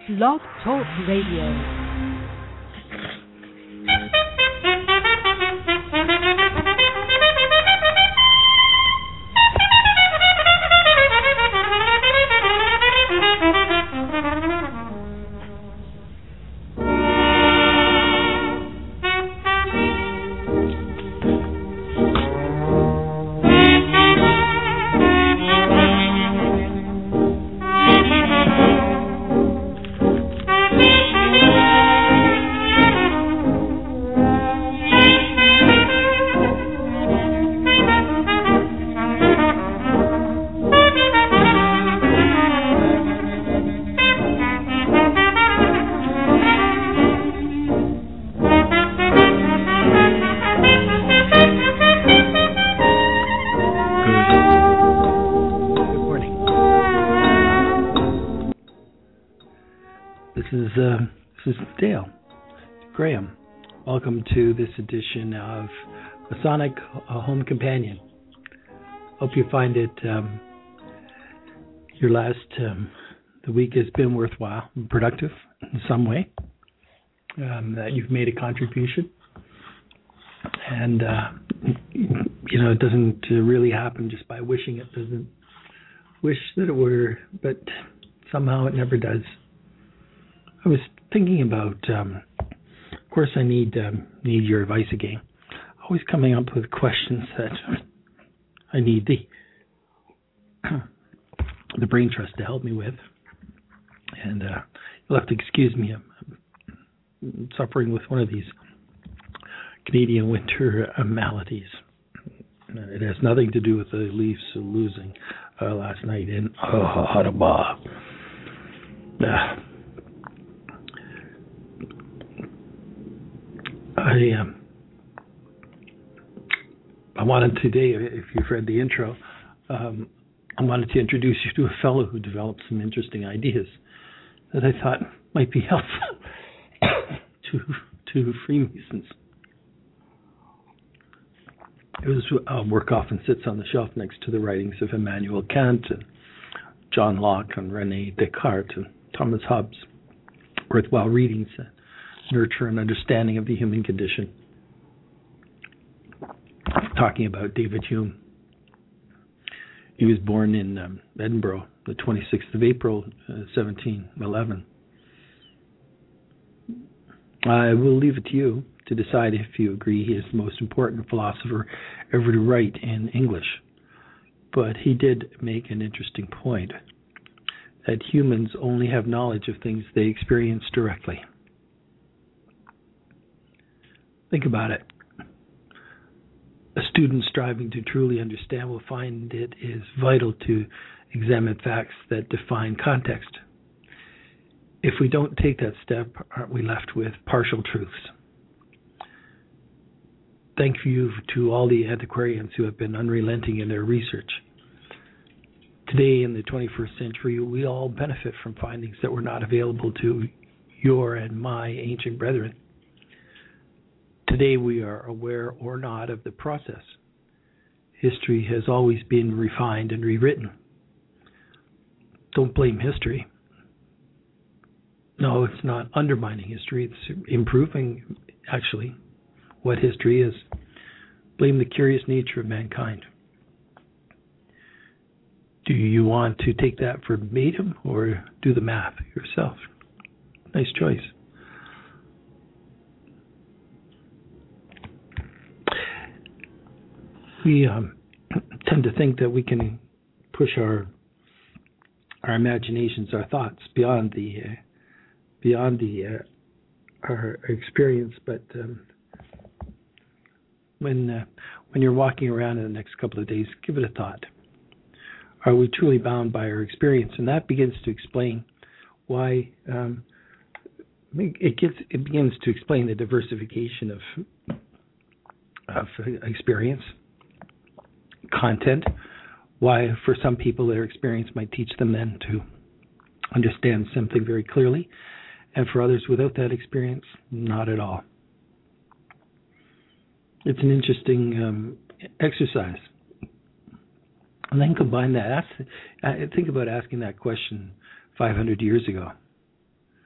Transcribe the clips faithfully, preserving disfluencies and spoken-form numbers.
Blog Talk Radio. Graham, welcome to this edition of Masonic Home Companion. Hope you find it, um, your last, um, the week has been worthwhile and productive in some way, um, that you've made a contribution. And, uh, you know, it doesn't uh, really happen just by wishing it. Doesn't wish that it were, but somehow it never does. I was thinking about... Um, Of course, I need um, need your advice again. Always coming up with questions that I need the the brain trust to help me with. And uh, you'll have to excuse me. I'm, I'm suffering with one of these Canadian winter uh, maladies. It has nothing to do with the Leafs losing uh, last night in uh, Ottawa. Uh, I um, I wanted today, if you've read the intro, um, I wanted to introduce you to a fellow who developed some interesting ideas that I thought might be helpful to to Freemasons. His uh, work often sits on the shelf next to the writings of Immanuel Kant and John Locke and René Descartes and Thomas Hobbes. Worthwhile readings that nurture an understanding of the human condition. Talking about David Hume. He was born in um, Edinburgh, the twenty-sixth of April, uh, seventeen eleven. I will leave it to you to decide if you agree he is the most important philosopher ever to write in English. But he did make an interesting point, that humans only have knowledge of things they experience directly. Think about it. A student striving to truly understand will find it is vital to examine facts that define context. If we don't take that step, aren't we left with partial truths? Thank you to all the antiquarians who have been unrelenting in their research. Today, in the twenty-first century, we all benefit from findings that were not available to your and my ancient brethren. Today we are aware or not of the process. History has always been refined and rewritten. Don't blame history. No, it's not undermining history. It's improving, actually, what history is. Blame the curious nature of mankind. Do you want to take that verbatim or do the math yourself? Nice choice. We um, tend to think that we can push our our imaginations, our thoughts beyond the uh, beyond the uh, our experience. But um, when uh, when you're walking around in the next couple of days, give it a thought. Are we truly bound by our experience? And that begins to explain why um, it gets it begins to explain the diversification of of experience. Content, why for some people their experience might teach them then to understand something very clearly, and for others without that experience, not at all. It's an interesting um, exercise. And then combine that. Ask, think about asking that question five hundred years ago.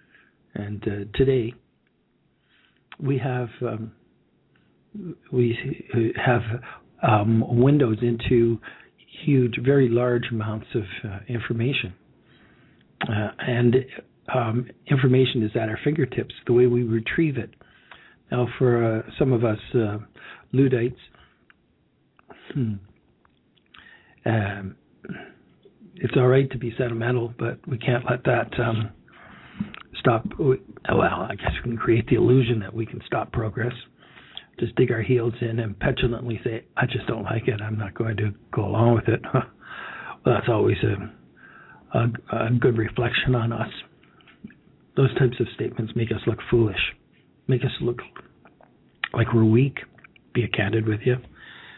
And uh, today we have um, we have um, windows into huge, very large amounts of uh, information, uh, and um, information is at our fingertips. The way we retrieve it. Now, for uh, some of us uh, Luddites, hmm, um, it's all right to be sentimental, but we can't let that um, stop. Well, I guess we can create the illusion that we can stop progress. Just dig our heels in and petulantly say, I just don't like it. I'm not going to go along with it. Well, that's always a, a, a good reflection on us. Those types of statements make us look foolish, make us look like we're weak. Be candid with you.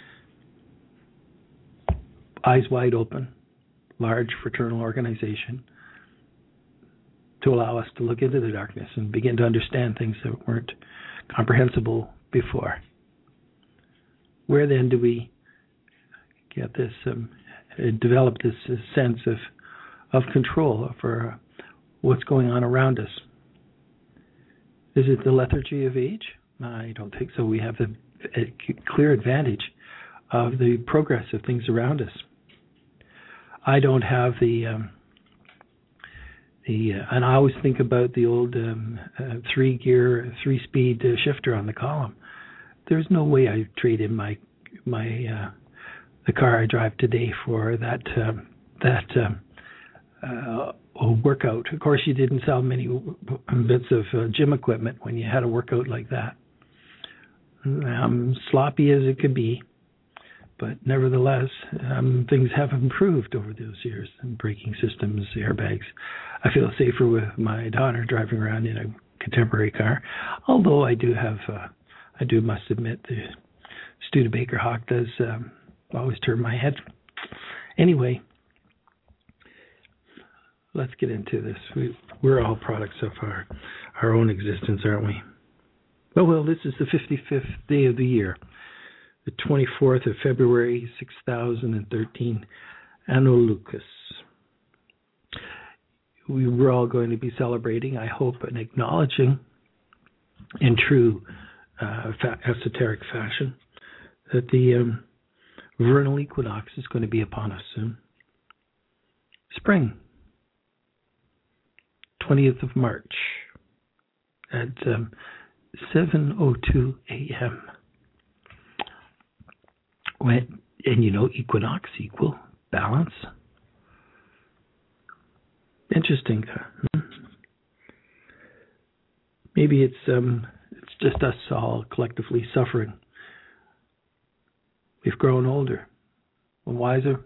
Eyes wide open, large fraternal organization to allow us to look into the darkness and begin to understand things that weren't comprehensible before. Where then do we get this, um, develop this uh, sense of of control over what's going on around us? Is it the lethargy of age? I don't think so. We have the a clear advantage of the progress of things around us. I don't have the um, the uh, and I always think about the old um, uh, three gear, three speed uh, shifter on the column. There's no way I trade in my my uh, the car I drive today for that um, that um, uh, workout. Of course, you didn't sell many bits of uh, gym equipment when you had a workout like that. Um, sloppy as it could be, but nevertheless, um, things have improved over those years. And braking systems, airbags. I feel safer with my daughter driving around in a contemporary car. Although I do have, uh, I do must admit, the Studebaker Hawk does um, always turn my head. Anyway, let's get into this. We, we're all products of our our own existence, aren't we? Well, well, this is the fifty-fifth day of the year, the twenty-fourth of February, six thousand thirteen, Anno Lucas. We were all going to be celebrating, I hope, and acknowledging in true uh, fa- esoteric fashion that the um, vernal equinox is going to be upon us soon. Spring, twentieth of March at um, seven oh two a.m. When, and you know, equinox equal balance. Interesting. Maybe it's um, it's just us all collectively suffering. We've grown older, wiser.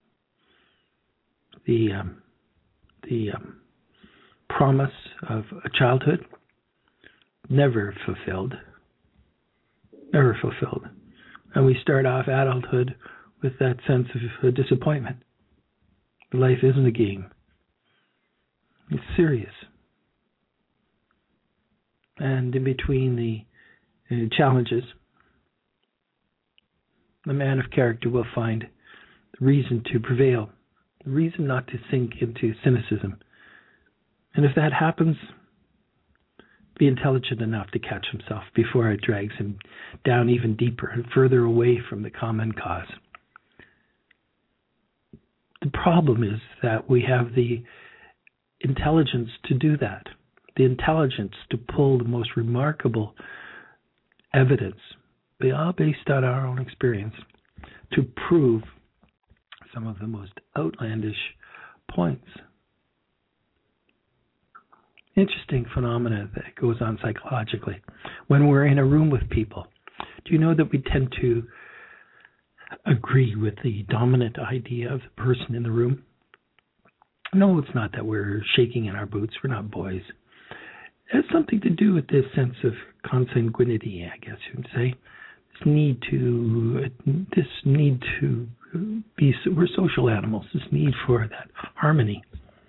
The um, the um, promise of a childhood never fulfilled, never fulfilled, and we start off adulthood with that sense of uh, disappointment. Life isn't a game. It's serious. And in between the uh, challenges, the man of character will find the reason to prevail, the reason not to sink into cynicism. And if that happens, be intelligent enough to catch himself before it drags him down even deeper and further away from the common cause. The problem is that we have the intelligence to do that, the intelligence to pull the most remarkable evidence, all based on our own experience, to prove some of the most outlandish points. Interesting phenomena that goes on psychologically. When we're in a room with people, do you know that we tend to agree with the dominant idea of the person in the room? No, it's not that we're shaking in our boots. We're not boys. It has something to do with this sense of consanguinity, I guess you would say. This need to, this need to be, we're social animals, this need for that harmony.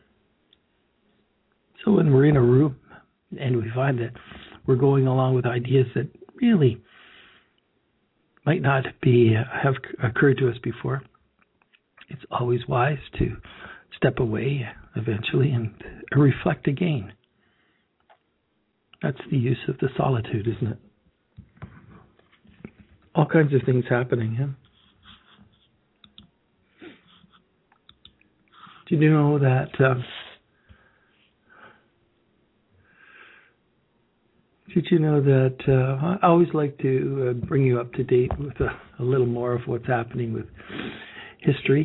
So when we're in a room and we find that we're going along with ideas that really might not be have occurred to us before, it's always wise to step away eventually and reflect again. That's the use of the solitude, isn't it? All kinds of things happening. Huh? Did you know that uh, Did you know that uh, I always like to uh, bring you up to date with a, a little more of what's happening with history.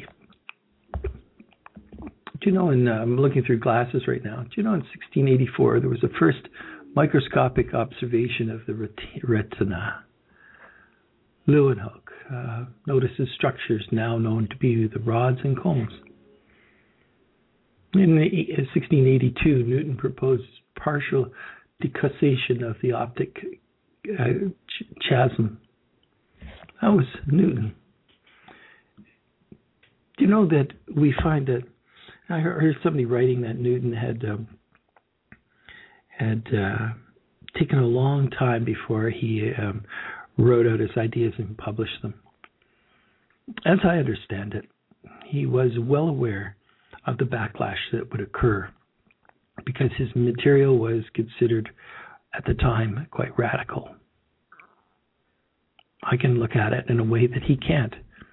Do you know, in, uh, I'm looking through glasses right now, do you know in sixteen eighty-four there was the first microscopic observation of the ret- retina? Leeuwenhoek uh, notices structures now known to be the rods and cones. In sixteen eighty-two, Newton proposed partial decussation of the optic uh, ch- chiasm. That was Newton. Do you know that we find that, I heard somebody writing that Newton had um, had uh, taken a long time before he um, wrote out his ideas and published them. As I understand it, he was well aware of the backlash that would occur because his material was considered at the time quite radical. I can look at it in a way that he can't.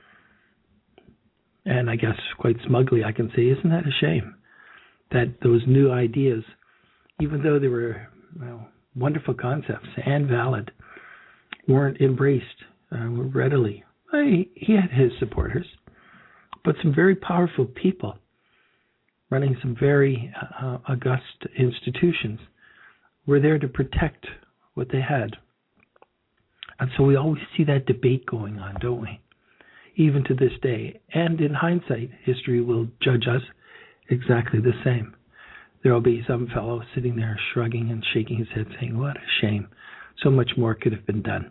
And I guess quite smugly I can say, isn't that a shame that those new ideas, even though they were well, wonderful concepts and valid, weren't embraced uh, readily. I, he had his supporters, but some very powerful people running some very uh, august institutions were there to protect what they had. And so we always see that debate going on, don't we? Even to this day. And in hindsight, history will judge us exactly the same. There will be some fellow sitting there shrugging and shaking his head saying, what a shame. So much more could have been done.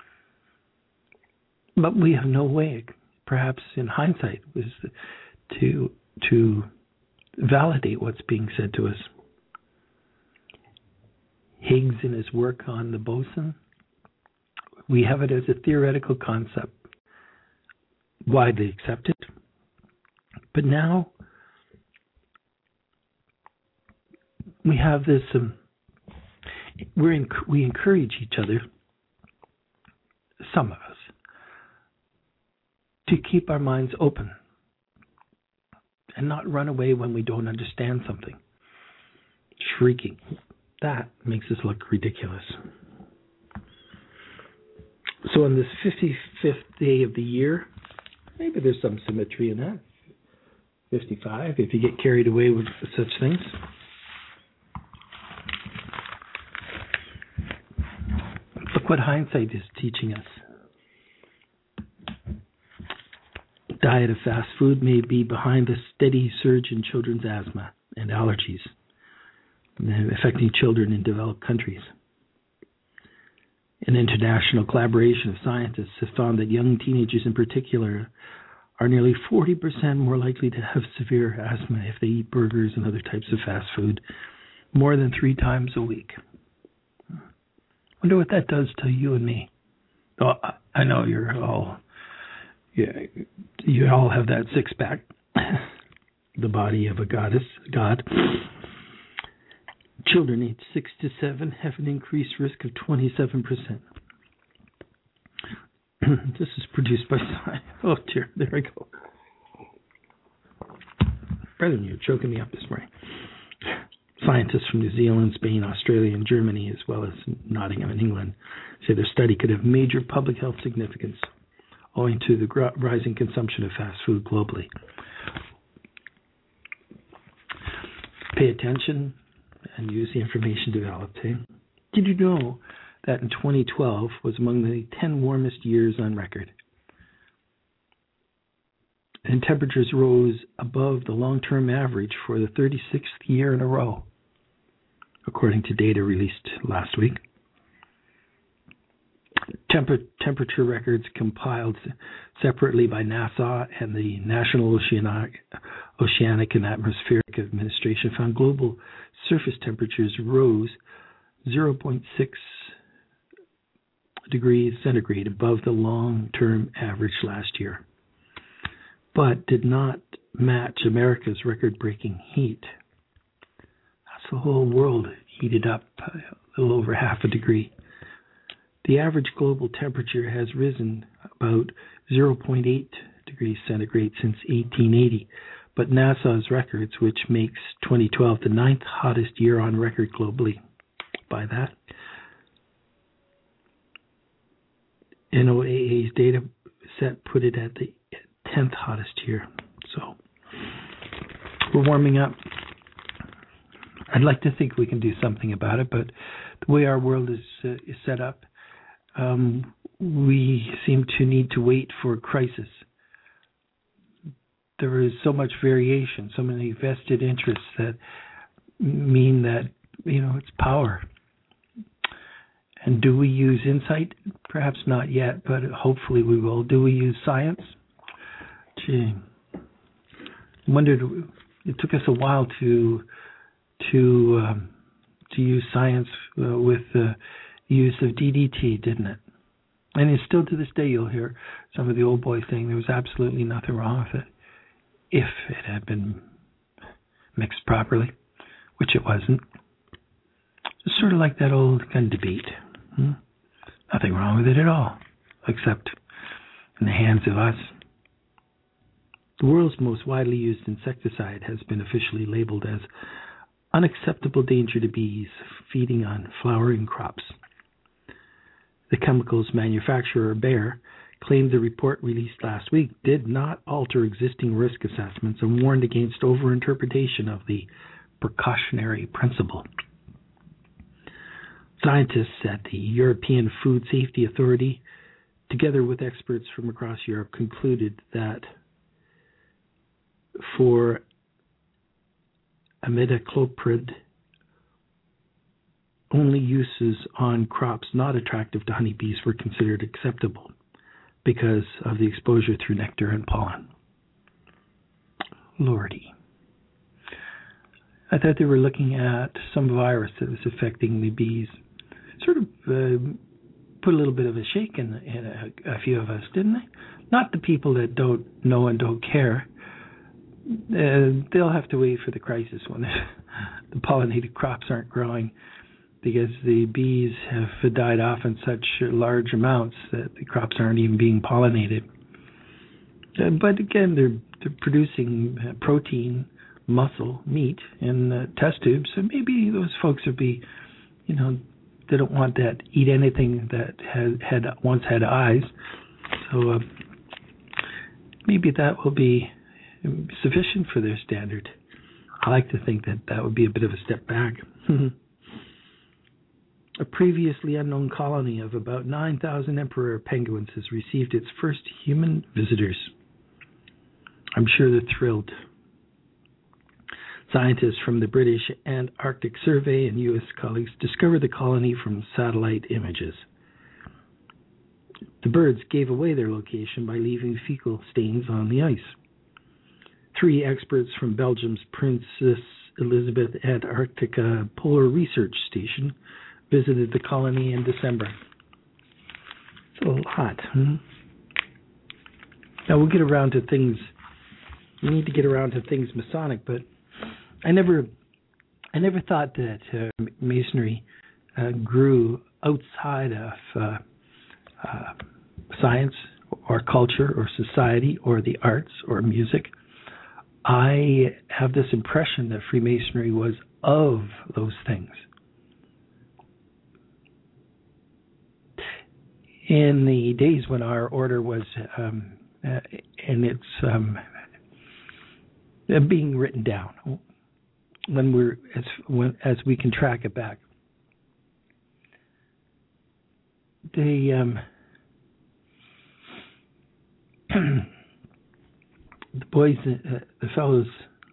But we have no way, perhaps in hindsight, was to to validate what's being said to us. Higgs in his work on the boson, we have it as a theoretical concept, widely accepted. But now we have this, um, we're in, we encourage each other, some of us, to keep our minds open and not run away when we don't understand something. Shrieking. That makes us look ridiculous. So on this fifty-fifth day of the year, maybe there's some symmetry in that. fifty-five, if you get carried away with such things. Look what hindsight is teaching us. Diet of fast food may be behind the steady surge in children's asthma and allergies affecting children in developed countries. An international collaboration of scientists has found that young teenagers in particular are nearly forty percent more likely to have severe asthma if they eat burgers and other types of fast food more than three times a week. I wonder what that does to you and me. Oh, I know you're all, yeah, you all have that six pack, the body of a goddess, God. Children aged six to seven have an increased risk of twenty-seven percent. This is produced by science. Oh dear, there I go. Brethren, you're choking me up this morning. Scientists from New Zealand, Spain, Australia, and Germany, as well as Nottingham and England, say their study could have major public health significance owing to the gr- rising consumption of fast food globally. Pay attention and use the information developed. Eh? Did you know that in twenty twelve was among the ten warmest years on record? And temperatures rose above the long-term average for the thirty-sixth year in a row, according to data released last week. Temper- temperature records compiled separately by NASA and the National Oceanic, Oceanic and Atmospheric Administration found global surface temperatures rose zero point six degrees centigrade above the long-term average last year, but did not match America's record-breaking heat. That's the whole world heated up a little over half a degree. The average global temperature has risen about zero point eight degrees centigrade since eighteen eighty, but NASA's records, which makes twenty twelve the ninth hottest year on record globally by that. N O A A's data set put it at the tenth hottest year. So we're warming up. I'd like to think we can do something about it, but the way our world is, uh, is set up, um, we seem to need to wait for a crisis. There is so much variation, so many vested interests that mean that, you know, it's power. And do we use insight? Perhaps not yet, but hopefully we will. Do we use science? Gee, I wondered, it took us a while to to um, to use science uh, with the use of D D T, didn't it? And it's still to this day you'll hear some of the old boy thing. There was absolutely nothing wrong with it if it had been mixed properly, which it wasn't. It's sort of like that old gun debate. Hmm? Nothing wrong with it at all, except in the hands of us. The world's most widely used insecticide has been officially labeled as unacceptable danger to bees feeding on flowering crops. The chemicals manufacturer Bayer claimed the report released last week did not alter existing risk assessments and warned against overinterpretation of the precautionary principle. Scientists at the European Food Safety Authority, together with experts from across Europe, concluded that for imidacloprid, only uses on crops not attractive to honeybees were considered acceptable because of the exposure through nectar and pollen. Lordy. I thought they were looking at some virus that was affecting the bees. Sort of uh, put a little bit of a shake in, in a, a few of us, didn't they? Not the people that don't know and don't care. Uh, they'll have to wait for the crisis when the pollinated crops aren't growing because the bees have died off in such large amounts that the crops aren't even being pollinated. Uh, but again, they're, they're producing protein, muscle, meat in uh, test tubes, so maybe those folks would be, you know, they don't want that, eat anything that had, had once had eyes. So uh, maybe that will be sufficient for their standard. I like to think that that would be a bit of a step back. A previously unknown colony of about nine thousand emperor penguins has received its first human visitors. I'm sure they're thrilled. Scientists from the British Antarctic Survey and U S colleagues discovered the colony from satellite images. The birds gave away their location by leaving fecal stains on the ice. Three experts from Belgium's Princess Elizabeth Antarctica Polar Research Station visited the colony in December. It's a little hot. Hmm? Now we'll get around to things. We need to get around to things Masonic, but I never, I never thought that uh, Masonry uh, grew outside of uh, uh, science or culture or society or the arts or music. I have this impression that Freemasonry was of those things. In the days when our order was um, uh, in its um, uh, being written down, when we're as when, as we can track it back, the um, the boys, uh, the fellows,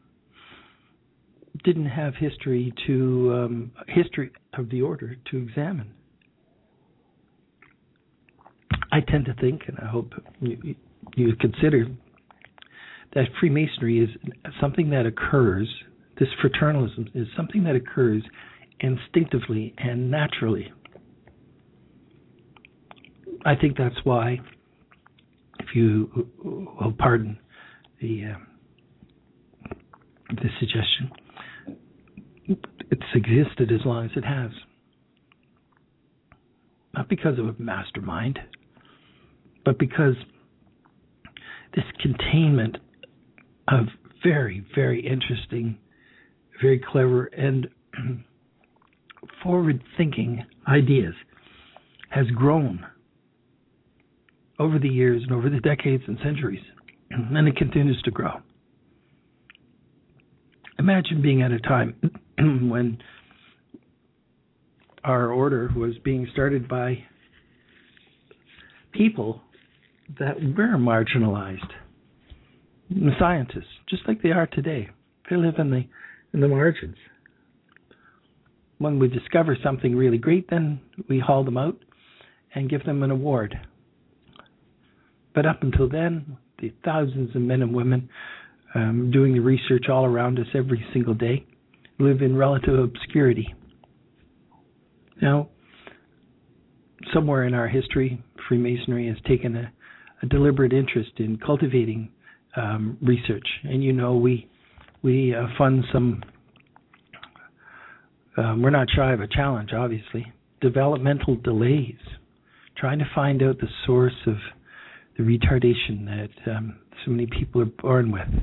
didn't have history to um, history of the order to examine. I tend to think, and I hope you, you consider, that Freemasonry is something that occurs, this fraternalism is something that occurs instinctively and naturally. I think that's why, if you will pardon the, uh, the suggestion, it's existed as long as it has. not because of a mastermind, but because this containment of very, very interesting, very clever, and forward-thinking ideas has grown over the years and over the decades and centuries, and it continues to grow. Imagine being at a time when our order was being started by people that were marginalized, scientists, just like they are today. They live in the in the margins. When we discover something really great, then we haul them out and give them an award. But up until then, the thousands of men and women um, doing the research all around us every single day live in relative obscurity. Now, somewhere in our history, Freemasonry has taken a, a deliberate interest in cultivating um, research. And you know, we we uh, fund some, um, we're not shy of a challenge, obviously, developmental delays, trying to find out the source of the retardation that um, so many people are born with.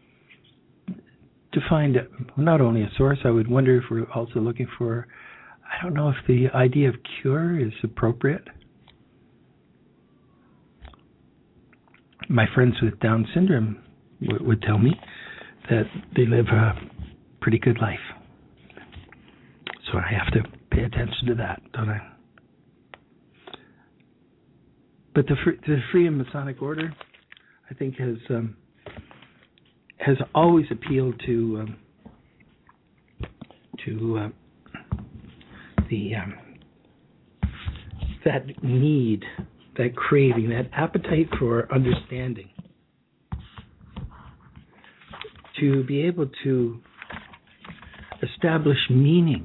To find not only a source, I would wonder if we're also looking for, I don't know if the idea of cure is appropriate. My friends with Down syndrome w- would tell me that they live a pretty good life. So I have to pay attention to that, don't I? But the, the Freedom Masonic Order, I think, has um, has always appealed to um, to uh, the um, that need, that craving, that appetite for understanding, to be able to establish meaning.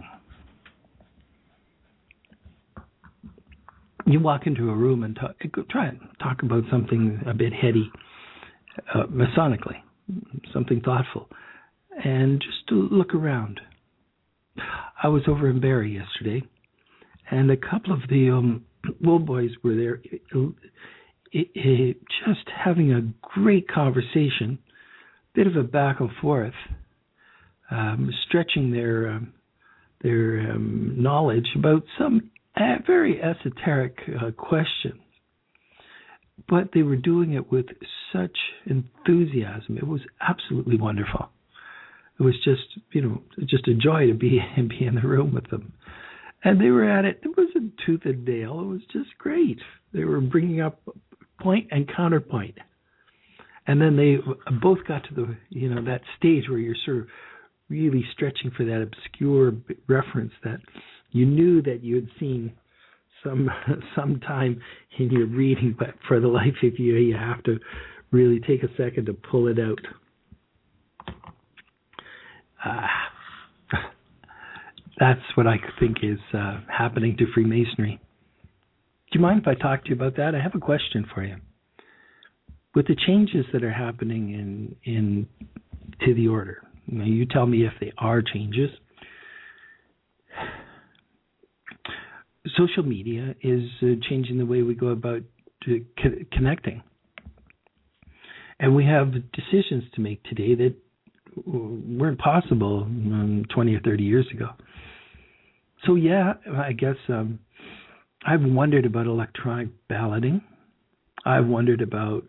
You walk into a room and talk, try and talk about something a bit heady, uh, Masonically, something thoughtful, and just to look around. I was over in Barrie yesterday, and a couple of the um, Wool Boys were there, it, it, it, just having a great conversation, bit of a back and forth, um, stretching their um, their um, knowledge about some uh, very esoteric uh, questions. But they were doing it with such enthusiasm. It was absolutely wonderful. It was just, you know, just a joy to be be in the room with them. And they were at it. It wasn't tooth and nail. It was just great. They were bringing up point and counterpoint. And then they both got to the, you know, that stage where you're sort of really stretching for that obscure reference that you knew that you had seen some sometime in your reading, but for the life of you, you have to really take a second to pull it out. Uh, that's what I think is uh, happening to Freemasonry. Do you mind if I talk to you about that? I have a question for you. With the changes that are happening in in to the order, you know, you tell me if they are changes. Social media is uh, changing the way we go about uh, co- connecting. And we have decisions to make today that weren't possible um, twenty or thirty years ago. So, yeah, I guess um, I've wondered about electronic balloting. I've wondered about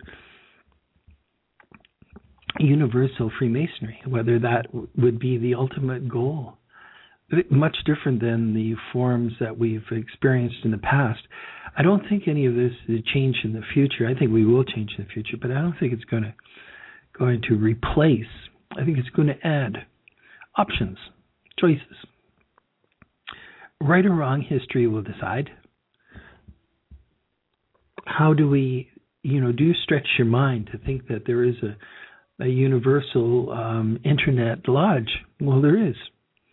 universal Freemasonry, whether that w- would be the ultimate goal. Much different than the forms that we've experienced in the past. I don't think any of this will change in the future. I think we will change in the future, but I don't think it's going to going to replace. I think it's going to add options, choices. Right or wrong, history will decide. How do we, you know, do you stretch your mind to think that there is a, a universal um, internet lodge? Well, there is.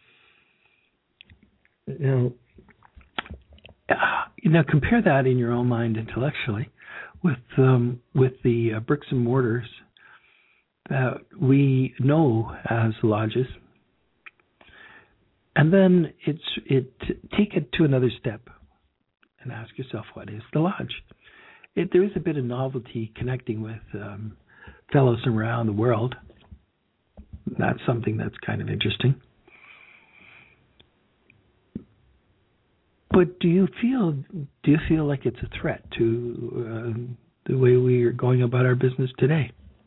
Now, uh, now compare that in your own mind intellectually with um, with the uh, bricks and mortars that we know as lodges, and then it's it take it to another step and ask yourself, what is the lodge? It, there is a bit of novelty connecting with um, fellows from around the world. That's something that's kind of interesting. But do you feel do you feel like it's a threat to uh, the way we are going about our business today?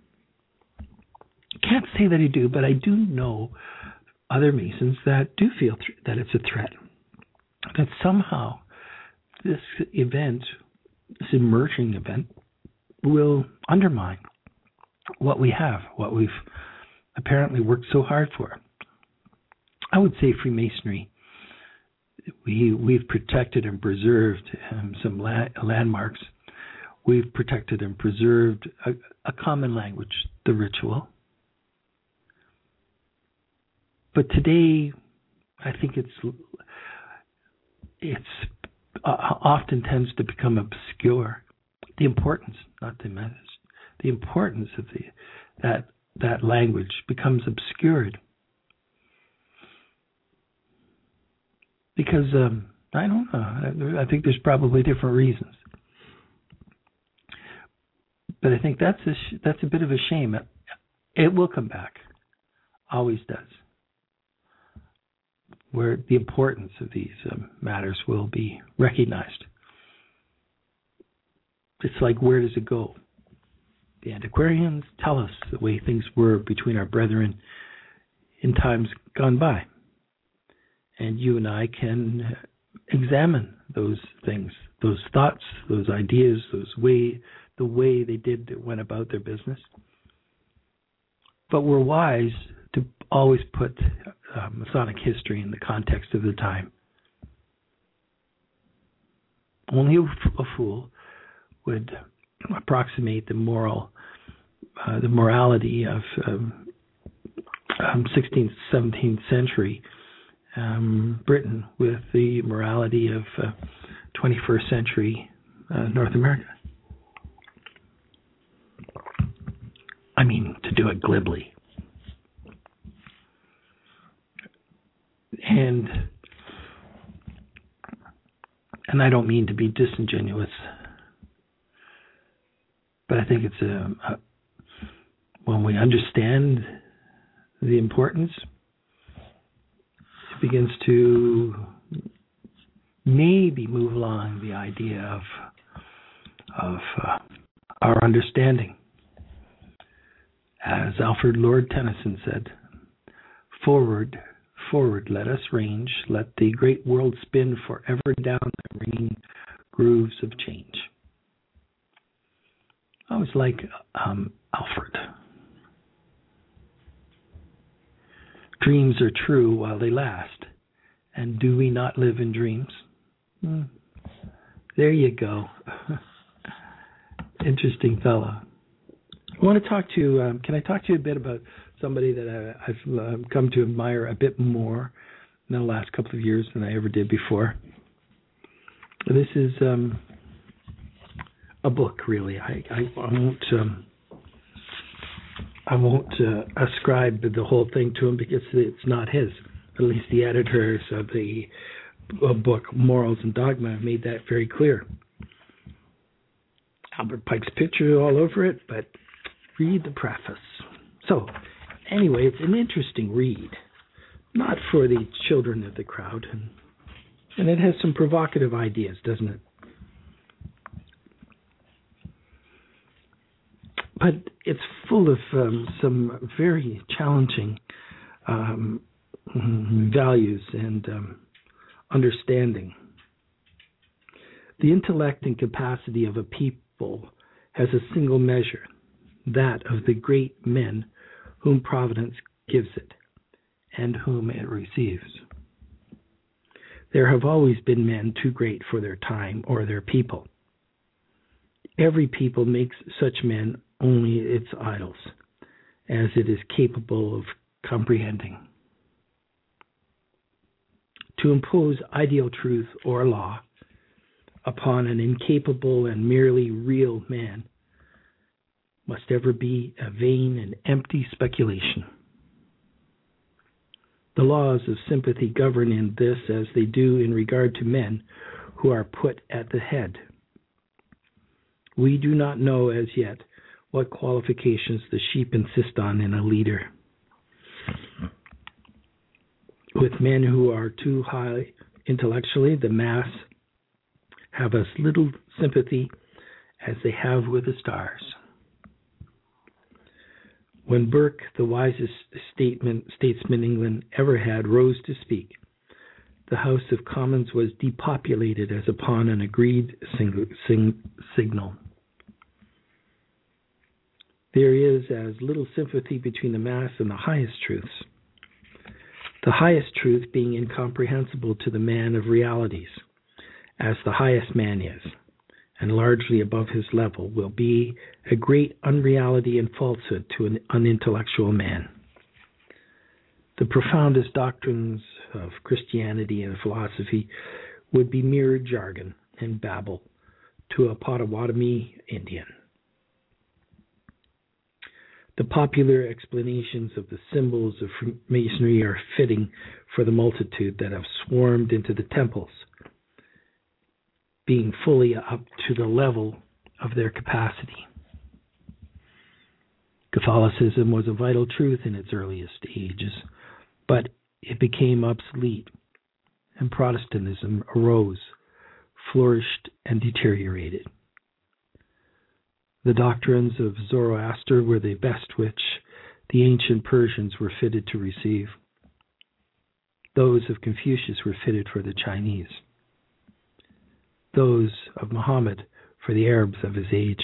I can't say that I do, but I do know other Masons that do feel th- that it's a threat. That somehow this event, this emerging event, will undermine what we have, what we've apparently worked so hard for. I would say Freemasonry, we, we've protected and preserved um, some la- landmarks. We've protected and preserved a, a common language, the ritual. But today, I think it's it's uh, often tends to become obscure. The importance, not the message, the importance of the that that language becomes obscured because um, I don't know. I think there's probably different reasons, but I think that's a sh- that's a bit of a shame. It will come back, always does, where the importance of these um, matters will be recognized. It's like, where does it go? The antiquarians tell us the way things were between our brethren in times gone by. And you and I can examine those things, those thoughts, those ideas, those way, the way they did went about their business. But we're wise to always put uh, Masonic history in the context of the time. Only a, f- a fool would approximate the moral, uh, the morality of um, um, sixteenth, seventeenth century um, Britain with the morality of uh, twenty-first century uh, North America. I mean, to do it glibly. And and I don't mean to be disingenuous, but I think it's a, a when we understand the importance, it begins to maybe move along the idea of of uh, our understanding. As Alfred Lord Tennyson said, "Forward, forward, let us range. Let the great world spin forever down the ringing grooves of change." I was like um, Alfred. Dreams are true while they last. And do we not live in dreams? Hmm. There you go. Interesting fellow. I want to talk to you, um, can I talk to you a bit about somebody that I, I've uh, come to admire a bit more in the last couple of years than I ever did before? This is um, a book, really. I, I, I won't um, I won't uh, ascribe the whole thing to him because it's not his. At least the editors of the uh, book, Morals and Dogma, have made that very clear. Albert Pike's picture all over it, but read the preface. So, anyway, it's an interesting read, not for the children of the crowd, and, and it has some provocative ideas, doesn't it? But it's full of um, some very challenging um, values and um, understanding. The intellect and capacity of a people has a single measure, that of the great men whom Providence gives it and whom it receives. There have always been men too great for their time or their people. Every people makes such men only its idols, as it is capable of comprehending. To impose ideal truth or law upon an incapable and merely real man must ever be a vain and empty speculation. The laws of sympathy govern in this as they do in regard to men who are put at the head. We do not know as yet what qualifications the sheep insist on in a leader. With men who are too high intellectually, the mass have as little sympathy as they have with the stars. When Burke, the wisest statesman, statesman England ever had, rose to speak, the House of Commons was depopulated as upon an agreed sing- sing- signal. There is as little sympathy between the mass and the highest truths. The highest truth being incomprehensible to the man of realities, as the highest man is, and largely above his level, will be a great unreality and falsehood to an unintellectual man. The profoundest doctrines of Christianity and philosophy would be mere jargon and babble to a Potawatomi Indian. The popular explanations of the symbols of Masonry are fitting for the multitude that have swarmed into the temples, being fully up to the level of their capacity. Catholicism was a vital truth in its earliest ages, but it became obsolete, and Protestantism arose, flourished, and deteriorated. The doctrines of Zoroaster were the best which the ancient Persians were fitted to receive. Those of Confucius were fitted for the Chinese. Those of Muhammad for the Arabs of his age.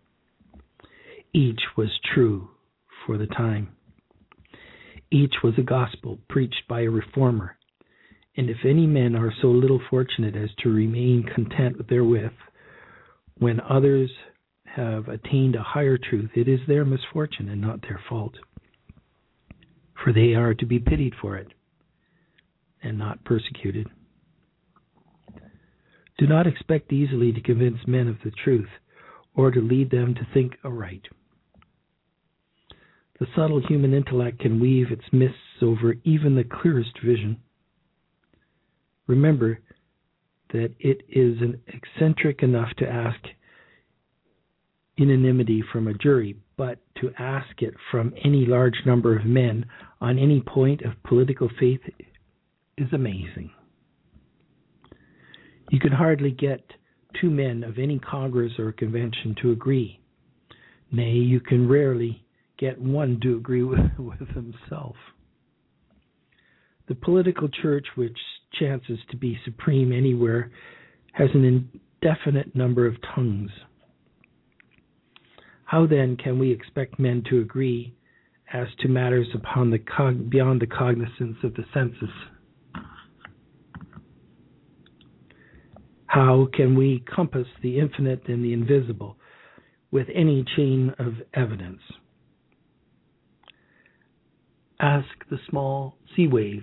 Each was true for the time. Each was a gospel preached by a reformer, and if any men are so little fortunate as to remain content therewith, when others have attained a higher truth, it is their misfortune and not their fault, for they are to be pitied for it and not persecuted. Do not expect easily to convince men of the truth or to lead them to think aright. The subtle human intellect can weave its mists over even the clearest vision. Remember that it is an eccentric enough to ask unanimity from a jury, but to ask it from any large number of men on any point of political faith is amazing. You can hardly get two men of any Congress or convention to agree. Nay, you can rarely get one to agree with, with himself. The political church, which chances to be supreme anywhere, has an indefinite number of tongues. How then can we expect men to agree as to matters upon the cog- beyond the cognizance of the senses? How can we compass the infinite and the invisible with any chain of evidence? Ask the small sea waves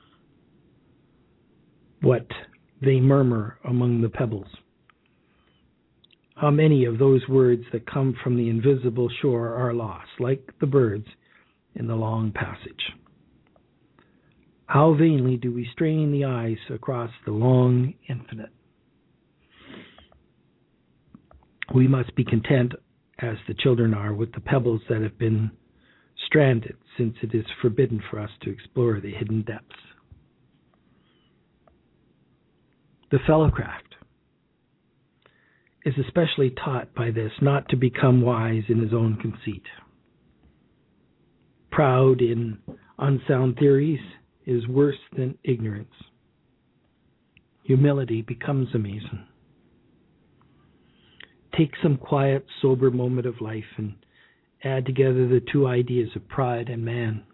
what they murmur among the pebbles. How many of those words that come from the invisible shore are lost, like the birds in the long passage? How vainly do we strain the eyes across the long infinite? We must be content, as the children are, with the pebbles that have been stranded, since it is forbidden for us to explore the hidden depths. The fellowcraft is especially taught by this not to become wise in his own conceit. Proud in unsound theories is worse than ignorance. Humility becomes a Mason. Take some quiet, sober moment of life and add together the two ideas of pride and man.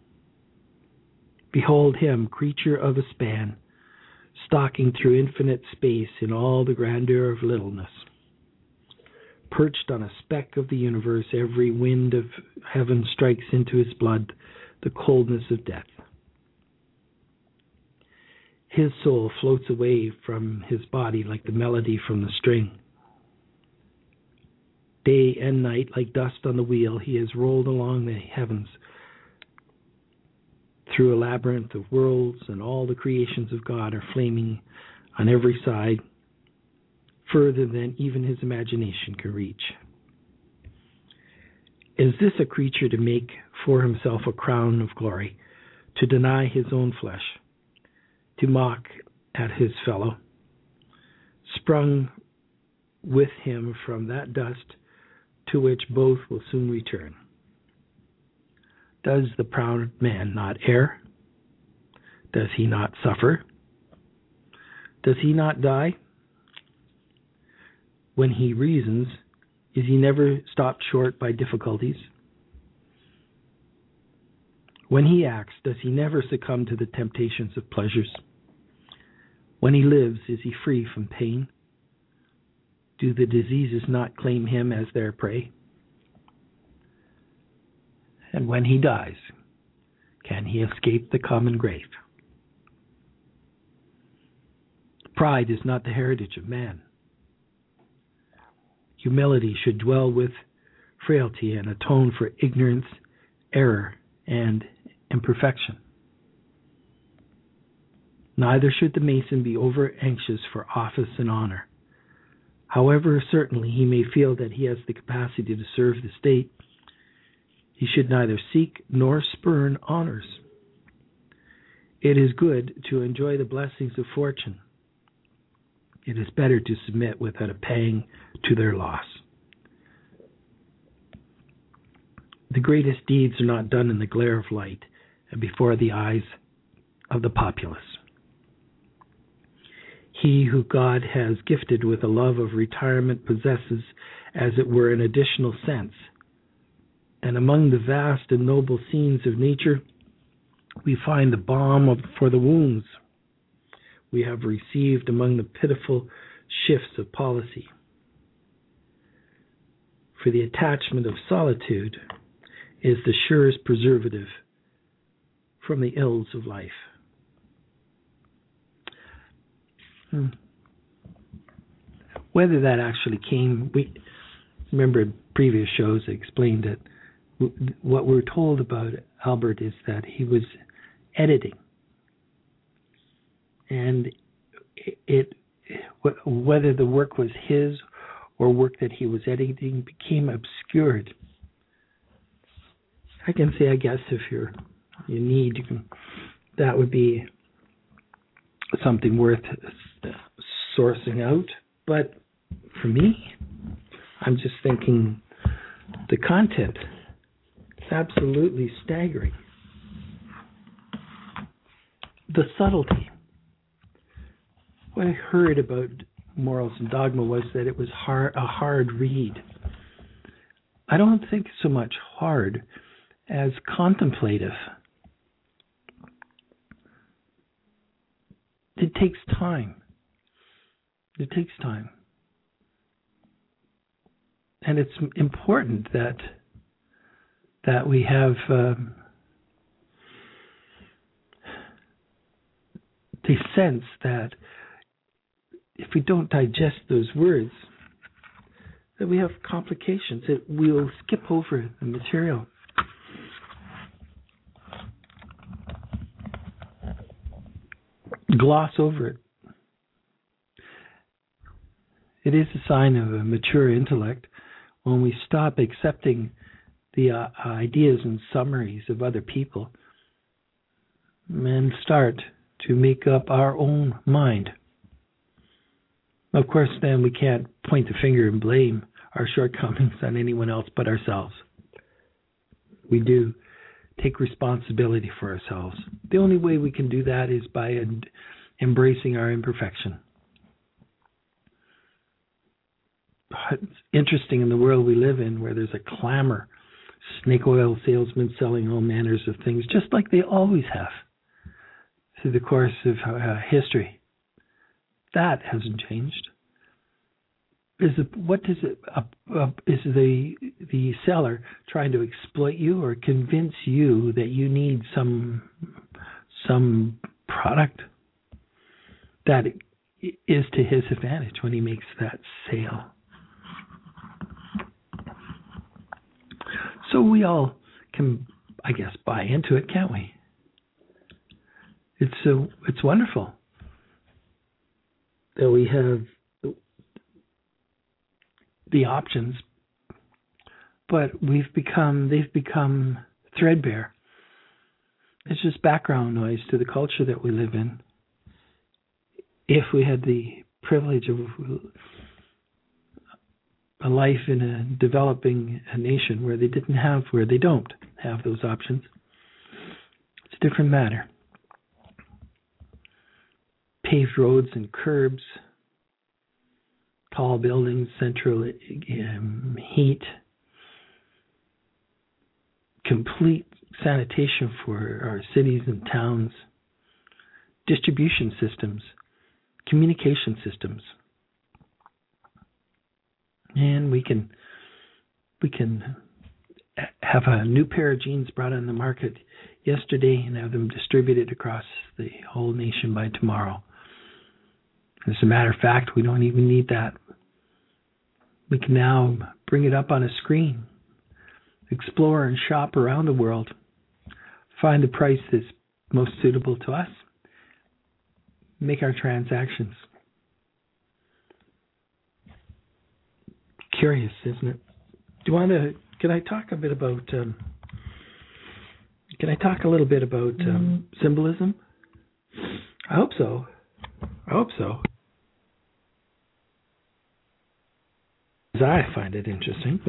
Behold him, creature of a span, stalking through infinite space in all the grandeur of littleness. Perched on a speck of the universe, every wind of heaven strikes into his blood the coldness of death. His soul floats away from his body like the melody from the string. Day and night, like dust on the wheel, he has rolled along the heavens through a labyrinth of worlds, and all the creations of God are flaming on every side further than even his imagination can reach. Is this a creature to make for himself a crown of glory, to deny his own flesh, to mock at his fellow, sprung with him from that dust to which both will soon return? Does the proud man not err? Does he not suffer? Does he not die? When he reasons, is he never stopped short by difficulties? When he acts, does he never succumb to the temptations of pleasures? When he lives, is he free from pain? Do the diseases not claim him as their prey? And when he dies, can he escape the common grave? Pride is not the heritage of man. Humility should dwell with frailty and atone for ignorance, error, and imperfection. Neither should the mason be over anxious for office and honor. However, certainly he may feel that he has the capacity to serve the state. He should neither seek nor spurn honors. It is good to enjoy the blessings of fortune. It is better to submit without a pang to their loss. The greatest deeds are not done in the glare of light and before the eyes of the populace. He who God has gifted with a love of retirement possesses, as it were, an additional sense. And among the vast and noble scenes of nature, we find the balm of, for the wounds we have received among the pitiful shifts of policy. For the attachment of solitude is the surest preservative from the ills of life. Hmm. Whether that actually came, we remember in previous shows I explained that what we're told about Albert is that he was editing. And it, it whether the work was his or work that he was editing became obscured. I can say, I guess, if you're you need, you can, that would be something worth sourcing out. But for me, I'm just thinking the content is absolutely staggering. The subtlety. What I heard about Morals and Dogma was that it was hard, a hard read. I don't think so much hard as contemplative. It takes time. It takes time. And it's important that that we have um, the sense that if we don't digest those words, that we have complications, that we'll skip over the material. Gloss over it. It is a sign of a mature intellect when we stop accepting the uh, ideas and summaries of other people and start to make up our own mind. Of course, then we can't point the finger and blame our shortcomings on anyone else but ourselves. We do take responsibility for ourselves. The only way we can do that is by en- embracing our imperfection. It's interesting in the world we live in where there's a clamor, snake oil salesmen selling all manners of things, just like they always have through the course of uh, history. That hasn't changed. Is it, what is it? Uh, uh, is the the seller trying to exploit you or convince you that you need some some product that is to his advantage when he makes that sale? So we all can, I guess, buy into it, can't we? It's a, it's wonderful that we have the options, but we've become they've become threadbare. It's just background noise to the culture that we live in. If we had the privilege of a life in a developing a nation where they didn't have, where they don't have those options, it's a different matter. Paved roads and curbs, tall buildings, central um, heat, complete sanitation for our cities and towns, distribution systems, communication systems. And we can we can have a new pair of jeans brought on the market yesterday and have them distributed across the whole nation by tomorrow. As a matter of fact, we don't even need that. We can now bring it up on a screen, explore and shop around the world, find the price that's most suitable to us, make our transactions. Curious, isn't it? Do you want to? Can I talk a bit about? Um, can I talk a little bit about um, symbolism? I hope so. I hope so. I find it interesting.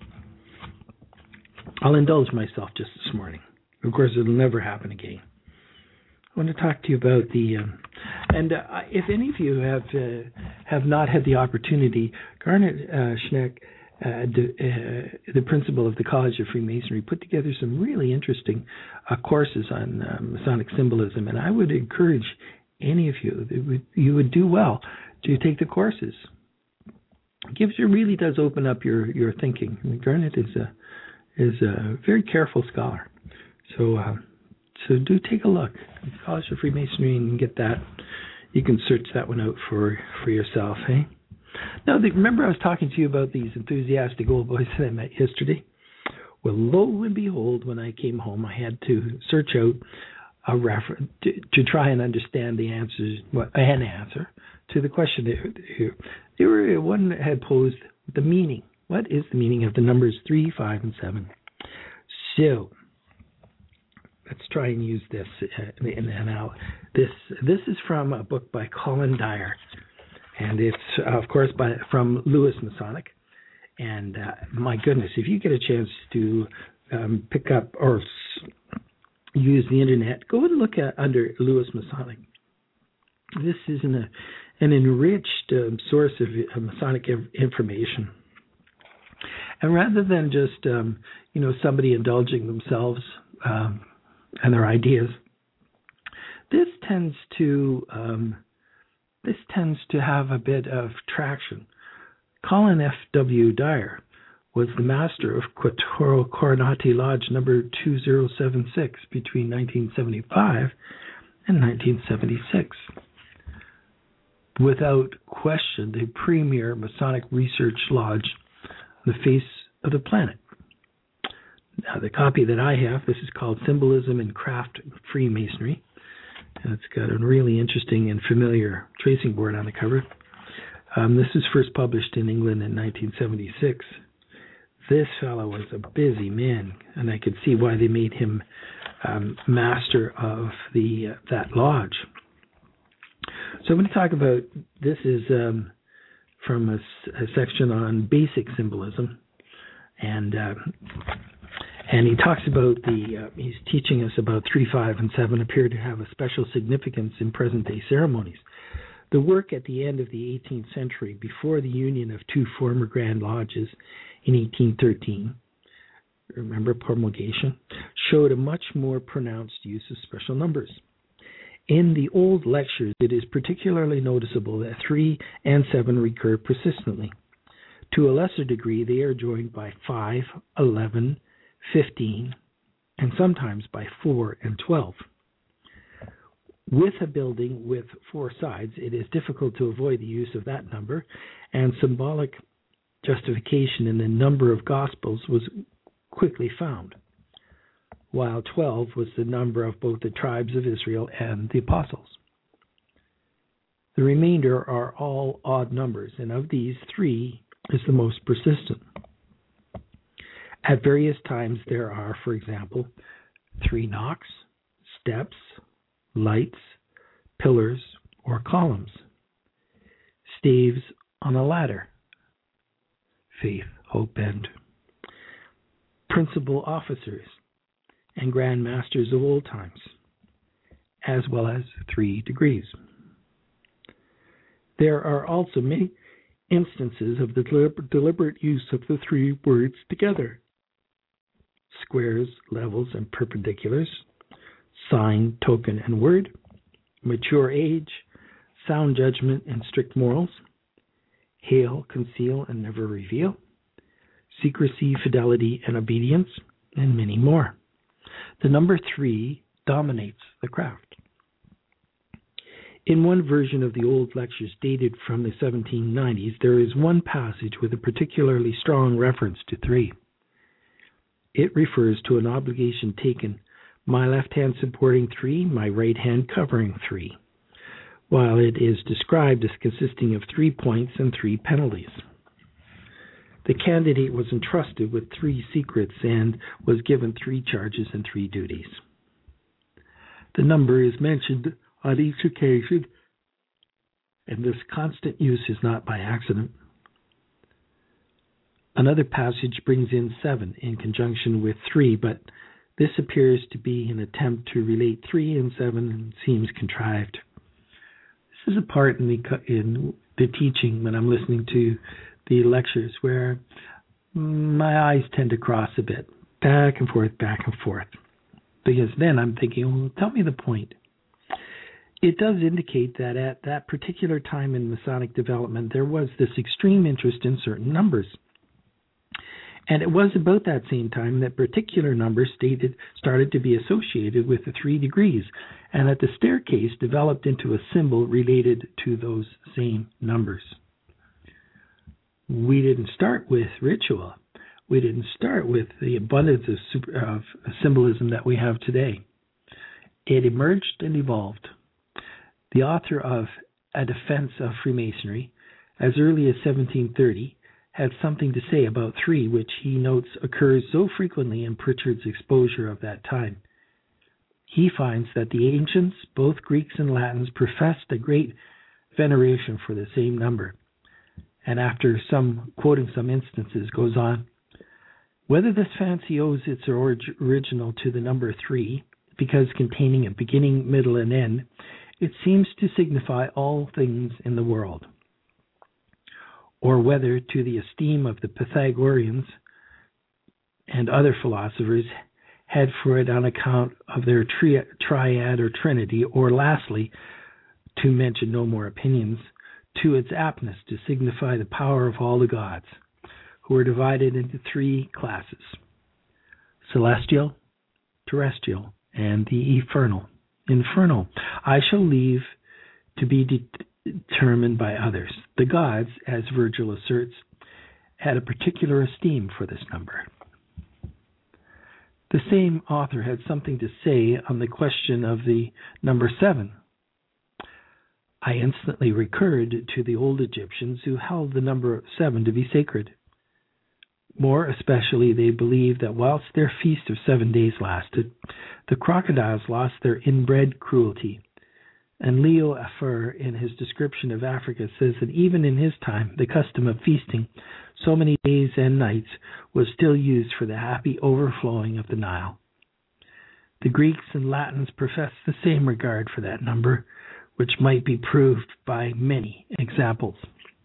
I'll indulge myself just this morning. Of course, it'll never happen again. I want to talk to you about the, um, and uh, if any of you have uh, have not had the opportunity, Garnet uh, Schneck, uh, the, uh, the principal of the College of Freemasonry, put together some really interesting uh, courses on uh, Masonic symbolism, and I would encourage any of you that would, you would do well to take the courses. It gives you really does open up your, your thinking. I mean, Garnet is a is a very careful scholar, so. Uh, So do take a look. College of Freemasonry, and get that. You can search that one out for, for yourself, hey? Now, the, remember I was talking to you about these enthusiastic old boys that I met yesterday? Well, lo and behold, when I came home, I had to search out a reference to, to try and understand the answers, well, an answer to the question. They, they were one had posed the meaning. What is the meaning of the numbers three, five, and seven? So let's try and use this. Uh, and now, this this is from a book by Colin Dyer, and it's uh, of course by from Lewis Masonic. And uh, my goodness, if you get a chance to um, pick up or s- use the internet, go and look at under Lewis Masonic. This is an, uh, an enriched um, source of uh, Masonic information. And rather than just um, you know somebody indulging themselves. Um, and their ideas. This tends to um, this tends to have a bit of traction. Colin F. W. Dyer was the master of Quattro Coronati Lodge number two zero seven six between nineteen seventy-five and nineteen seventy-six. Without question, the premier Masonic research lodge on the face of the planet. Now, the copy that I have, this is called Symbolism in Craft Freemasonry. And it's got a really interesting and familiar tracing board on the cover. Um, this was first published in England in nineteen seventy-six. This fellow was a busy man, and I could see why they made him um, master of the uh, that lodge. So I'm going to talk about, this is um, from a, a section on basic symbolism. And... Uh, And he talks about the, uh, he's teaching us about three, five, and seven appear to have a special significance in present-day ceremonies. The work at the end of the eighteenth century, before the union of two former Grand Lodges in eighteen thirteen, remember promulgation, showed a much more pronounced use of special numbers. In the old lectures, it is particularly noticeable that three and seven recur persistently. To a lesser degree, they are joined by five, eleven, fifteen, and sometimes by four and twelve. With a building with four sides, it is difficult to avoid the use of that number, and symbolic justification in the number of Gospels was quickly found, while twelve was the number of both the tribes of Israel and the apostles. The remainder are all odd numbers, and of these, three is the most persistent. At various times there are, for example, three knocks, steps, lights, pillars, or columns, staves on a ladder, faith, hope, and principal officers and grand masters of old times, as well as three degrees. There are also many instances of the deliber- deliberate use of the three words together: squares, levels, and perpendiculars, sign, token, and word, mature age, sound judgment, and strict morals, hail, conceal, and never reveal, secrecy, fidelity, and obedience, and many more. The number three dominates the craft. In one version of the old lectures dated from the seventeen nineties, there is one passage with a particularly strong reference to three. It refers to an obligation taken, my left hand supporting three, my right hand covering three, while it is described as consisting of three points and three penalties. The candidate was entrusted with three secrets and was given three charges and three duties. The number is mentioned on each occasion, and this constant use is not by accident. Another passage brings in seven in conjunction with three, but this appears to be an attempt to relate three and seven and seems contrived. This is a part in the in the teaching when I'm listening to the lectures where my eyes tend to cross a bit, back and forth, back and forth. Because then I'm thinking, well, tell me the point. It does indicate that at that particular time in Masonic development, there was this extreme interest in certain numbers. And it was about that same time that particular numbers stated, started to be associated with the three degrees, and that the staircase developed into a symbol related to those same numbers. We didn't start with ritual. We didn't start with the abundance of, super, of symbolism that we have today. It emerged and evolved. The author of A Defense of Freemasonry, as early as seventeen thirty, had something to say about three, which he notes occurs so frequently in Pritchard's exposure of that time. He finds that the ancients, both Greeks and Latins, professed a great veneration for the same number. And after some quoting some instances, goes on, whether this fancy owes its orig- original to the number three, because containing a beginning, middle, and end, it seems to signify all things in the world, or whether to the esteem of the Pythagoreans and other philosophers had for it on account of their tri- triad or trinity, or lastly, to mention no more opinions, to its aptness to signify the power of all the gods, who are divided into three classes: celestial, terrestrial, and the infernal. Infernal I shall leave to be de- determined by others. The gods, as Virgil asserts, had a particular esteem for this number. The same author had something to say on the question of the number seven. I instantly recurred to the old Egyptians, who held the number seven to be sacred. More especially, they believed that whilst their feast of seven days lasted, the crocodiles lost their inbred cruelty. And Leo Afer, in his description of Africa, says that even in his time, the custom of feasting so many days and nights was still used for the happy overflowing of the Nile. The Greeks and Latins professed the same regard for that number, which might be proved by many examples.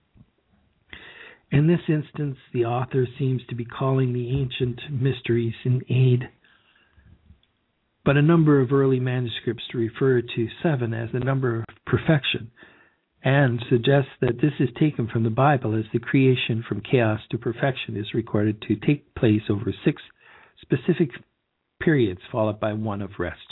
In this instance, the author seems to be calling the ancient mysteries in aid, but a number of early manuscripts refer to seven as the number of perfection, and suggest that this is taken from the Bible, as the creation from chaos to perfection is recorded to take place over six specific periods, followed by one of rest.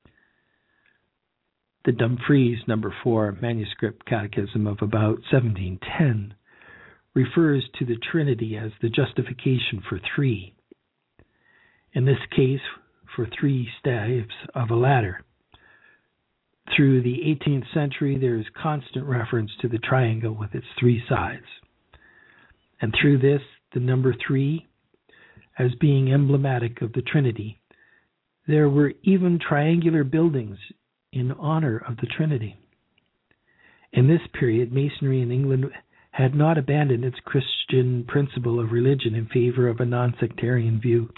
The Dumfries number four manuscript catechism of about seventeen ten refers to the Trinity as the justification for three. In this case, for three staves of a ladder. Through the eighteenth century, there is constant reference to the triangle with its three sides. and through this, the number three as being emblematic of the Trinity. There were even triangular buildings in honor of the Trinity. In this period, Masonry in England had not abandoned its Christian principle of religion in favor of a non-sectarian view.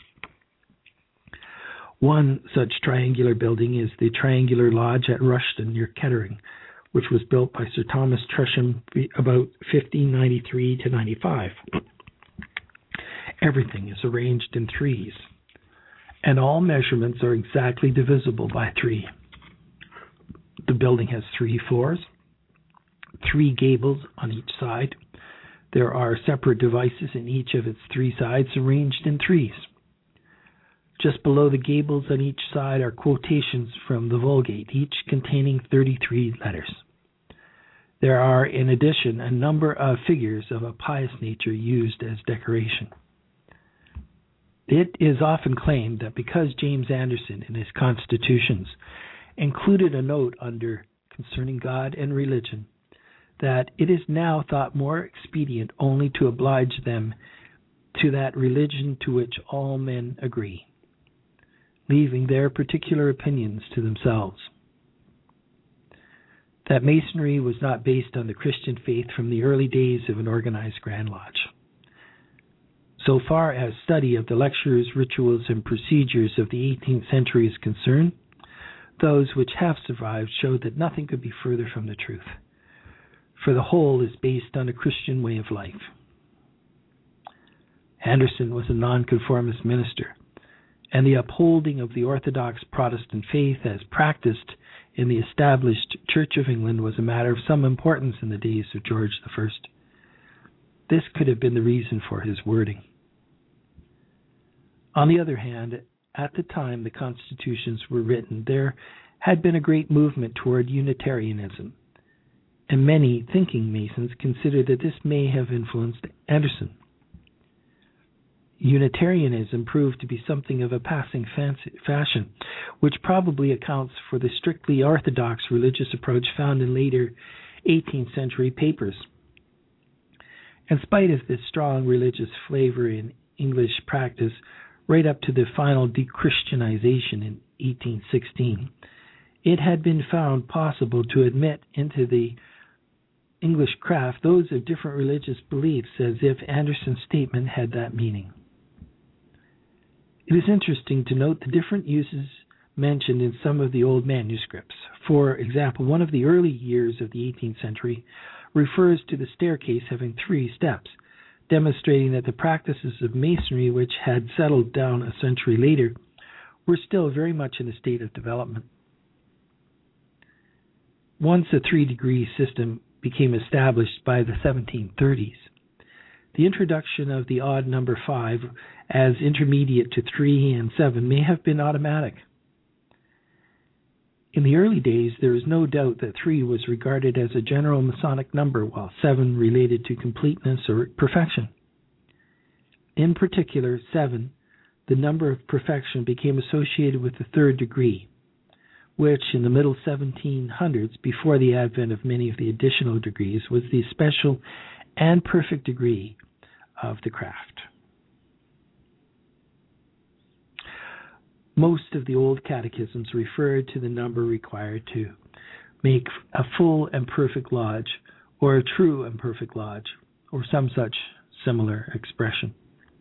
One such triangular building is the Triangular Lodge at Rushton near Kettering, which was built by Sir Thomas Tresham about fifteen ninety-three to ninety-five. Everything is arranged in threes, and all measurements are exactly divisible by three. The building has three floors, three gables on each side. There are separate devices in each of its three sides arranged in threes. Just below the gables on each side are quotations from the Vulgate, each containing thirty-three letters. There are, in addition, a number of figures of a pious nature used as decoration. It is often claimed that because James Anderson in his constitutions included a note under concerning God and religion, that it is now thought more expedient only to oblige them to that religion to which all men agree, leaving their particular opinions to themselves. That Masonry was not based on the Christian faith from the early days of an organized Grand Lodge. So far as study of the lectures, rituals, and procedures of the eighteenth century is concerned, those which have survived show that nothing could be further from the truth, for the whole is based on a Christian way of life. Anderson was a nonconformist minister, and the upholding of the Orthodox Protestant faith as practiced in the established Church of England was a matter of some importance in the days of George the First. This could have been the reason for his wording. On the other hand, at the time the constitutions were written, there had been a great movement toward Unitarianism, and many thinking Masons consider that this may have influenced Anderson. Unitarianism proved to be something of a passing fancy, fashion, which probably accounts for the strictly orthodox religious approach found in later eighteenth century papers. In spite of this strong religious flavor in English practice, right up to the final de-Christianization in eighteen sixteen, it had been found possible to admit into the English craft those of different religious beliefs, as if Anderson's statement had that meaning. It is interesting to note the different uses mentioned in some of the old manuscripts. For example, one of the early years of the eighteenth century refers to the staircase having three steps, demonstrating that the practices of Masonry, which had settled down a century later, were still very much in a state of development. Once a three-degree system became established by the seventeen thirties, the introduction of the odd number five as intermediate to three and seven may have been automatic. In the early days, there is no doubt that three was regarded as a general Masonic number, while seven related to completeness or perfection. In particular, seven, the number of perfection, became associated with the third degree, which in the middle seventeen hundreds, before the advent of many of the additional degrees, was the special and perfect degree of the craft. Most of the old catechisms referred to the number required to make a full and perfect lodge, or a true and perfect lodge, or some such similar expression.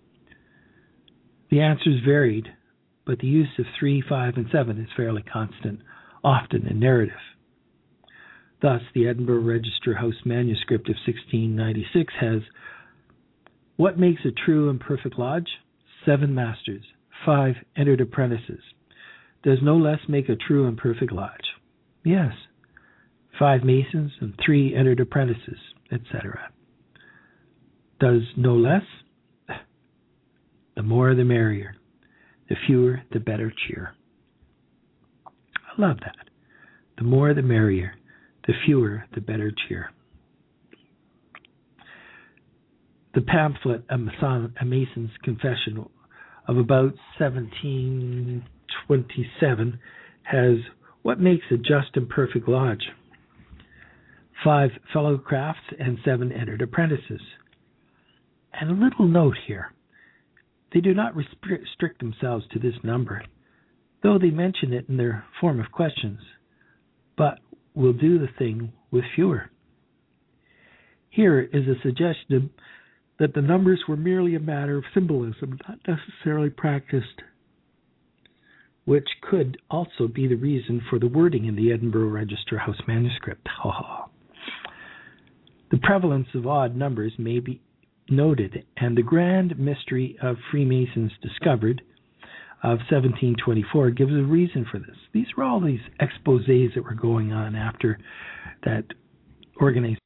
The answers varied, but the use of three, five, and seven is fairly constant, often in narrative. Thus, the Edinburgh Register House manuscript of sixteen ninety-six has, "What makes a true and perfect lodge? Seven masters, five entered apprentices. Does no less make a true and perfect lodge? Yes, five masons and three entered apprentices, et cetera. Does no less? The more the merrier. The fewer the better cheer." I love that. The more the merrier. The fewer the better cheer. The pamphlet, A, Mason, a Mason's Confession, of about seventeen twenty-seven, has "What makes a just and perfect lodge? Five fellow crafts and seven entered apprentices." And a little note here. They do not restrict themselves to this number, though they mention it in their form of questions, but will do the thing with fewer. Here is a suggestion that the numbers were merely a matter of symbolism, not necessarily practiced, which could also be the reason for the wording in the Edinburgh Register House manuscript. The prevalence of odd numbers may be noted, and the grand mystery of Freemasons discovered of seventeen twenty-four gives a reason for this. These were all these exposés that were going on after that organization,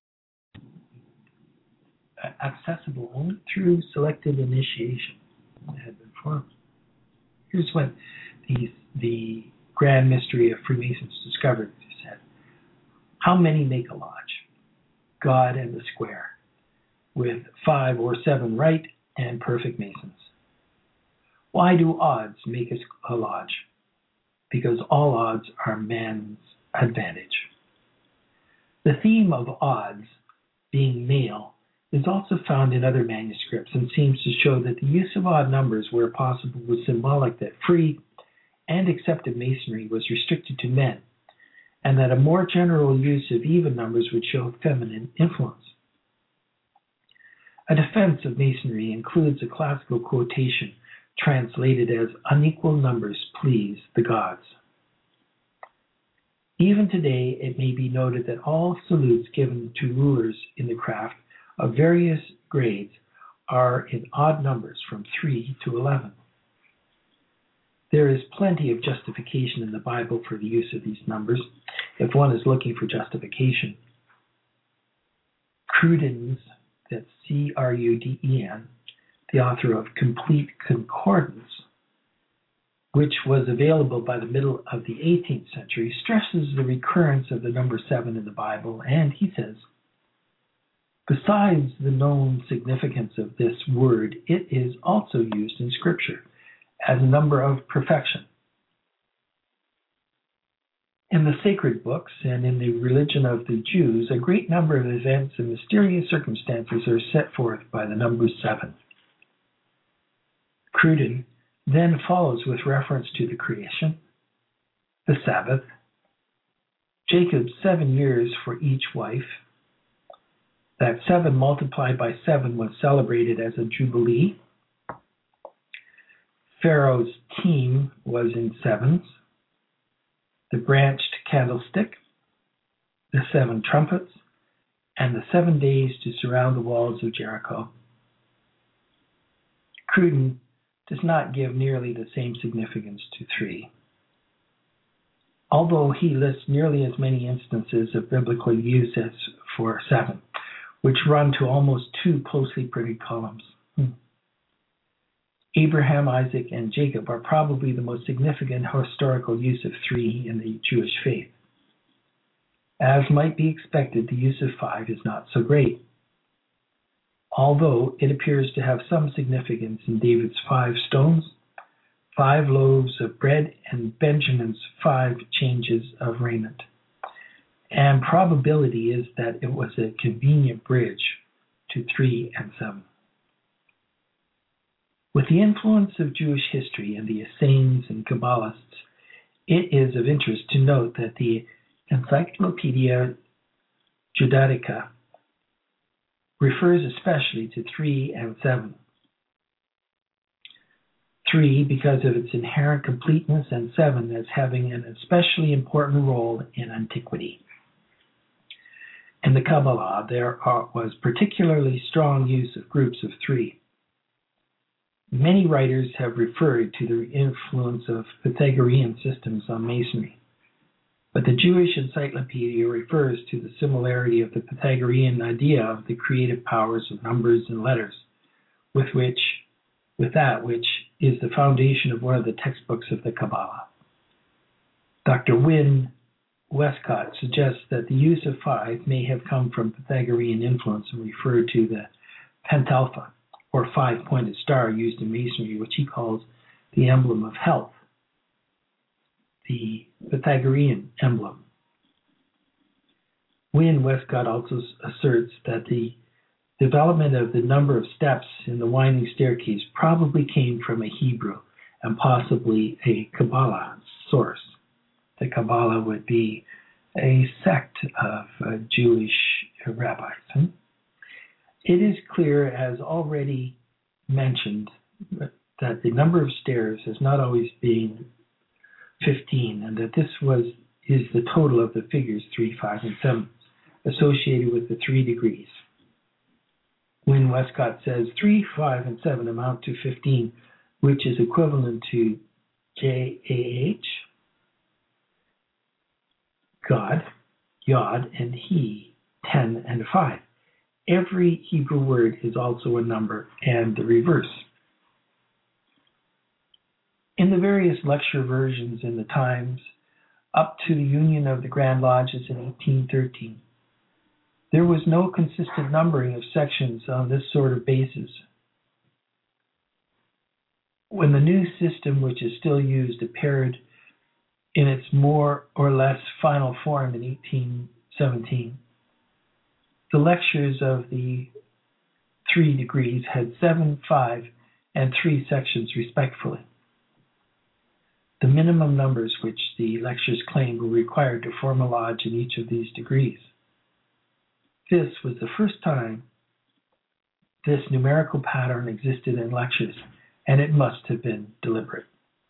accessible only through selected initiation had been formed. Here's what the, the grand mystery of Freemasons discovered. It said, how many make a lodge? God and the square, with five or seven right and perfect Masons. Why do odds make a lodge? Because all odds are man's advantage. The theme of odds being male is also found in other manuscripts and seems to show that the use of odd numbers where possible was symbolic that free and accepted Masonry was restricted to men, and that a more general use of even numbers would show feminine influence. A defense of Masonry includes a classical quotation translated as unequal numbers please the gods. Even today, it may be noted that all salutes given to rulers in the craft of various grades are in odd numbers from three to eleven. There is plenty of justification in the Bible for the use of these numbers, if one is looking for justification. Cruden's, that's C R U D E N, the author of Complete Concordance, which was available by the middle of the eighteenth century, stresses the recurrence of the number seven in the Bible, and he says, besides the known significance of this word, it is also used in Scripture as a number of perfection. In the sacred books and in the religion of the Jews, a great number of events and mysterious circumstances are set forth by the number seven. Cruden then follows with reference to the creation, the Sabbath, Jacob's seven years for each wife, that seven multiplied by seven was celebrated as a jubilee, Pharaoh's team was in sevens, the branched candlestick, the seven trumpets, and the seven days to surround the walls of Jericho. Cruden does not give nearly the same significance to three, although he lists nearly as many instances of biblical use as for seven, which run to almost two closely printed columns. Hmm. Abraham, Isaac, and Jacob are probably the most significant historical use of three in the Jewish faith. As might be expected, the use of five is not so great, although it appears to have some significance in David's five stones, five loaves of bread, and Benjamin's five changes of raiment. And probability is that it was a convenient bridge to three and seven. With the influence of Jewish history and the Essenes and Kabbalists, it is of interest to note that the Encyclopedia Judaica refers especially to three and seven. Three because of its inherent completeness, and seven as having an especially important role in antiquity. In the Kabbalah, there are, was particularly strong use of groups of three. Many writers have referred to the influence of Pythagorean systems on Masonry, but the Jewish Encyclopedia refers to the similarity of the Pythagorean idea of the creative powers of numbers and letters, with which, with that which is the foundation of one of the textbooks of the Kabbalah. Doctor Wynne Westcott suggests that the use of five may have come from Pythagorean influence and referred to the pentalpha, or five-pointed star used in Masonry, which he calls the emblem of health, the Pythagorean emblem. Wynne Westcott also asserts that the development of the number of steps in the winding staircase probably came from a Hebrew and possibly a Kabbalah source. The Kabbalah would be a sect of uh, Jewish rabbis. Hmm? It is clear, as already mentioned, that the number of stairs has not always been fifteen, and that this was is the total of the figures three, five, and seven associated with the three degrees. When Westcott says three, five, and seven amount to fifteen, which is equivalent to J A H, God, Yod, and He, ten and five. Every Hebrew word is also a number and the reverse. In the various lecture versions in the Times, up to the union of the Grand Lodges in eighteen thirteen, there was no consistent numbering of sections on this sort of basis. When the new system, which is still used, appeared in its more or less final form in eighteen seventeen, the lectures of the three degrees had seven, five, and three sections respectively. The minimum numbers which the lectures claimed were required to form a lodge in each of these degrees. This was the first time this numerical pattern existed in lectures, and it must have been deliberate.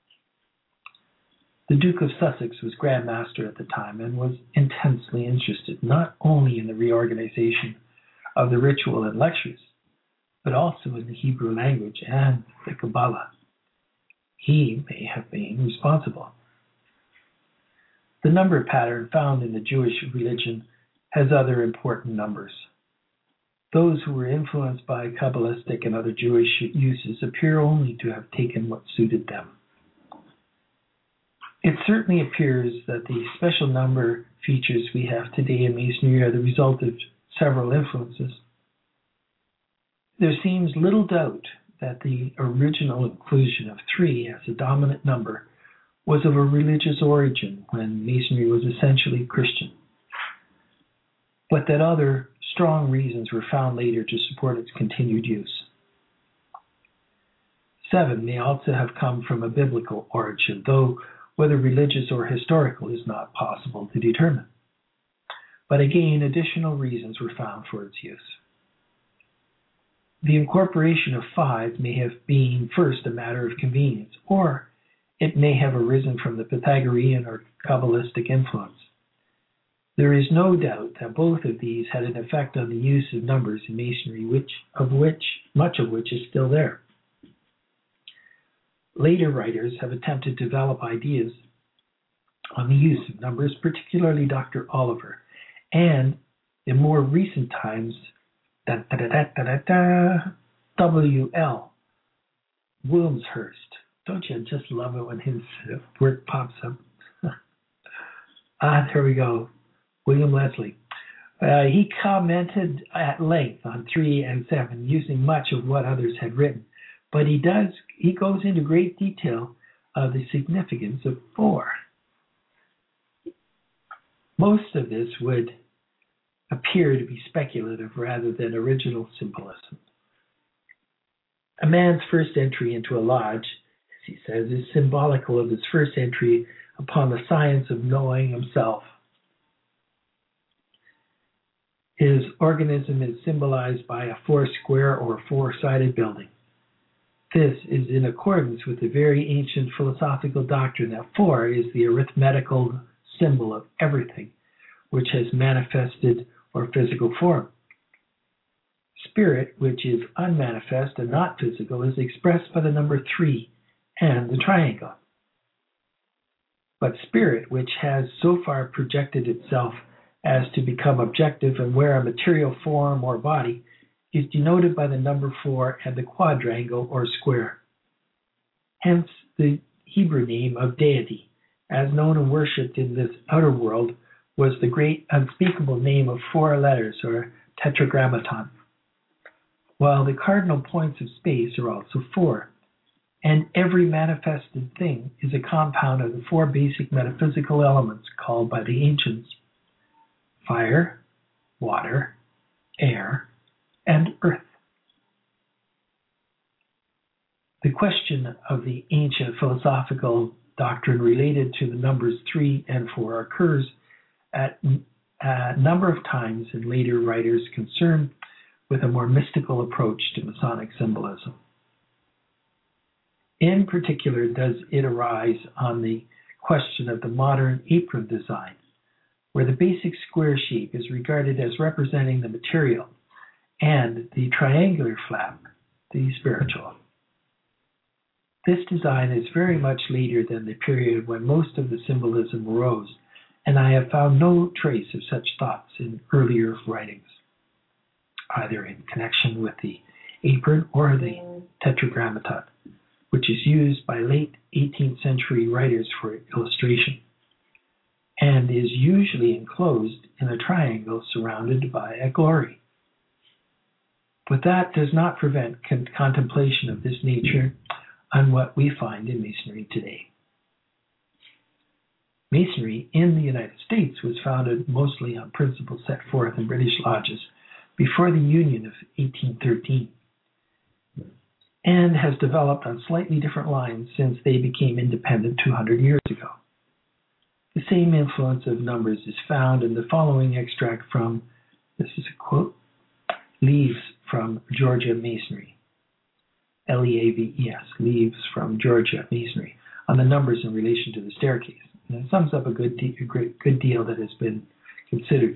The Duke of Sussex was Grand Master at the time and was intensely interested not only in the reorganization of the ritual and lectures, but also in the Hebrew language and the Kabbalah. He may have been responsible. The number pattern found in the Jewish religion has other important numbers. Those who were influenced by Kabbalistic and other Jewish uses appear only to have taken what suited them. It certainly appears that the special number features we have today in Masonry are the result of several influences. There seems little doubt that the original inclusion of three as a dominant number was of a religious origin when Masonry was essentially Christian, but that other strong reasons were found later to support its continued use. Seven may also have come from a biblical origin, though whether religious or historical is not possible to determine. But again, additional reasons were found for its use. The incorporation of five may have been first a matter of convenience, or it may have arisen from the Pythagorean or Kabbalistic influence. There is no doubt that both of these had an effect on the use of numbers in Masonry, which of which much of which is still there. Later writers have attempted to develop ideas on the use of numbers, particularly Doctor Oliver, and in more recent times, da, da, da, da, da, da, W L Wilmshurst. Don't you just love it when his work pops up? ah, there we go. William Leslie. Uh, he commented at length on three and seven, using much of what others had written, but he does he goes into great detail of the significance of four. Most of this would appear to be speculative rather than original symbolism. A man's first entry into a lodge, as he says, is symbolical of his first entry upon the science of knowing himself. His organism is symbolized by a four-square or four-sided building. This is in accordance with the very ancient philosophical doctrine that four is the arithmetical symbol of everything which has manifested or physical form. Spirit, which is unmanifest and not physical, is expressed by the number three and the triangle. But spirit, which has so far projected itself as to become objective and wear a material form or body, is denoted by the number four and the quadrangle or square. Hence the Hebrew name of deity, as known and worshipped in this outer world, was the great unspeakable name of four letters, or tetragrammaton, while the cardinal points of space are also four, and every manifested thing is a compound of the four basic metaphysical elements called by the ancients fire, water, air, and earth. The question of the ancient philosophical doctrine related to the numbers three and four occurs at a number of times in later writers concerned with a more mystical approach to Masonic symbolism. In particular, does it arise on the question of the modern apron design, where the basic square shape is regarded as representing the material and the triangular flap, the spiritual. This design is very much later than the period when most of the symbolism arose, and I have found no trace of such thoughts in earlier writings, either in connection with the apron or the tetragrammaton, which is used by late eighteenth century writers for illustration, and is usually enclosed in a triangle surrounded by a glory. But that does not prevent con- contemplation of this nature on what we find in Masonry today. Masonry in the United States was founded mostly on principles set forth in British lodges before the Union of eighteen thirteen, and has developed on slightly different lines since they became independent two hundred years ago. The same influence of numbers is found in the following extract from, this is a quote, Leaves from Georgia Masonry, L E A V E S, Leaves from Georgia Masonry, on the numbers in relation to the staircase. And it sums up a good, de- a great, good deal that has been considered.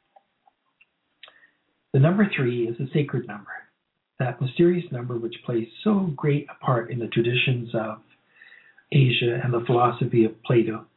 The number three is a sacred number, that mysterious number which plays so great a part in the traditions of Asia and the philosophy of Plato,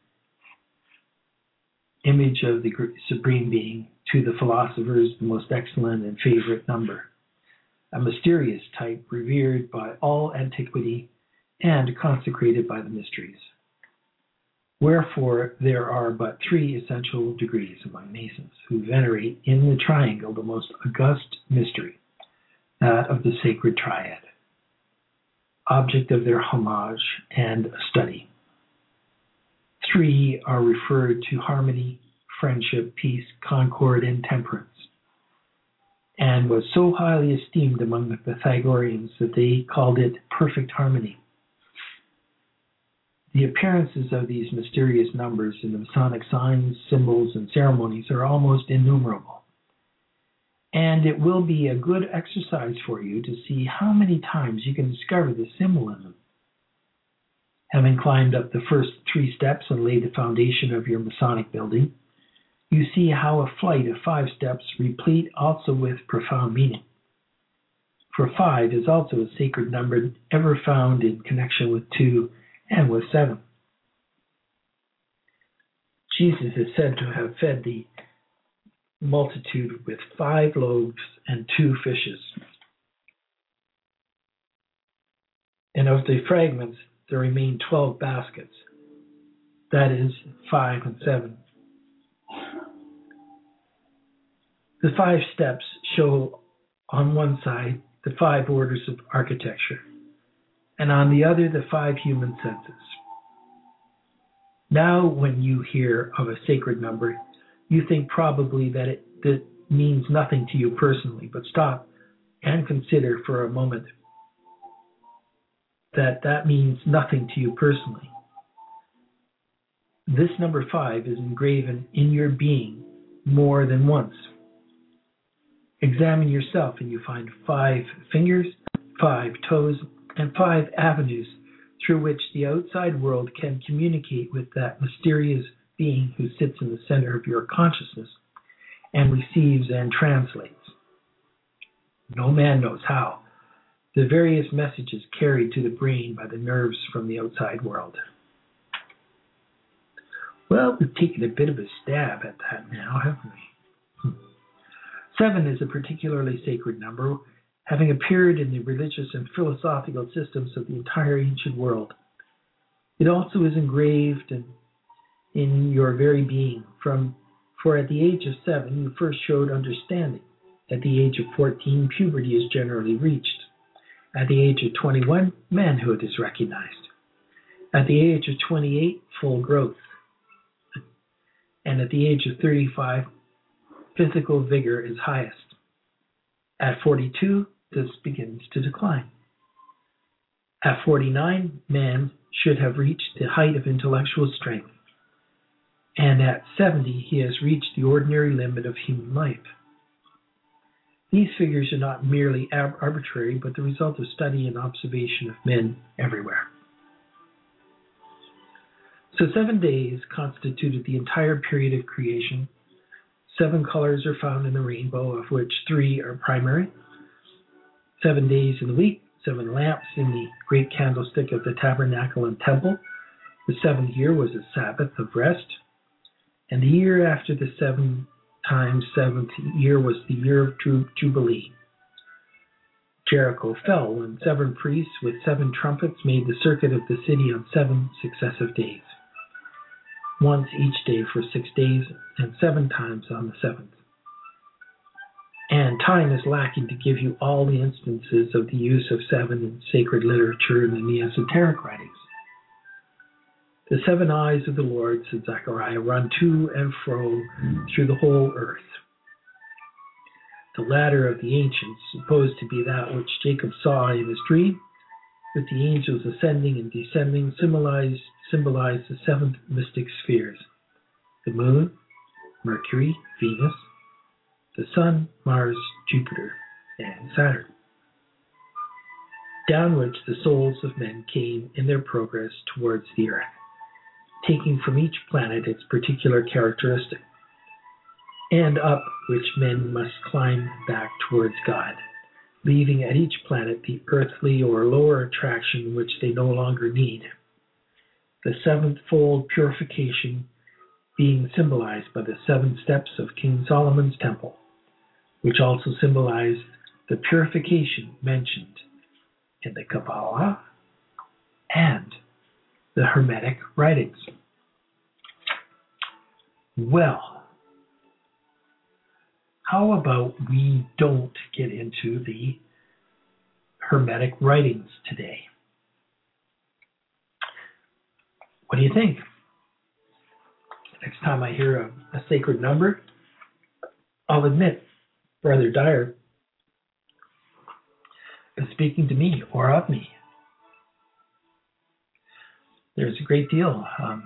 image of the Supreme Being, to the philosophers the most excellent and favorite number, a mysterious type revered by all antiquity and consecrated by the mysteries. Wherefore there are but three essential degrees among Masons who venerate in the triangle the most august mystery, that of the sacred triad, object of their homage and study. Three are referred to harmony, friendship, peace, concord, and temperance, and was so highly esteemed among the Pythagoreans that they called it perfect harmony. The appearances of these mysterious numbers in the Masonic signs, symbols, and ceremonies are almost innumerable, and it will be a good exercise for you to see how many times you can discover the symbol in them. Having climbed up the first three steps and laid the foundation of your Masonic building, you see how a flight of five steps replete also with profound meaning. For five is also a sacred number ever found in connection with two and with seven. Jesus is said to have fed the multitude with five loaves and two fishes. And of the fragments, there remain twelve baskets. That is, five and seven. The five steps show on one side the five orders of architecture, and on the other the five human senses. Now, when you hear of a sacred number, you think probably that it that means nothing to you personally, but stop and consider for a moment that that means nothing to you personally. This number five is engraven in your being more than once. Examine yourself and you find five fingers, five toes, and five avenues through which the outside world can communicate with that mysterious being who sits in the center of your consciousness and receives and translates. No man knows how. The various messages carried to the brain by the nerves from the outside world. Well, we've taken a bit of a stab at that now, haven't we? Hmm. Seven is a particularly sacred number, having appeared in the religious and philosophical systems of the entire ancient world. It also is engraved in, in your very being, from, for at the age of seven you first showed understanding. At the age of fourteen, puberty is generally reached. At the age of twenty-one, manhood is recognized. At the age of twenty-eight, full growth. And at the age of thirty-five, physical vigor is highest. At forty-two, this begins to decline. At forty-nine, man should have reached the height of intellectual strength. And at seventy, he has reached the ordinary limit of human life. These figures are not merely ab- arbitrary, but the result of study and observation of men everywhere. So seven days constituted the entire period of creation. Seven colors are found in the rainbow, of which three are primary. Seven days in the week, seven lamps in the great candlestick of the tabernacle and temple. The seventh year was a Sabbath of rest. And the year after the seven times seventh year was the year of Jubilee. Jericho fell when seven priests with seven trumpets made the circuit of the city on seven successive days, once each day for six days and seven times on the seventh. And time is lacking to give you all the instances of the use of seven in sacred literature and in the esoteric writings. The seven eyes of the Lord, said Zechariah, run to and fro through the whole earth. The ladder of the ancients, supposed to be that which Jacob saw in his dream, with the angels ascending and descending, symbolize, symbolize the seven mystic spheres: the moon, Mercury, Venus, the sun, Mars, Jupiter, and Saturn, down which the souls of men came in their progress towards the earth, taking from each planet its particular characteristic, and up which men must climb back towards God, leaving at each planet the earthly or lower attraction which they no longer need. The sevenfold purification being symbolized by the seven steps of King Solomon's temple, which also symbolize the purification mentioned in the Kabbalah and the Hermetic writings. Well, how about we don't get into the Hermetic writings today? What do you think? Next time I hear a, a sacred number, I'll admit Brother Dyer is speaking to me or of me. There's a great deal um,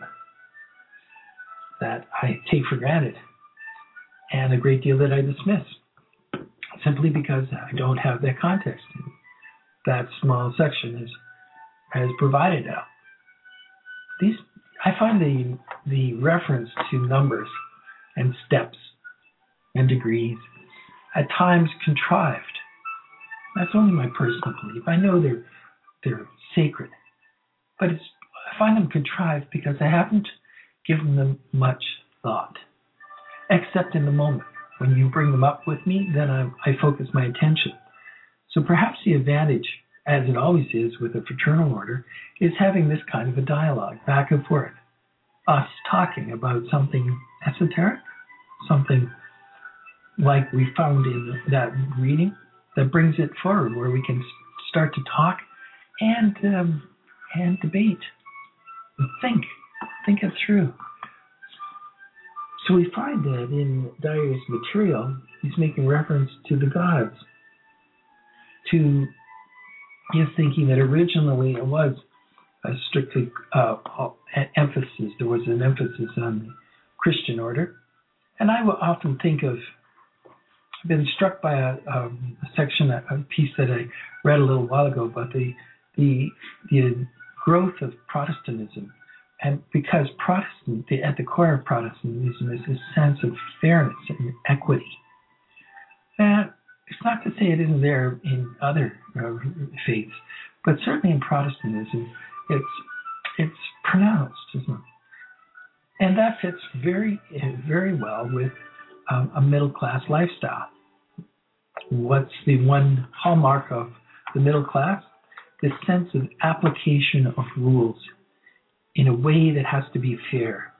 that I take for granted and a great deal that I dismiss simply because I don't have that context. That small section is has provided now. These I find the the reference to numbers and steps and degrees at times contrived. That's only my personal belief. I know they're they're sacred, but it's I find them contrived because I haven't given them much thought, except in the moment. When you bring them up with me, then I, I focus my attention. So perhaps the advantage, as it always is with a fraternal order, is having this kind of a dialogue back and forth. Us talking about something esoteric, something like we found in that reading that brings it forward, where we can start to talk and um, and debate. Think, think it through. So we find that in Dyer's material, he's making reference to the gods, to his thinking that originally it was a strictly uh, emphasis, there was an emphasis on the Christian order. And I will often think of, I've been struck by a, a, a section, a, a piece that I read a little while ago about the the the growth of Protestantism, and because Protestant, the, at the core of Protestantism is this sense of fairness and equity. And it's not to say it isn't there in other uh, faiths, but certainly in Protestantism, it's it's pronounced, isn't it? And that fits very very well with um, a middle class lifestyle. What's the one hallmark of the middle class? This sense of application of rules in a way that has to be fair,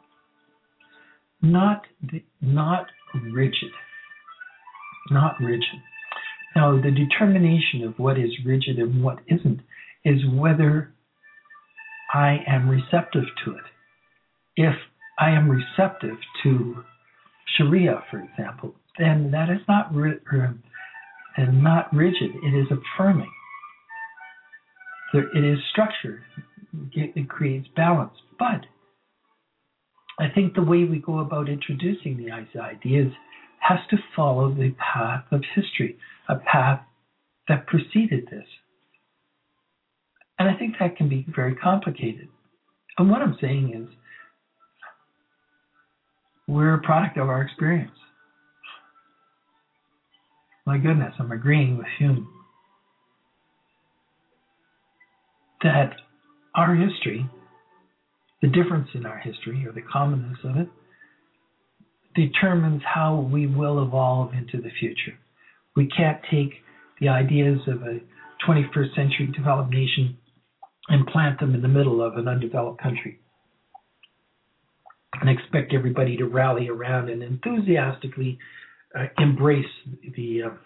not not rigid, not rigid. Now, the determination of what is rigid and what isn't is whether I am receptive to it. If I am receptive to Sharia, for example, then that is not ri- and not rigid. It is affirming. There, it is structured. It, it creates balance. But I think the way we go about introducing the ideas has to follow the path of history, a path that preceded this. And I think that can be very complicated. And what I'm saying is, we're a product of our experience. My goodness, I'm agreeing with Hume that our history, the difference in our history, or the commonness of it, determines how we will evolve into the future. We can't take the ideas of a twenty-first century developed nation and plant them in the middle of an undeveloped country and expect everybody to rally around and enthusiastically uh, embrace the uh,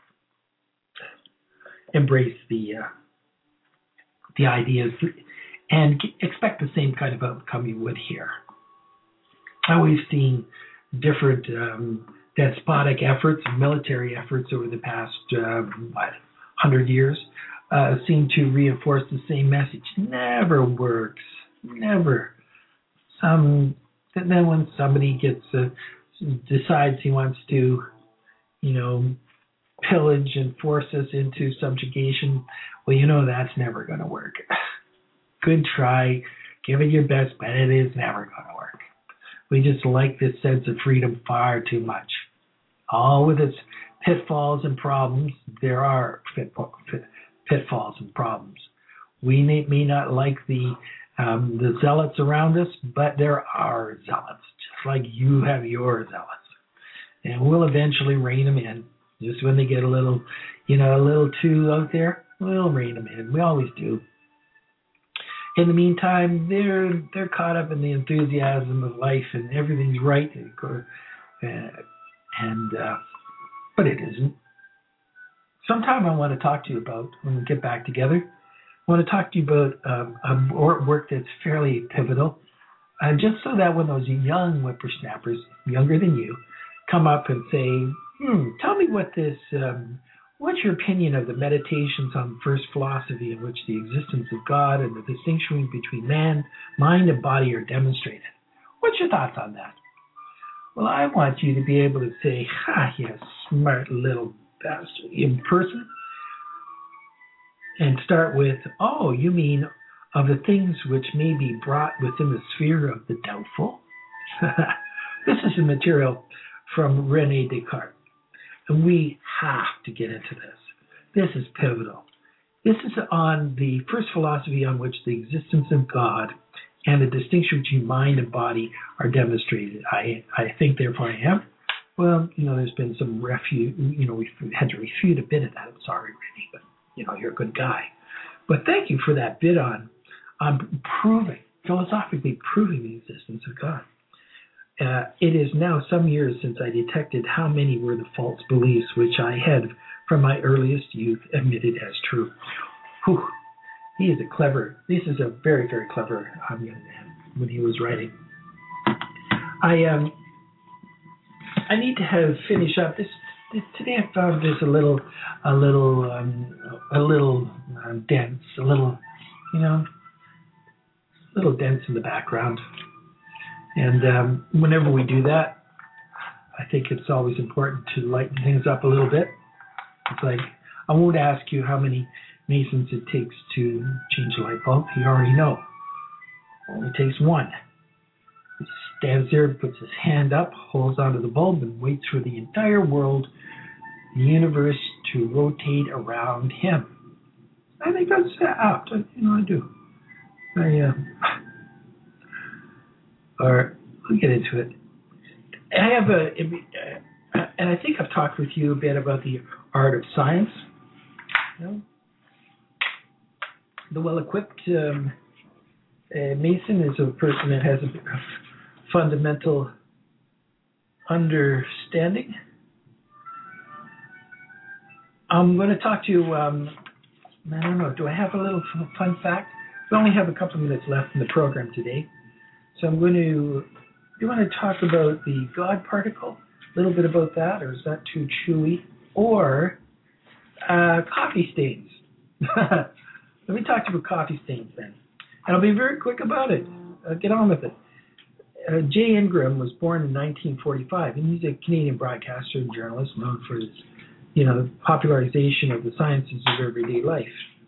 embrace the uh, the ideas and expect the same kind of outcome you would here. Now, we've seen different um, despotic efforts, military efforts over the past uh, what, hundred years uh, seem to reinforce the same message. Never works. Never. Some then when somebody gets uh, decides he wants to, you know, pillage and force us into subjugation, well, you know that's never going to work. Good try, give it your best, but it is never going to work. We just like this sense of freedom far too much. All with its pitfalls and problems, there are pitfalls and problems. We may, may not like the um, the zealots around us, but there are zealots, just like you have your zealots. And we'll eventually rein them in. Just when they get a little, you know, a little too out there, we'll rein them in. We always do. In the meantime, they're they're caught up in the enthusiasm of life and everything's right. And, and uh, but it isn't. Sometime I want to talk to you about, when we get back together, I want to talk to you about um, a work that's fairly pivotal. Uh, just so that when those young whippersnappers, younger than you, come up and say, hmm, tell me what this, um, what's your opinion of the Meditations on the First Philosophy, in which the existence of God and the distinction between man, mind, and body are demonstrated? What's your thoughts on that? Well, I want you to be able to say, ha, you smart little bastard, in person, and start with, oh, you mean of the things which may be brought within the sphere of the doubtful? This is the material from René Descartes. And we have to get into this. This is pivotal. This is on the first philosophy on which the existence of God and the distinction between mind and body are demonstrated. I I think, therefore, I am. Well, you know, there's been some refute, you know, we've had to refute a bit of that. I'm sorry, René, but, you know, you're a good guy. But thank you for that bit on, on proving, philosophically proving the existence of God. Uh, it is now some years since I detected how many were the false beliefs which I had from my earliest youth admitted as true. Whew. He is a clever, this is a very, very clever um, young man when he was writing. I um, I need to have finish up this, this today. I found this a little, a little, um, a little uh, dense, a little, you know, a little dense in the background. And um, whenever we do that, I think it's always important to lighten things up a little bit. It's like, I won't ask you how many Masons it takes to change a light bulb. You already know. It only takes one. He stands there, puts his hand up, holds onto the bulb, and waits for the entire world, the universe, to rotate around him. I think that's apt. You know, I do. I, uh, or we'll get into it. I have a, uh, and I think I've talked with you a bit about the art of science. You know, the well-equipped um, uh, Mason is a person that has a, a fundamental understanding. I'm going to talk to you. Um, I don't know. Do I have a little fun fact? We only have a couple of minutes left in the program today. So I'm going to, do you want to talk about the God particle? A little bit about that, or is that too chewy? Or Uh, coffee stains. Let me talk to you about coffee stains then. And I'll be very quick about it. Uh, get on with it. Uh, Jay Ingram was born in nineteen forty-five, and he's a Canadian broadcaster and journalist known for his, you know, popularization of the sciences of everyday life.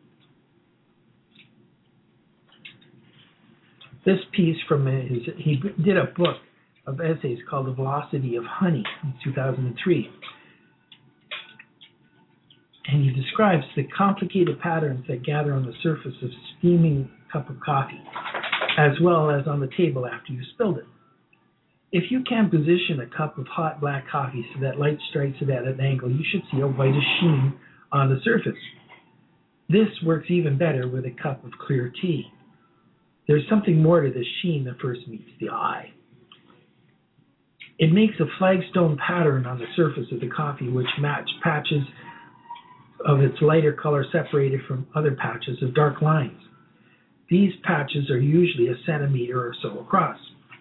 This piece from his, he did a book of essays called The Velocity of Honey in two thousand three. And he describes the complicated patterns that gather on the surface of steaming cup of coffee, as well as on the table after you spilled it. If you can position a cup of hot black coffee so that light strikes it at an angle, you should see a whitish sheen on the surface. This works even better with a cup of clear tea. There's something more to this sheen that first meets the eye. It makes a flagstone pattern on the surface of the coffee which match patches of its lighter color separated from other patches of dark lines. These patches are usually a centimeter or so across.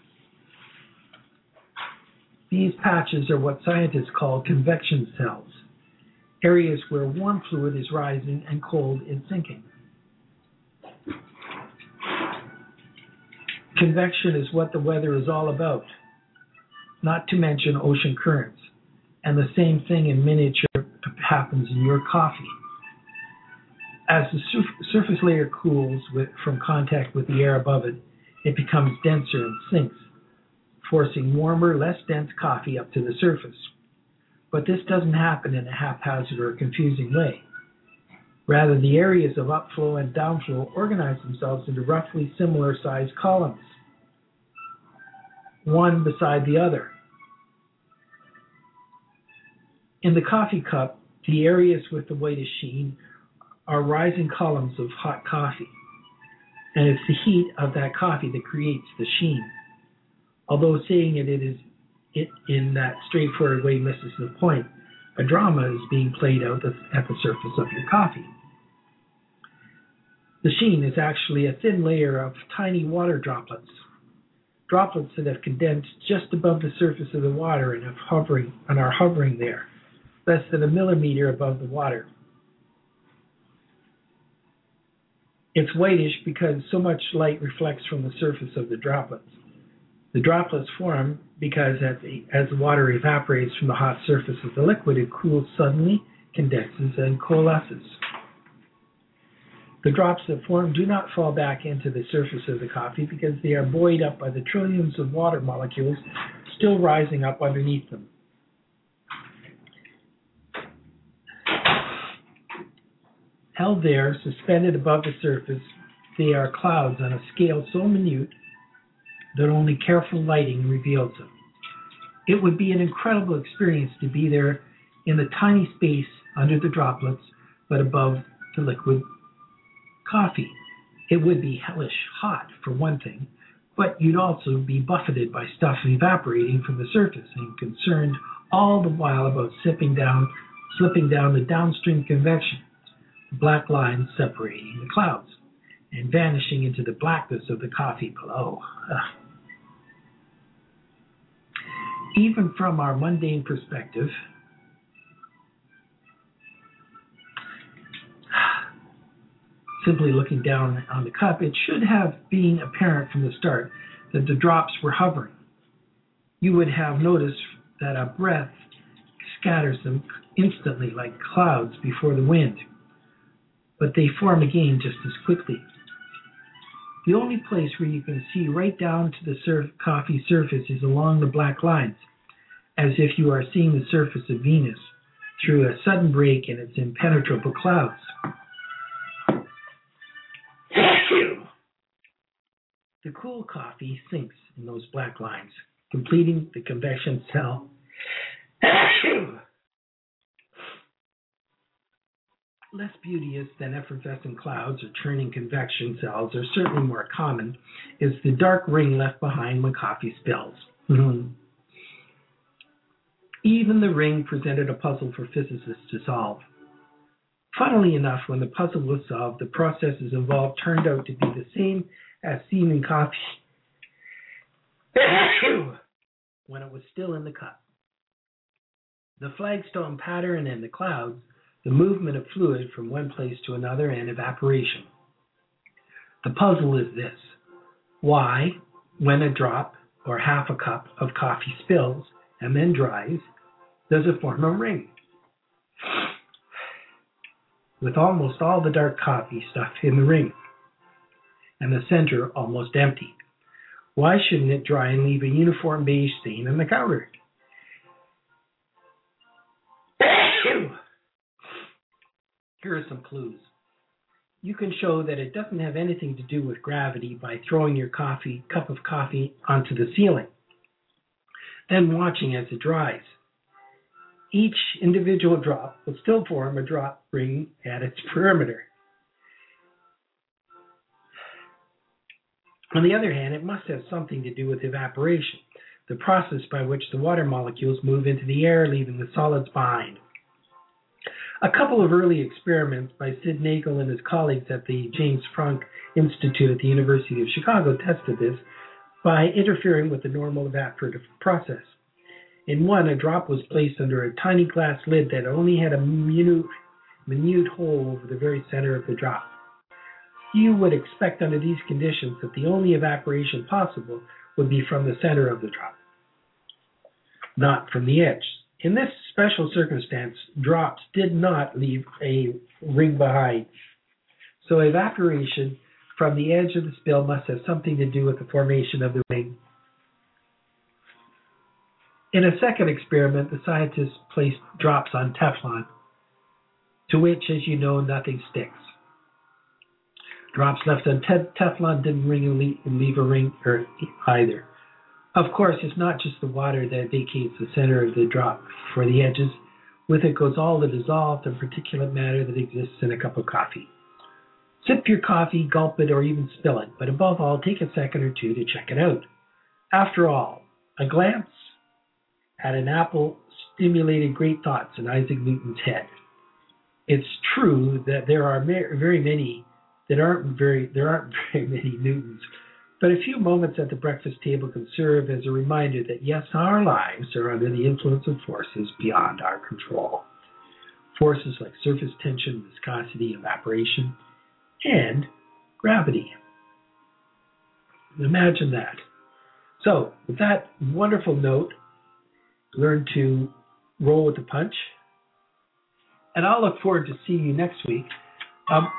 These patches are what scientists call convection cells, areas where warm fluid is rising and cold is sinking. Convection is what the weather is all about, not to mention ocean currents, and the same thing in miniature happens in your coffee. As the surf- surface layer cools with, from contact with the air above it, it becomes denser and sinks, forcing warmer, less dense coffee up to the surface. But this doesn't happen in a haphazard or confusing way. Rather, the areas of upflow and downflow organize themselves into roughly similar sized columns, one beside the other. In the coffee cup, the areas with the whitish sheen are rising columns of hot coffee, and it's the heat of that coffee that creates the sheen. Although saying it, it is it in that straightforward way misses the point. A drama is being played out at the surface of your coffee. The sheen is actually a thin layer of tiny water droplets, droplets that have condensed just above the surface of the water and, have hovering, and are hovering there, less than a millimeter above the water. It's whitish because so much light reflects from the surface of the droplets. The droplets form because as the, as the water evaporates from the hot surface of the liquid, it cools suddenly, condenses, and coalesces. The drops that form do not fall back into the surface of the coffee because they are buoyed up by the trillions of water molecules still rising up underneath them. Held there, suspended above the surface, they are clouds on a scale so minute that only careful lighting reveals them. It would be an incredible experience to be there in the tiny space under the droplets, but above the liquid coffee. It would be hellish hot, for one thing, but you'd also be buffeted by stuff evaporating from the surface and concerned all the while about sipping down, slipping down the downstream convection, the black lines separating the clouds, and vanishing into the blackness of the coffee below. Ugh. Even from our mundane perspective, simply looking down on the cup, it should have been apparent from the start that the drops were hovering. You would have noticed that a breath scatters them instantly like clouds before the wind, but they form again just as quickly. The only place where you can see right down to the surf- coffee surface is along the black lines, as if you are seeing the surface of Venus through a sudden break in its impenetrable clouds. The cool coffee sinks in those black lines, completing the convection cell. Less beauteous than effervescent clouds or churning convection cells are certainly more common, is the dark ring left behind when coffee spills. Mm-hmm. Even the ring presented a puzzle for physicists to solve. Funnily enough, when the puzzle was solved, the processes involved turned out to be the same as steaming coffee when it was still in the cup. The flagstone pattern and the clouds the movement of fluid from one place to another, and evaporation. The puzzle is this: why, when a drop or half a cup of coffee spills and then dries, does it form a ring? With almost all the dark coffee stuff in the ring and the center almost empty, why shouldn't it dry and leave a uniform beige stain on the counter? Here are some clues. You can show that it doesn't have anything to do with gravity by throwing your coffee cup of coffee onto the ceiling, then watching as it dries. Each individual drop will still form a drop ring at its perimeter. On the other hand, it must have something to do with evaporation, the process by which the water molecules move into the air, leaving the solids behind. A couple of early experiments by Sid Nagel and his colleagues at the James Franck Institute at the University of Chicago tested this by interfering with the normal evaporative process. In one, a drop was placed under a tiny glass lid that only had a minute, minute hole over the very center of the drop. You would expect under these conditions that the only evaporation possible would be from the center of the drop, not from the edge. In this special circumstance, drops did not leave a ring behind. So evaporation from the edge of the spill must have something to do with the formation of the ring. In a second experiment, the scientists placed drops on Teflon, to which, as you know, nothing sticks. Drops left on te- Teflon didn't ring and leave a ring either. Of course, it's not just the water that vacates the center of the drop for the edges. With it goes all the dissolved and particulate matter that exists in a cup of coffee. Sip your coffee, gulp it, or even spill it, but above all, take a second or two to check it out. After all, a glance at an apple stimulated great thoughts in Isaac Newton's head. It's true that there are very many that aren't very there aren't very many Newtons. But a few moments at the breakfast table can serve as a reminder that, yes, our lives are under the influence of forces beyond our control. Forces like surface tension, viscosity, evaporation, and gravity. Imagine that. So, with that wonderful note, learn to roll with the punch. And I'll look forward to seeing you next week. Um,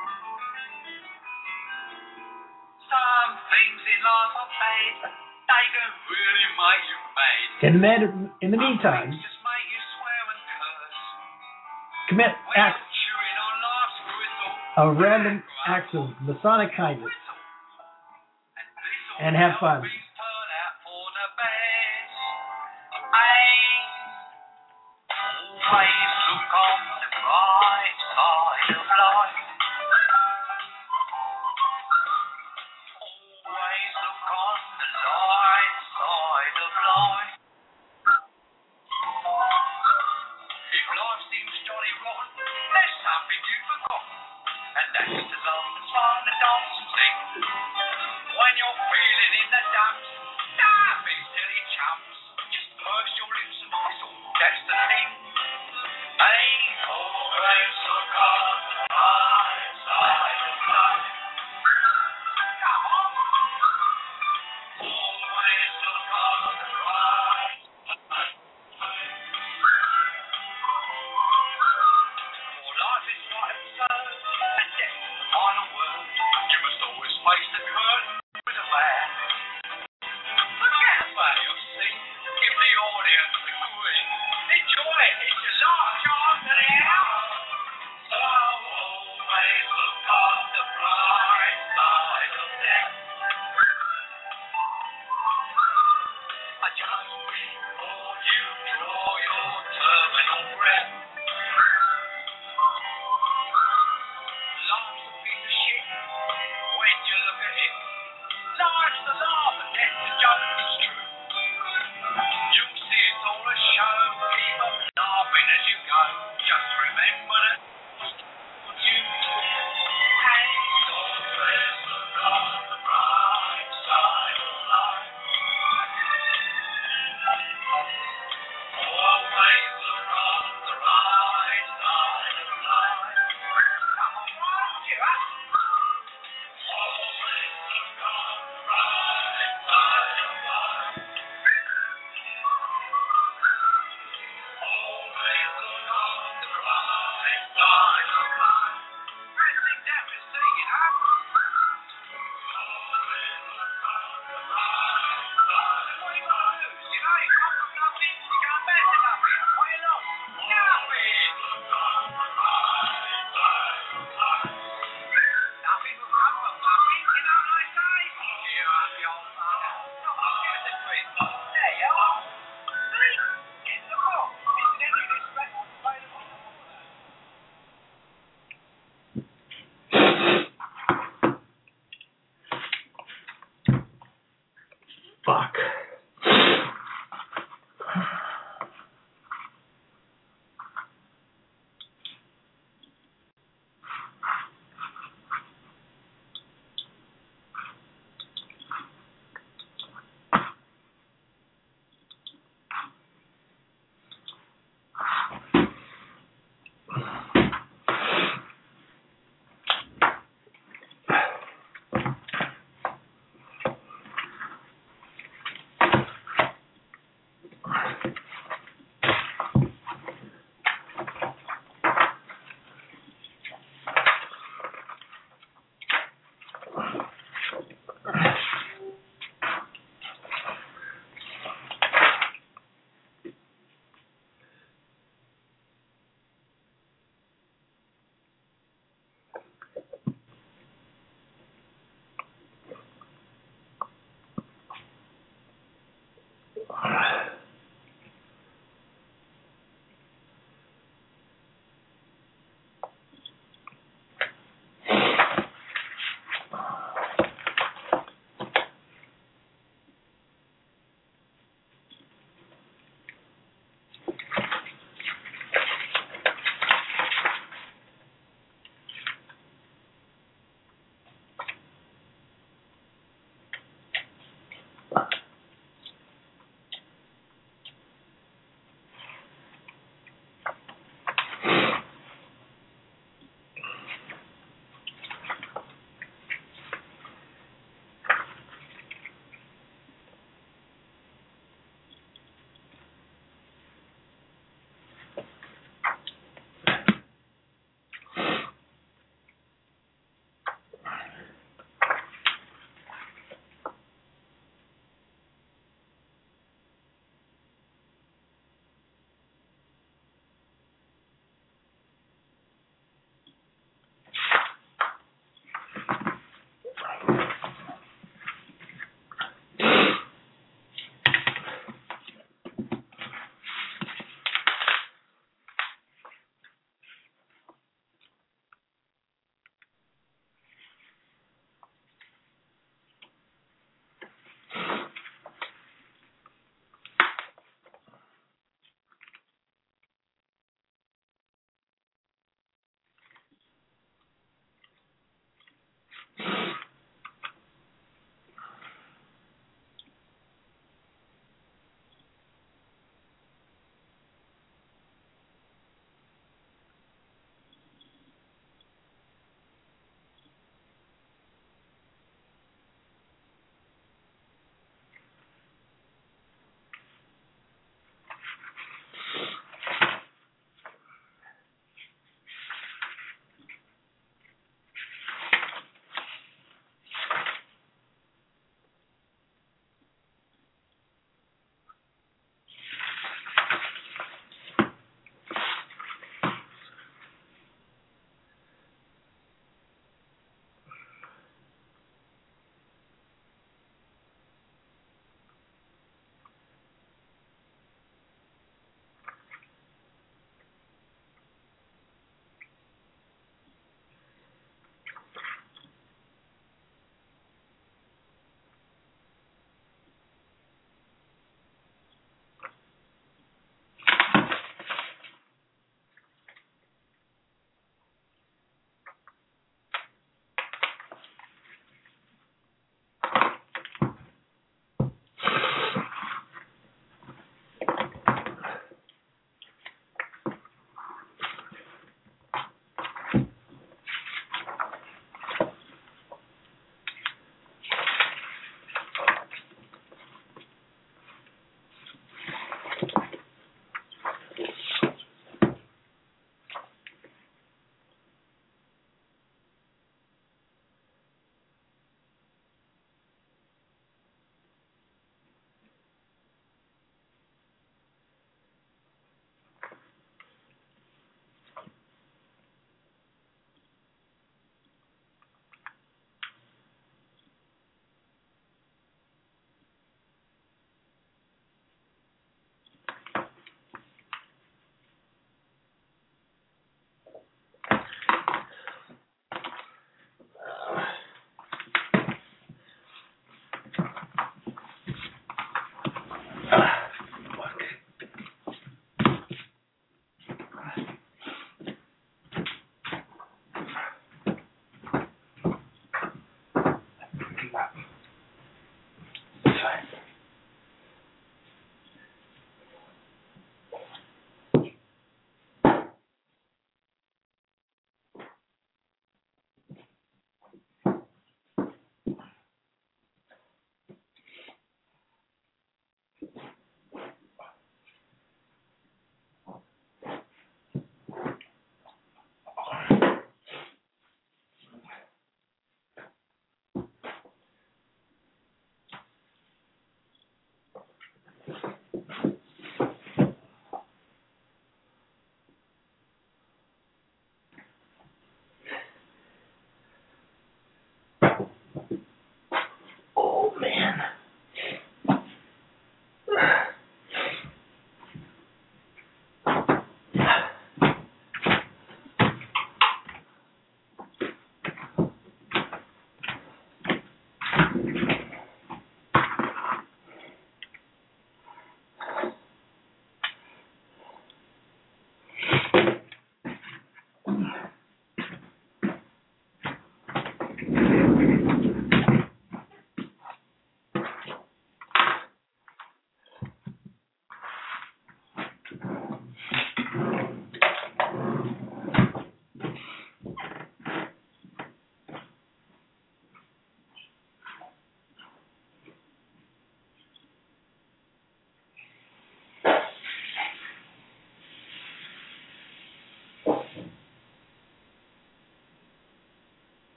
In the, man, in the meantime, commit acts of random acts of Masonic kindness and have fun.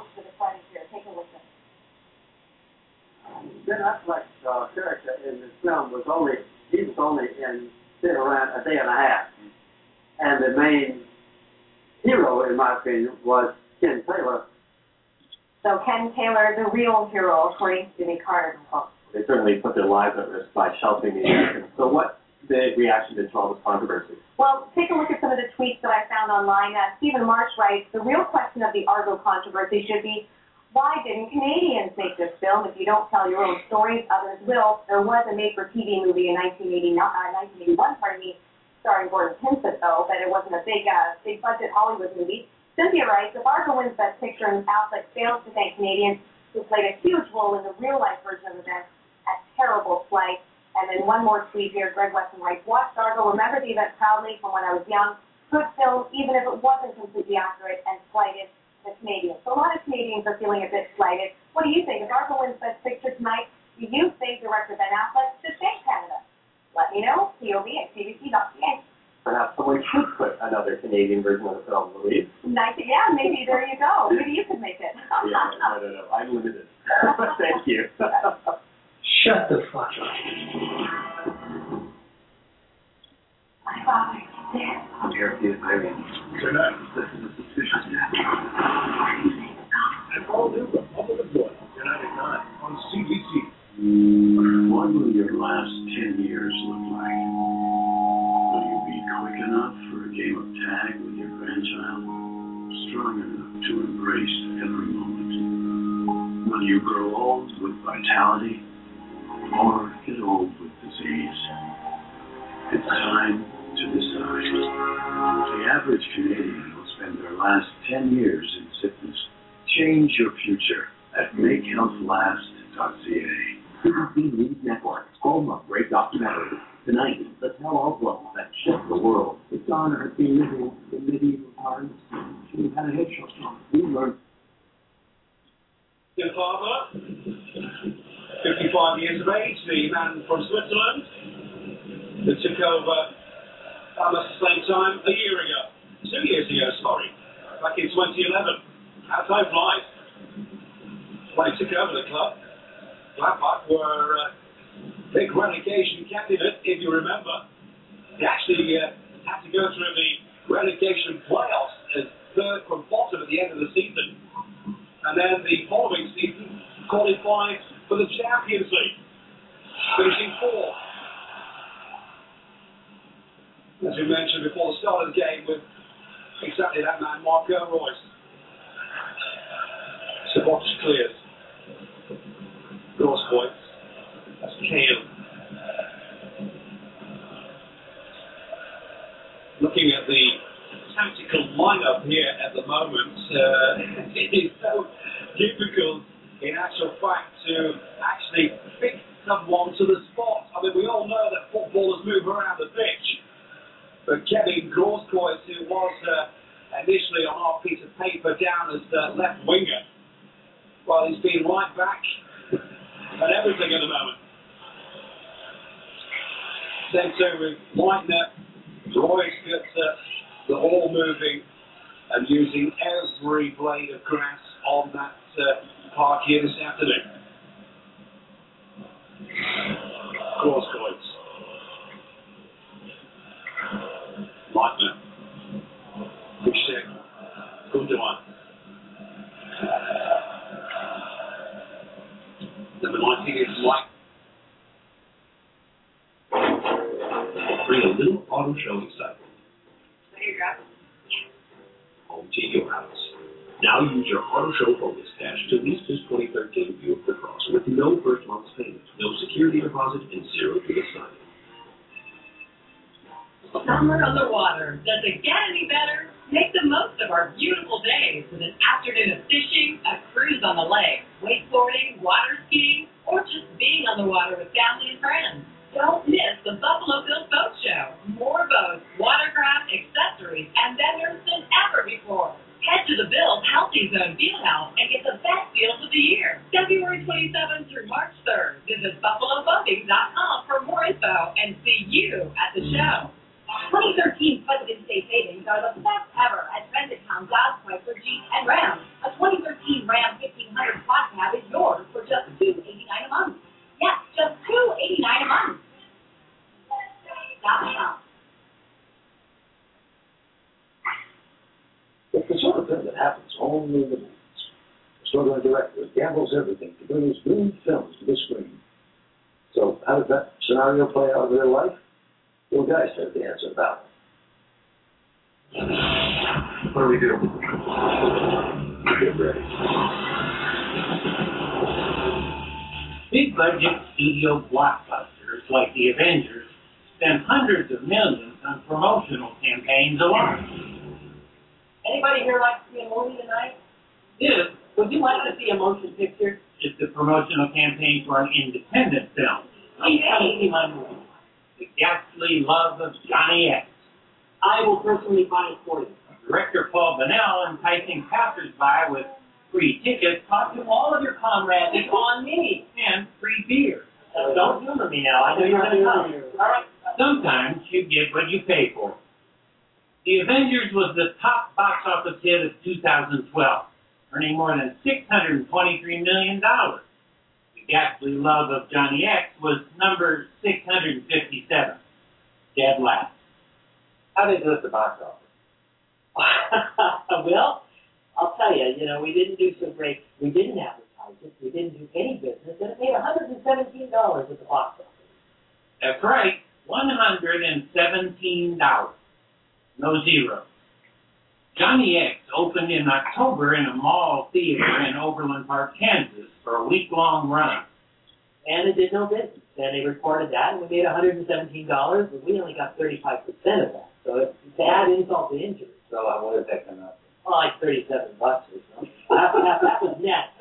looks at the credit here. Take a listen. Ben Affleck's uh, character in this film was only, he was only in been around a day and a half. And the main hero, in my opinion, was Ken Taylor. So Ken Taylor, the real hero, according to Jimmy Carter. They certainly put their lives at risk by sheltering the Americans. So what's the reaction to all this controversy? Well, take a look at some of the tweets that I found online. Uh, Stephen Marsh writes, the real question of the Argo controversy should be, why didn't Canadians make this film? If you don't tell your own stories, others will. There was a made-for-T V movie in nineteen eighty-one, pardon me, starring Gordon Pinsett, though, but it wasn't a big, uh, big-budget Hollywood movie. Cynthia writes, if Argo wins Best Picture and Affleck fails to thank Canadians who played a huge role in the real-life version of events, a terrible slight. And then one more tweet here, Greg Weston writes, watched Argo, remember the event proudly from when I was young. Good film, even if it wasn't completely accurate and slighted the Canadians. So a lot of Canadians are feeling a bit slighted. What do you think? If Argo wins Best Picture tonight, do you think director Ben Affleck should thank Canada? Let me know, P O V at C B C dot C A. Perhaps someone should put another Canadian version of the film, Louise. Nice, yeah, maybe there you go. Maybe you could make it. yeah, no, no, no, I'm limited. Thank you. Shut the fuck up. My father, yes. I'm here for you, Irene. Turn up. This is a suspicious man. And all new Republic of Oil, United nine on C B C. What will your last ten years look like? Will you be quick enough for a game of tag with your grandchild? Strong enough to embrace every moment? Will you grow old with vitality? Or get old with disease? It's time to decide. The average Canadian will spend their last ten years in sickness. Change your future at make health last dot c a. C B C News Network, home of great documentaries. Tonight, the tell-all book that shook the world. It's on her being living in medieval times. She had a head shot on. We learned. Your father, fifty-five years of age, the man from Switzerland, that took over almost the same time a year ago. Two years ago, sorry. Back in twenty eleven. How time flies. When he took over the club, Gladbach were a uh, big relegation candidate, if you remember. They actually uh, had to go through the relegation playoffs as third from bottom at the end of the season. And then the following season, qualified for the Champions League, finishing fourth. As we mentioned before the start of the game, with exactly that man, Marco Reus. Sabotage clears. Grosskreutz. That's Kale. Looking at the tactical lineup here at the moment, uh, it is so difficult in actual fact to actually fix someone to the spot. I mean, we all know that footballers move around the pitch, but Kevin Grosskreutz, who was uh, initially on our piece of paper down as the left winger, well, he's been right back and everything at the moment. Centre with Leitner, Royce gets uh, the ball moving and using every blade of grass on that uh, park here this afternoon. Grosskreutz. Leitner. Kuschek. Gundogan. Number nineteen is Mike. Bring a little auto show excitement. There you go. Home to your house. Now use your auto show focus cash to lease this twenty thirteen Buick LaCrosse with no first month's payment, no security deposit, and zero to the sign. Summer on the water. Does it get any better? Make the most of our beautiful days with an afternoon of fishing, a cruise on the lake, wakeboarding, water skiing, or just being on the water with family and friends. Don't miss the Buffalo Bills Boat Show. More boats, watercraft, accessories, and vendors than ever before. Head to the Bills Healthy Zone Fieldhouse and get the best deals of the year. February twenty-seventh through March third. Visit buffalo boating dot com for more info and see you at the show. twenty thirteen President's Day savings are the best ever at Trendicom, Dodge, Chrysler, Jeep, and Ram. A twenty thirteen Ram fifteen hundred Quad Cab is yours for just two hundred eighty-nine dollars a month. Yes, just two hundred eighty-nine dollars a month. Dot com. It's the sort of thing that happens only in the movies. The struggling director gambles everything to bring his dream films to the screen. So how does that scenario play out in real life? Well, guys have the answer now. What do we do? Get ready. Big budget studio blockbusters like The Avengers spend hundreds of millions on promotional campaigns alone. Anybody here like to see a movie tonight? This Would you like to see a motion picture? is the promotional campaign for an independent film. Please come and see my movie, The Ghastly Love of Johnny X. I will personally buy it for you. Director Paul Bennell enticing passers-by with free tickets. Talk to all of your comrades. It's on me. And free beer. Uh, don't humor me now. I know you're going to come. All right. Sometimes you get what you pay for. The Avengers was the top box office hit of two thousand twelve, earning more than six hundred twenty-three million dollars. The Ghastly Love of Johnny X was number six hundred fifty-seven, dead last. How did they do at the box office? Well, I'll tell you, you know, we didn't do so great. We didn't advertise it. We didn't do any business, and it made one hundred seventeen dollars at the box office. That's right, one hundred seventeen dollars. No zero. Johnny X opened in October in a mall theater in Overland Park, Kansas for a week-long run. And it did no business. And they reported that, and we made one hundred seventeen dollars, but we only got thirty-five percent of that. So it's bad insult to injury. So uh, what did that come out? Oh, like thirty-seven bucks or something. that, that, that was net.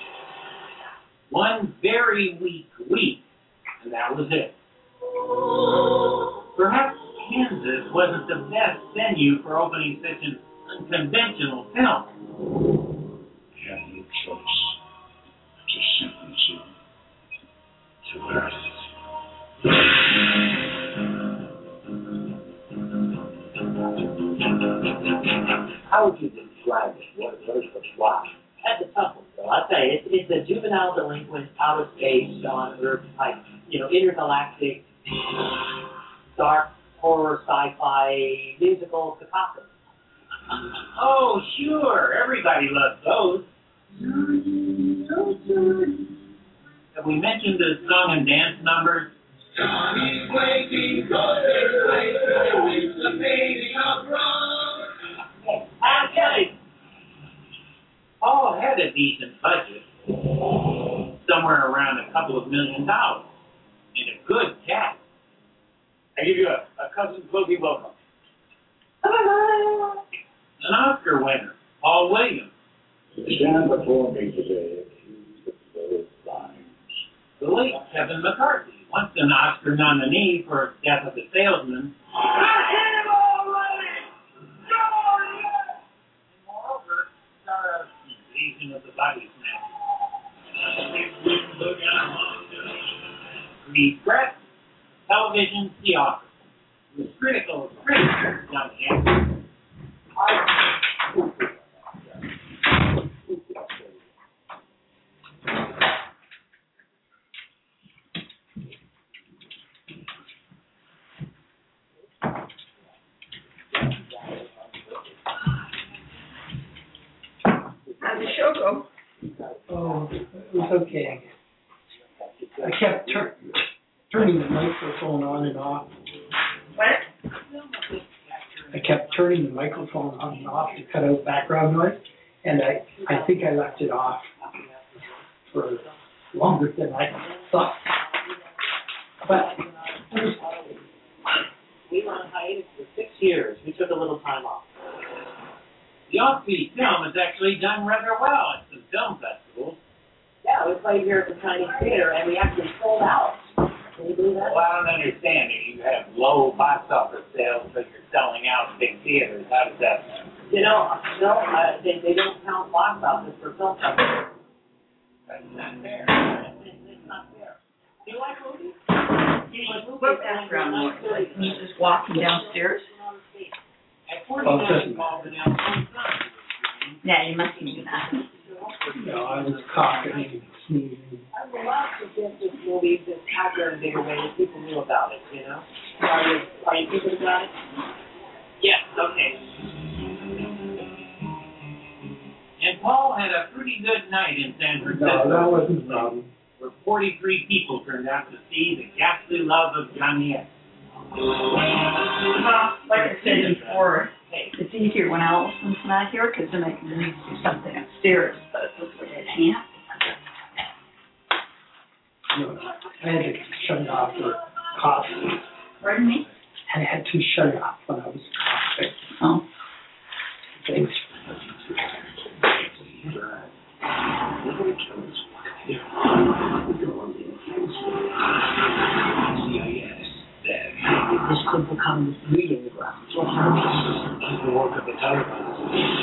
One very weak week, and that was it. Perhaps Kansas wasn't the best venue for opening such an unconventional film. I had no choice. Just simply to, to earth. How would you describe it? What, what is the plot? That's a tough one, though. I'll tell you, it's, it's a juvenile delinquent, out of space, on Earth type, you know, intergalactic, dark, horror, sci-fi, musical cacophony. Oh, sure. Everybody loves those. Have we mentioned the song and dance numbers? Johnny's waking color, it's the fading of wrong. Okay. Paul had a decent budget, somewhere around a couple of million dollars, and a good cast. I give you a, a cousin closing welcome. An Oscar winner, Paul Williams. You stand before me today accused of those crimes. The late Kevin McCarthy, once an Oscar nominee for Death of the Salesman. And moreover, star of Invasion of the Body Snatchers. Regret television theater. It was critical of critics, Johnny X. How'd the show go? Oh, it was okay. I kept tur- turning the microphone on and off. What? I kept turning the microphone on and off to cut out background noise, and I, I think I left it off for longer than I thought. But We were on hiatus for six years. We took a little time off. The off-beat film has actually done rather well at some film festivals. Yeah, we played here at the Chinese Theater, and we actually sold out. Can you believe that? Well, I don't understand it. You have low box office sales, but you're selling out big theaters. How does that happen? You know, no, uh, they, they don't count box office for film festivals. That's not fair. It's, it's not fair. you like movies? You wrote background noise, like me just walking downstairs. Oh, it doesn't. Yeah, you must be doing that. No, I was coughing and sneezing. I would love to get this movie, this Hacker in a bigger way, that people knew about it, you know? Are you, are you thinking about it? Yes, okay. And Paul had a pretty good night in San Francisco. No, that wasn't the problem. Where forty-three people turned out to see The Ghastly Love of Johnny S. Well, like I said before, it's easier when Allison's not here because then I can read do something upstairs, but it looks like I can't. No, I had to shut it off for coughing. Pardon me? I had to shut it off when I was coughing. Oh. Thanks. This could become breeding ground for the work of the Taliban.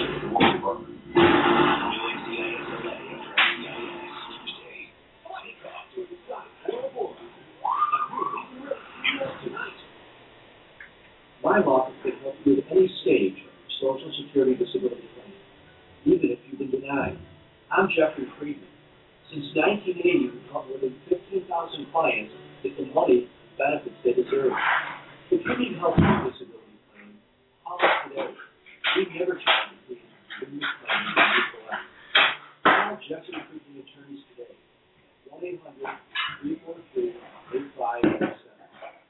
My office can help you at any stage of your Social Security disability claim, even if you've been denied. I'm Jeffrey Friedman. Since nineteen eighty, we've helped more than fifteen thousand clients get the money and benefits they deserve. If you need help with your disability claim, call us today. We never charge you fees for your claim that you collect. Call Jeffrey Friedman attorneys today. one eight hundred, three four three, eight five eight seven.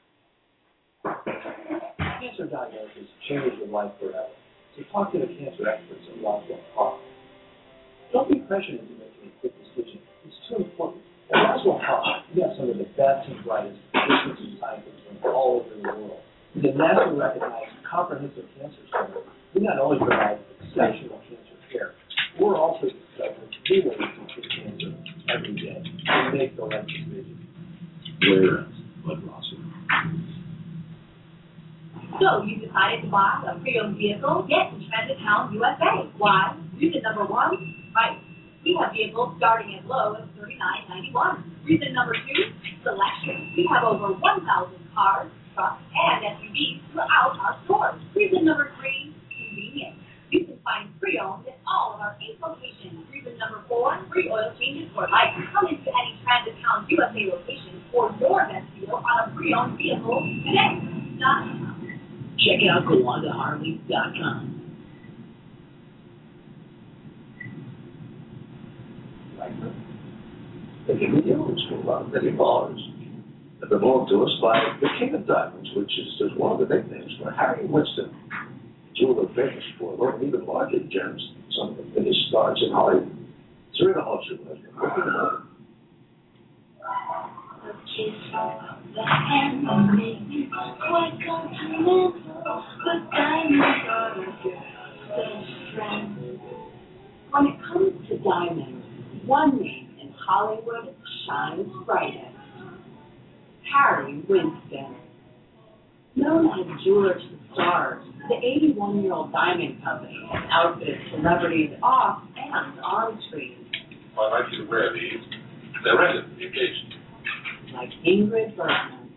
Cancer diagnosis changes your life forever. So talk to the cancer experts at Roswell Park. Don't be pressured into making a quick decision. It's too important. At Roswell Park, we have some of the best and brightest physicians and scientists from all over the world. With a nationally recognized comprehensive cancer center, we not only provide exceptional cancer care, we're also discovering new ways to treat cancer every day and make the right decision. Where at Roswell? So you decided to buy a pre-owned vehicle? Get to Transit Town U S A. Why? Reason number one, right. We have vehicles starting as low as thirty-nine ninety-one. Reason number two, selection. We have over one thousand cars, trucks, and S U Vs throughout our stores. Reason number three, convenience. You can find pre-owned at all of our eight locations. Reason number four, free oil changes for life. Come into any Transit Town U S A location for your best deal on a pre-owned vehicle today. Dot com. Check out Kawanda Harley dot com. They give me deals for about a million dollars. They've been brought to us by the King of Diamonds, which is just one of the nicknames for Harry Winston, a jeweler famous for working even larger gems, some of the biggest stars in Hollywood. Serena Holzer has been working them out. A kiss from the hand will make me quite continental, but diamonds are the best friend. When it comes to diamonds, one name in Hollywood shines brightest. Harry Winston. Known as jeweler to the stars, the eighty-one-year-old diamond company has outfitted celebrities off and on screen. I'd like you to wear these. They're ready for the occasion. Like Ingrid Bergman.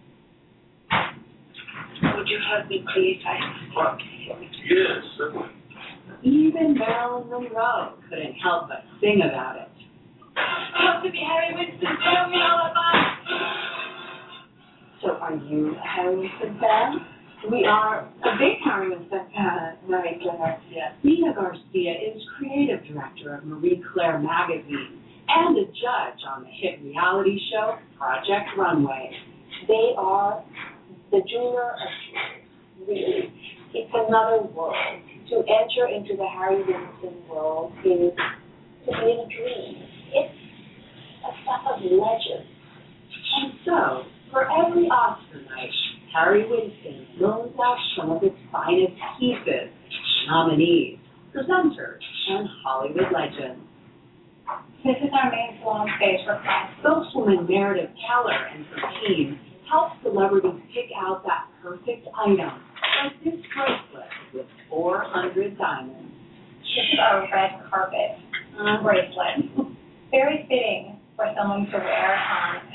Would you have me please? I Yes, certainly. Even Marilyn Monroe couldn't help but sing about it. want to be Harry Winston. Tell me all about it. So are you a Harry Winston fan? We are a big Harry Winston fan, Marie Claire Garcia. Nina Garcia is creative director of Marie Claire magazine and a judge on the hit reality show Project Runway. They are the jeweler of jewelers, really. It's another world. To enter into the Harry Winston world is to be in a dream. It's a stuff of legend. And so, for every Oscar night, Harry Winston loans out some of its finest pieces, nominees, presenters, and Hollywood legends. This is our main salon space for class. Spokeswoman Meredith Keller and her team help celebrities pick out that perfect item, like this bracelet with four hundred diamonds. This is our red carpet uh, bracelet. Very fitting for someone to wear on an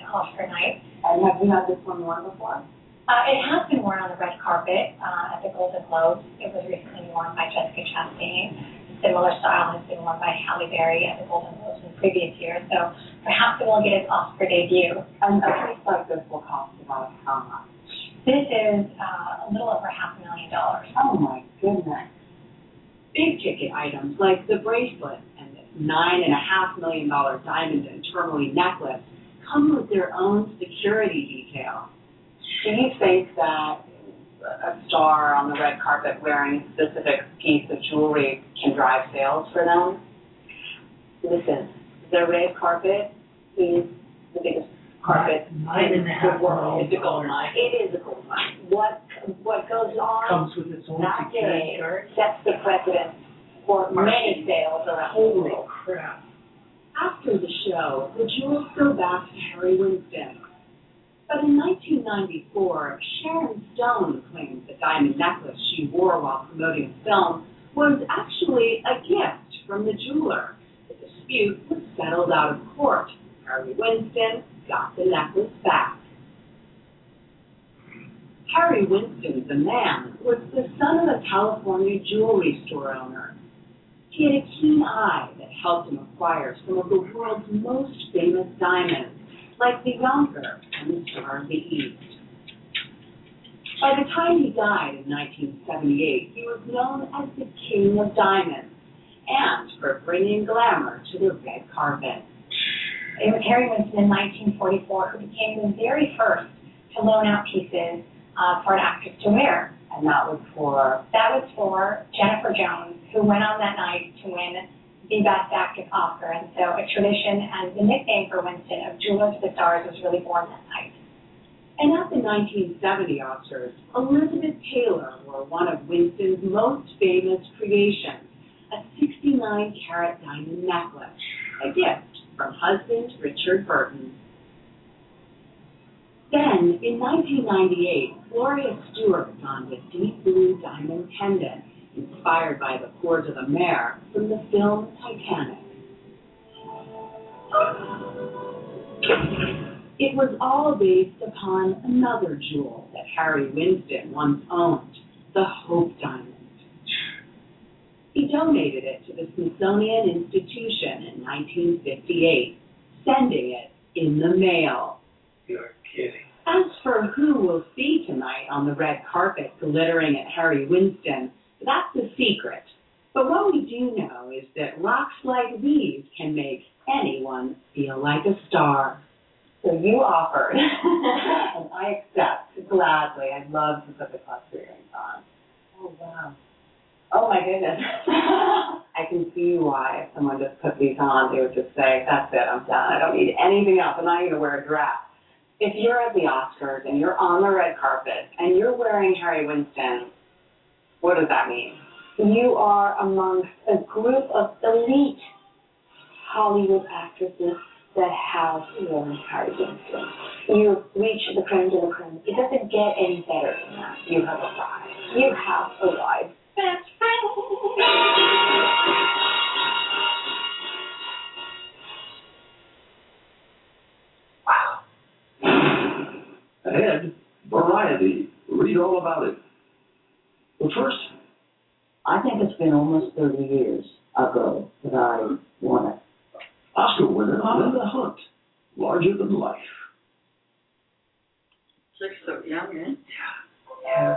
Oscar night. And have you had this one worn before? Uh, it has been worn on the red carpet uh, at the Golden Globes. It was recently worn by Jessica Chastain. Similar style has been worn by Halle Berry at the Golden Globes in previous years. So perhaps it will get its Oscar debut. And a piece like this will cost about how much? This is uh, a little over half a million dollars. Oh my goodness. Big ticket items like the bracelet and the nine and a half million dollar diamond and tourmaline necklace come with their own security detail. Do you think that a star on the red carpet wearing a specific piece of jewelry can drive sales for them? Listen, the red carpet is the biggest carpet Nine in and a half the world. million It's a gold mine. It is a gold mine. What what goes on Comes with its own that security day guard. sets the precedent for many sales around the Holy world. crap. After the show, the jewels go back to Harry Winston. But in nineteen ninety-four, Sharon Stone claimed the diamond necklace she wore while promoting the film was actually a gift from the jeweler. The dispute was settled out of court. Harry Winston got the necklace back. Harry Winston, the man, was the son of a California jewelry store owner. He had a keen eye that helped him acquire some of the world's most famous diamonds, like the Yonker and the Star of the East. By the time he died in nineteen seventy-eight, he was known as the King of Diamonds and for bringing glamour to the red carpet. It was Harry Winston in nineteen forty-four who became the very first to loan out pieces uh, for an actress to wear. And that was for? That was for Jennifer Jones, who went on that night to win the Best Actress Oscar. And so a tradition and the nickname for Winston of Jeweler to the Stars was really born that night. And at the nineteen seventy Oscars, Elizabeth Taylor wore one of Winston's most famous creations, a sixty-nine carat diamond necklace, a gift from husband Richard Burton. Then, in nineteen ninety-eight, Gloria Stewart donned a deep blue diamond pendant inspired by the Cours de la Mer from the film Titanic. It was all based upon another jewel that Harry Winston once owned, the Hope Diamond. He donated it to the Smithsonian Institution in nineteen fifty-eight, sending it in the mail. You're kidding. As for who we'll see tonight on the red carpet glittering at Harry Winston, that's a secret. But what we do know is that rocks like these can make anyone feel like a star. So you offered, and I accept gladly. I'd love to put the cluster earrings on. Oh, wow. Oh, my goodness. I can see why if someone just put these on, they would just say, that's it, I'm done. I don't need anything else. I'm not even going to wear a dress. If you're at the Oscars and you're on the red carpet and you're wearing Harry Winston, what does that mean? You are amongst a group of elite Hollywood actresses that have worn Harry Winston. You reach the creme de la creme. It doesn't get any better than that. You have arrived. You have arrived. Best friend. Ahead, variety. Read all about it. But first, I think it's been almost thirty years ago that I won it. Oscar winner Linda Hunt, larger than life. Six foot young, eh? Yeah.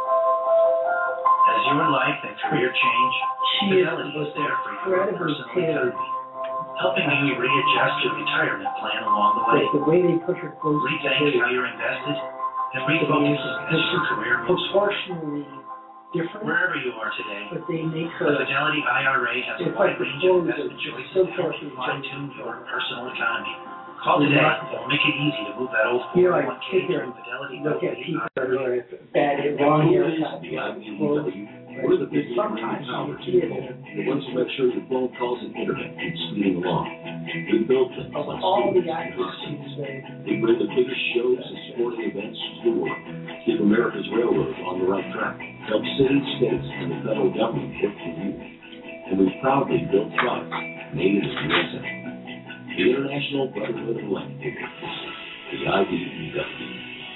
As your life and career change, She is Fidelity is there for your incredibly personal tailored. economy, helping you readjust your retirement plan along the way. Like the way they put her clothes Rethink together how you're invested and refocus as your career moves forward. proportionally different, Wherever you are today, but they make the her. Fidelity I R A has a It's wide like the range of clothes investment are choices so to help carefully fine-tune your personal economy. Call They're today. not- We'll make it easy to move that old You know, four oh I one k sit here to and Fidelity. look at people that are bad, long haircuts, clothes. We're the big Sometimes power you see it. the ones who make sure your phone calls and internet keep speeding along. We build things Of like all the stadiums and actors concerts. she's made, We bring the biggest shows and sporting events to the world. Keep America's railroads on the right track. Help cities, states, and the federal government work for you. And we proudly build products made in the U S A. The International Brotherhood of Landscapers. the I D E W.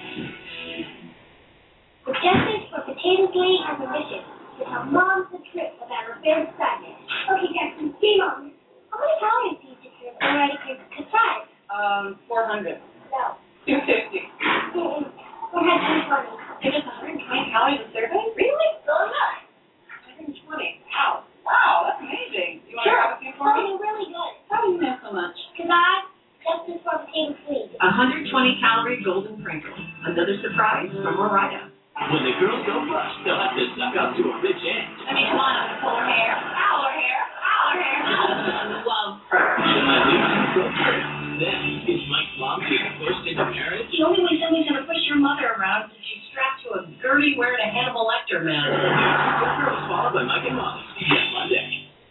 The Justice for Potatoes Lane has a mission to tell moms the truth about her failed pregnant. Okay, Jackson, game on. How many calories do you secure already could try? Um, four hundred. No. two fifty. Mm-mm. four hundred twenty. It's just one hundred twenty calories a serving? Really? So much. one hundred twenty. Wow. Wow, that's amazing. You want Sure. to have a few for me? Oh, really good. How do you know so much? Because I, Justice for Potatoes Lane. one hundred twenty calorie golden Pringles. Another surprise from Mariah. When the girls go bust, they'll have to suck up to a rich aunt. I mean, come on, pull her hair. Ow, her hair. Ow, her hair. Love her. Should I leave my girlfriend? Then, is Mike's mom being forced into marriage? The only way somebody's going to push your mother around is if she's strapped to a girdie wearing a Hannibal Lecter man. Girl was swallowed by Mike and Molly. C B S Monday.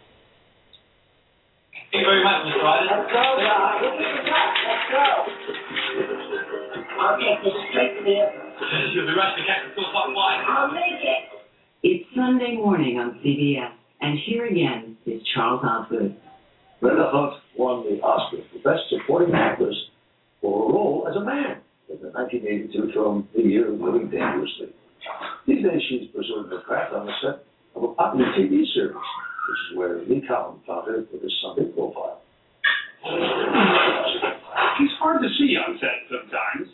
Thank you very much, Mister Ryder. Let's go, guys. Let's go. I'll take this straight to the airport. You'll be rushing to catch the full fucking wine. I'll make it. It's Sunday morning on C B S, and here again is Charles Osgood. Linda Hunt won the Oscar for Best Supporting Actress for a role as a man in the nineteen eighty-two film The Year of Living Dangerously. These days, she's pursuing her craft on the set of a popular T V series, which is where Lee Collin found her with his Sunday profile. She's hard to see on set sometimes.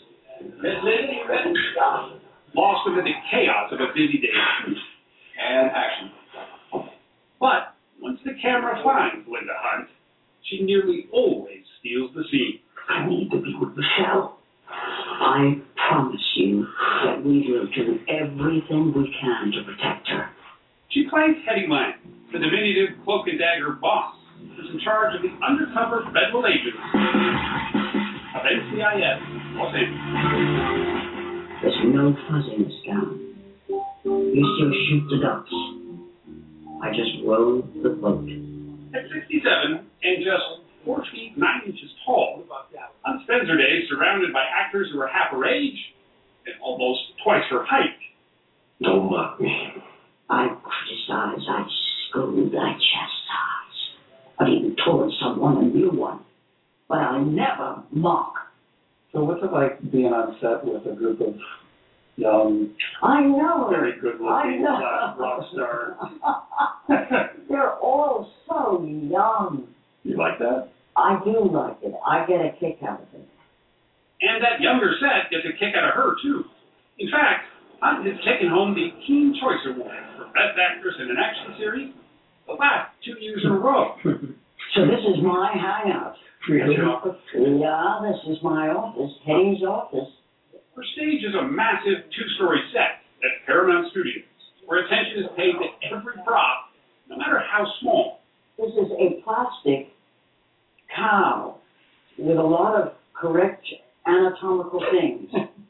Lost amid the chaos of a busy day of shoot and action. But once the camera finds Linda Hunt, she nearly always steals the scene. I need to be with Michelle. I promise you that we will do everything we can to protect her. She plays Hetty Lang, the diminutive cloak and dagger boss who's in charge of the undercover federal agents of N C I S Los Angeles. There's no fuzziness down. You still shoot the ducks. I just rode the boat. At sixty-seven and just four feet nine inches tall, on Spencer Day, surrounded by actors who are half her age and almost twice her height. Don't mock me. I criticize, I scold, I chastise. I've even told someone a new one. But I never mock. So what's it like being on set with a group of young, I know. very good-looking I know. rock stars? They're all so young. You like that? I do like it. I get a kick out of it. And that younger set gets a kick out of her, too. In fact, Hunt has taken home the Teen Choice Award for Best Actress in an Action Series the last two years in a row. So this is my hangout. That's your office? Yeah, this is my office, Hetty's office. Her stage is a massive two-story set at Paramount Studios, where attention is paid to every prop, no matter how small. This is a plastic cow with a lot of correct anatomical things.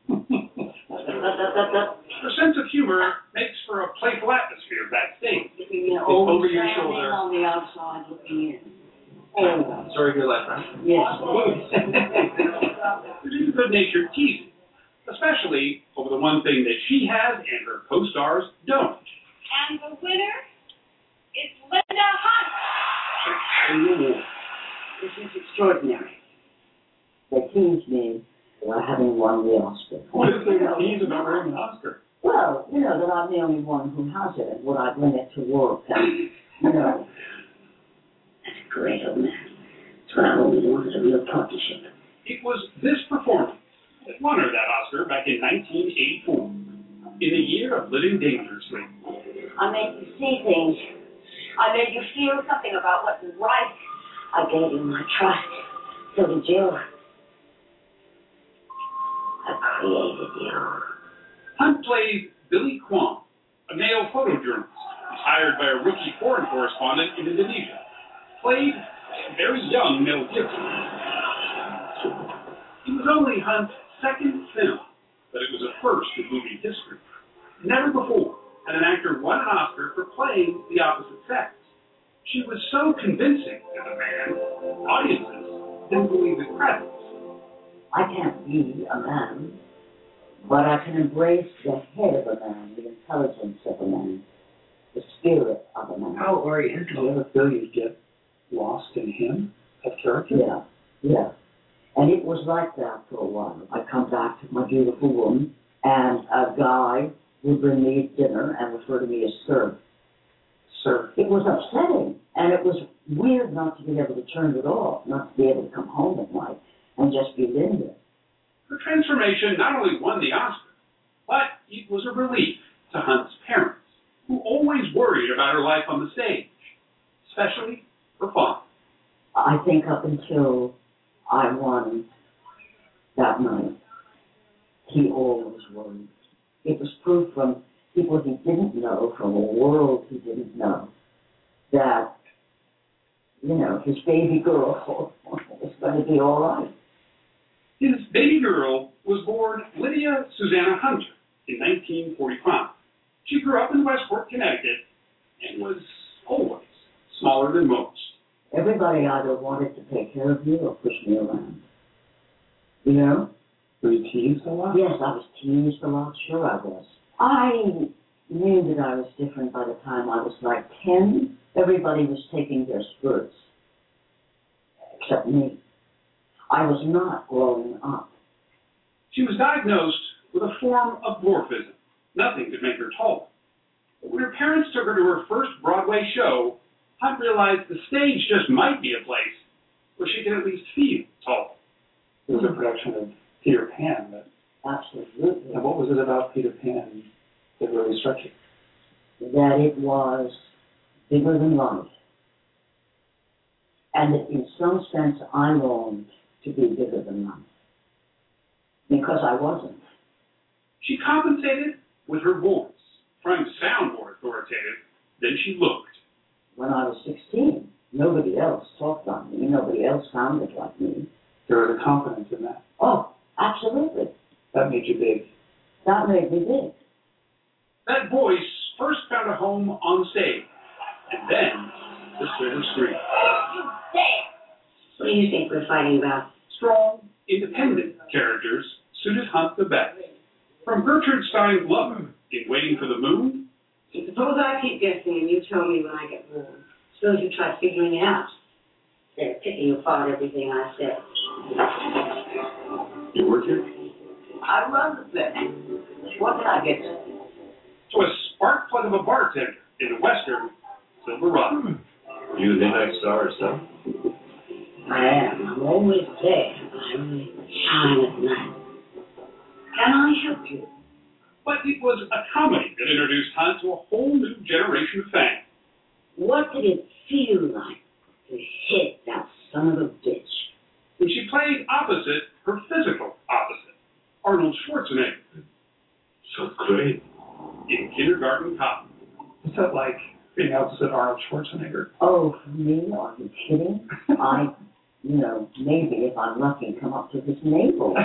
Her sense of humor makes for a playful atmosphere backstage. You know, over your shoulder. On the outside looking in. Oh. Sorry to hear that, friend. Yes, it is. It is good-natured teasing, especially over the one thing that she has and her co-stars don't. And the winner is Linda Hunt. This is extraordinary. They teased me about having won the Oscar. What is there to tease about winning an Oscar? Well, you know, that I'm the only one who has it, and would I bring it to work? And, you know. That's a great old man. That's what I've always wanted, a real partnership. It was this performance that won her that Oscar back in nineteen eighty-four, in the year of Living Dangerously. I made you see things. I made you feel something about what is right. I gave you my trust. So did you. I created you. Hunt plays Billy Kwong, a male photojournalist who's hired by a rookie foreign correspondent in Indonesia. Played by a very young Mel Gibson. It was only Hunt's second film, but it was a first in movie history. Never before had an actor won an Oscar for playing the opposite sex. She was so convincing as a man, audiences didn't believe his presence. I can't be a man, but I can embrace the head of a man, the intelligence of a man, the spirit of a man. How oriental. Do you ever feel you get lost in him, that character? Yeah, yeah. And it was like that for a while. I'd come back to my beautiful woman, and a guy would bring me dinner and refer to me as sir. Sir. It was upsetting, and it was weird not to be able to turn it off, not to be able to come home at night and just be Linda. Her transformation not only won the Oscar, but it was a relief to Hunt's parents, who always worried about her life on the stage, especially her father. I think up until I won that night, he always worried. It was proof from people he didn't know, from a world he didn't know, that, you know, his baby girl was going to be all right. His baby girl was born Lydia Susanna Hunter in nineteen forty-five. She grew up in Westport, Connecticut, and was always smaller than most. Everybody either wanted to take care of me or push me around. You know? Were you teased a lot? Yes, I was teased a lot. Sure I was. I knew that I was different by the time I was like ten. Everybody was taking their spurts, except me. I was not growing up. She was diagnosed with a form of dwarfism. Nothing could make her tall. But when her parents took her to her first Broadway show, Hunt realized the stage just might be a place where she could at least feel tall. It was a production of Peter Pan. But Absolutely. And what was it about Peter Pan that really struck you? That it was bigger than life. And that in some sense I longed to be bigger than life. Because I wasn't. She compensated with her voice, trying to sound more authoritative than she looked. When I was sixteen, nobody else talked like me. Nobody else sounded like me. There was a confidence in that. Oh, absolutely. That made you big. That made me big. That voice first found a home on stage, and then the silver screen. What do you think we're fighting about? Strong, independent characters suited Hunt the best. From Gertrude Stein's Lover in Waiting for the Moon. Suppose I keep guessing and you tell me when I get bored. Suppose you try figuring it out. Instead of picking apart everything I said. You work here? I run the place. What did I get to? To a spark plug of a bartender in the western Silverado. Are you the midnight star or something? I am. I'm always there. I only shine at night. Can I help you? But it was a comedy that introduced Hunt to a whole new generation of fans. What did it feel like to hit that son of a bitch? And she played opposite her physical opposite, Arnold Schwarzenegger. So great. In Kindergarten Cop. What's that like, being opposite Arnold Schwarzenegger? Oh, for me? Are you kidding? I, you know, maybe if I'm lucky, come up to his navel.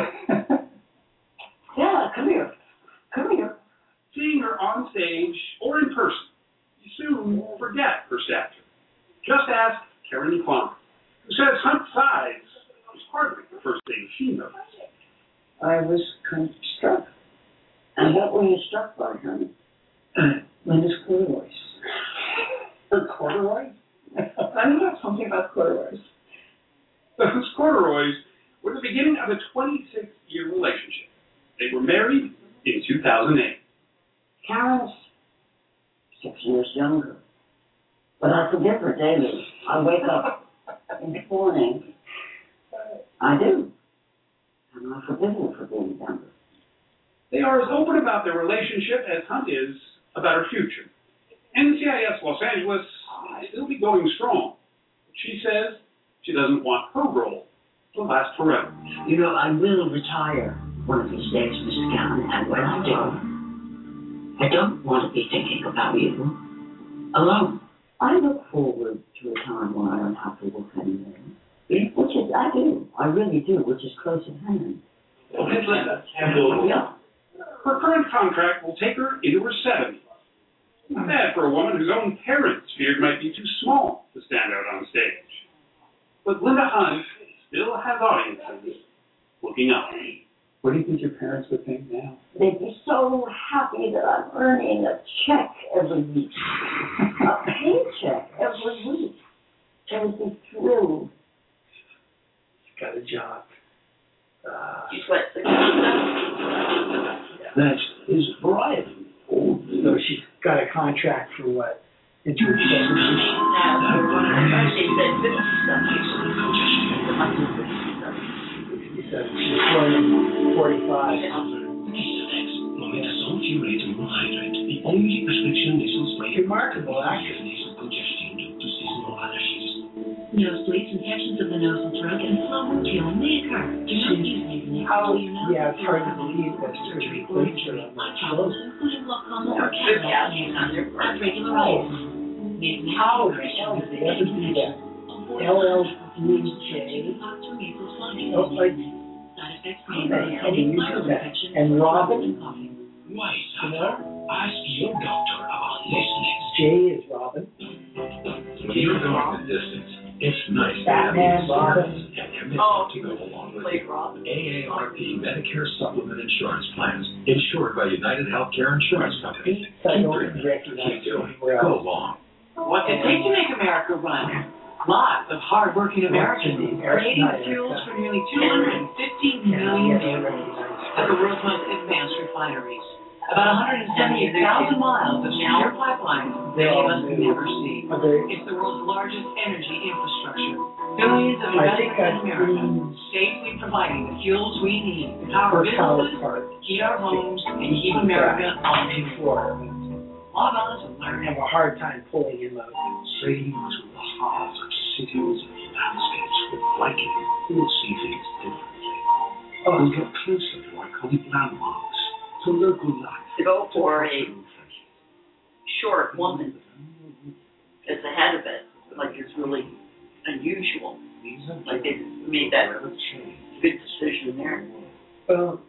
Yeah, come here. Come here. Seeing her on stage or in person, you soon forget her stature. Just ask Karen Klein, who says Hunt's size was hardly the first thing she noticed. I was kind of struck. And what were you struck by, honey? Uh, Linda's corduroys. The corduroys? I don't know something about corduroys. Those corduroys were the beginning of a twenty-six year relationship. They were married in two thousand eight. Karen's six years younger. But I forgive her daily. I wake up in the morning. I do. And I forgive her for being younger. They are as open about their relationship as Hunt is about her future. N C I S Los Angeles will still be going strong. She says she doesn't want her role to last forever. You know, I will retire one of these days, Mister Cannon, and when I do, I don't want to be thinking about you alone. I look forward to a time when I don't have to work anymore. Which is, I do. I really do, which is close at hand. Yeah. Her current contract will take her into her seventies. Not bad for a woman whose own parents feared might be too small to stand out on stage. But Linda Hunt still has audiences looking up. What do you think your parents would think now? They'd be so happy that I'm earning a check every week. A paycheck every week. They would be thrilled. Got a job. Uh, She's what, sixty-seven? next is Variety. Old So she's got a contract for what? Into her seventies. Now, she said fifty-seven. fifty-seven. She's born forty-five. Omeprazole Furoate Monohydrate, the only prescription nasal spray. Remarkable actress. Nasal congestion due to seasonal allergies. Nosebleeds, infections of the nose and throat, and slow wound healing may occur. Do not use these How, until you know yeah, it's hard to believe that surgery placed her on that show. including glaucoma or cataract and regular eyes. How the hell did they ever do that? L L three J? Oh, like, how the hell do you do that? And Robin? Why, Santa? Ask your doctor about this next. J is Robin. When you're going the distance, it's nice to have Batman, these Robin. and commitment to go along with it. A A R P Medicare Supplement Insurance Plans, insured by United Healthcare Insurance Company. I Keep don't dreaming, recognize keep doing, anywhere go else. long. What does it take to make America run? Lots of hard-working Americans creating fuels for nearly two hundred fifty million vehicles at the world's most advanced refineries. About one hundred seventy thousand miles of secure pipelines many of us never see. It's the world's largest energy infrastructure. Billions of investments in America safely providing the fuels we need to power businesses, heat our homes, and keep America on before. Log on to learn. I have a hard time pulling him out. Sailing through the heart of cities and landscapes with Viking, you'll see things differently. Oh, and get closer to iconic landmarks, to local life. To go for a short woman as the head of it, like it's really unusual. Like they made that good decision there. Well,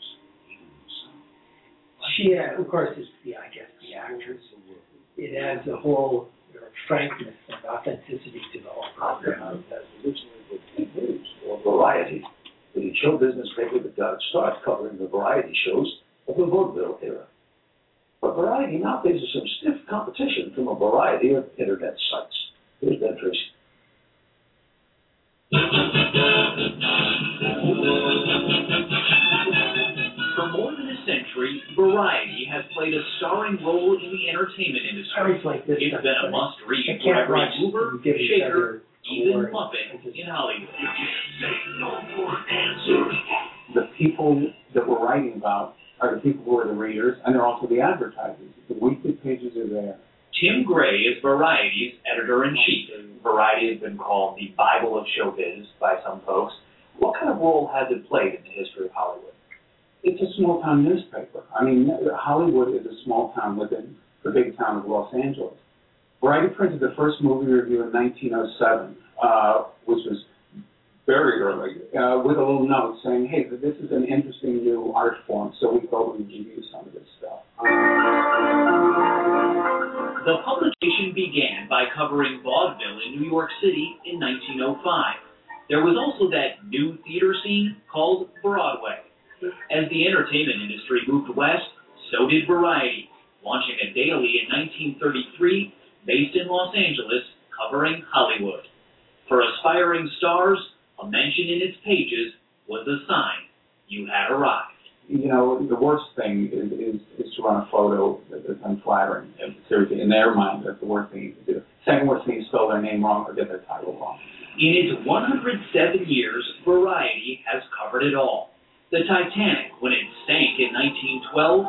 she, uh, of course, is the, I guess, the actress. It adds a whole you know, frankness and authenticity to the whole program. That's originally with T V News or Variety, the show business paper that got its start covering the variety shows of the vaudeville era. But Variety now faces some stiff competition from a variety of internet sites. Here's Ben Tracy. For more than a century, Variety has played a starring role in the entertainment industry. Like this it's stuff, been a must-read I for can't every watch mover, them give each shaker, other even awards. Muppet in Hollywood. The people that we're writing about are the people who are the readers, and they're also the advertisers. The weekly pages are there. Tim Gray is Variety's editor-in-chief. Variety has been called the Bible of showbiz by some folks. What kind of role has it played in the history of Hollywood? It's a small-town newspaper. I mean, Hollywood is a small town within the big town of Los Angeles. Variety printed the first movie review in nineteen oh seven, uh, which was very early, uh, with a little note saying, hey, this is an interesting new art form, so we thought we'd give you some of this stuff. The publication began by covering vaudeville in New York City in nineteen oh five. There was also that new theater scene called Broadway. As the entertainment industry moved west, so did Variety, launching a daily in nineteen thirty-three based in Los Angeles, covering Hollywood. For aspiring stars, a mention in its pages was a sign you had arrived. You know, the worst thing is, is, is to run a photo that's unflattering. Seriously, in their mind, that's the worst thing you can do. Second worst thing is spell their name wrong or get their title wrong. In its one hundred seven years, Variety has covered it all. The Titanic, when it sank in nineteen twelve,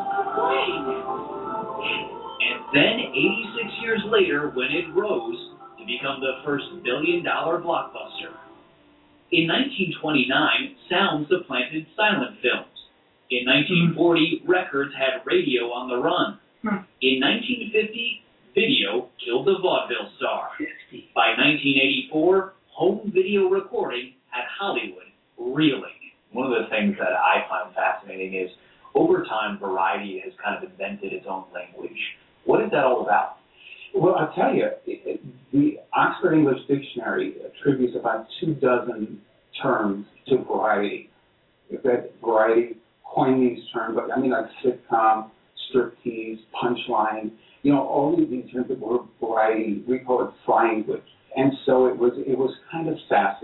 and then eighty-six years later, when it rose to become the first billion-dollar blockbuster. In nineteen twenty-nine, sound supplanted silent films. In nineteen forty, records had radio on the run. In nineteen fifty, video killed the vaudeville star. By nineteen eighty-four, home video recording had Hollywood reeling. One of the things that I find fascinating is, over time, Variety has kind of invented its own language. What is that all about? Well, I'll tell you, it, it, the Oxford English Dictionary attributes about two dozen terms to Variety. If that Variety coined these terms, like, I mean, like sitcom, striptease, punchline, you know, all of these terms that were Variety, we call it slanguage. And so it was, it was kind of sassy.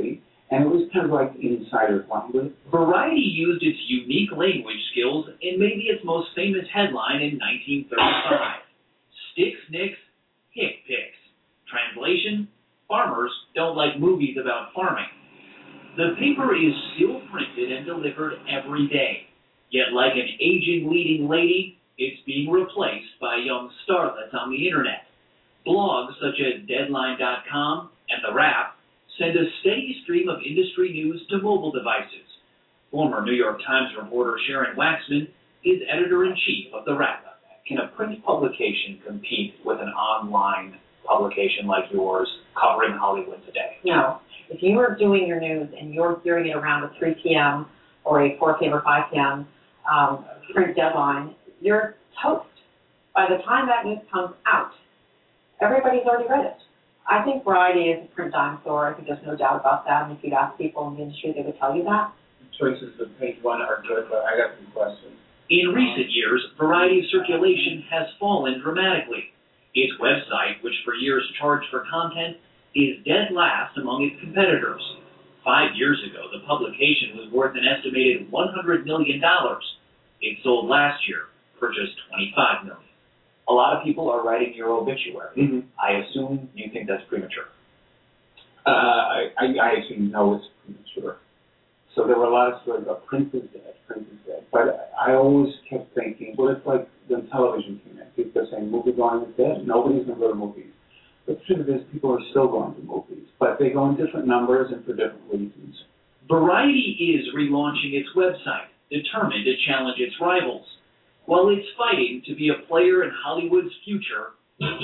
And it was kind of like insider language. Variety used its unique language skills in maybe its most famous headline in nineteen thirty-five. Sticks, nicks, hick picks. Translation, farmers don't like movies about farming. The paper is still printed and delivered every day. Yet like an aging leading lady, it's being replaced by young starlets on the internet. Blogs such as Deadline dot com and The Wrap send a steady stream of industry news to mobile devices. Former New York Times reporter Sharon Waxman is editor-in-chief of The Wrap. Can a print publication compete with an online publication like yours covering Hollywood today? No. If you are doing your news and you're hearing it around a three p.m. or a four p.m. or five p.m. Um, print deadline, you're toast. By the time that news comes out, everybody's already read it. I think Variety is a print dinosaur. I think there's no doubt about that. And if you'd ask people in the industry, they would tell you that. Choices of page one are good, but I got some questions. In recent years, Variety's circulation has fallen dramatically. Its website, which for years charged for content, is dead last among its competitors. Five years ago, the publication was worth an estimated one hundred million dollars. It sold last year for just twenty-five million dollars. A lot of people are writing your obituary. Mm-hmm. I assume you think that's premature. Uh, I, I, I actually know it's premature. So there were a lot of stories about print is dead, print is dead. But I always kept thinking, well, it's like when television came in. People are saying movie going is dead. Nobody's going to go to movies. But the truth is, people are still going to movies. But they go in different numbers and for different reasons. Variety is relaunching its website, determined to challenge its rivals. While it's fighting to be a player in Hollywood's future,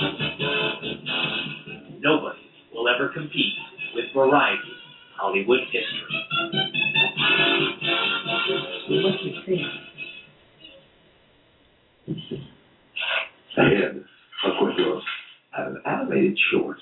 nobody will ever compete with Variety's Hollywood history. What do you think? Ahead, of course, yours have an animated short.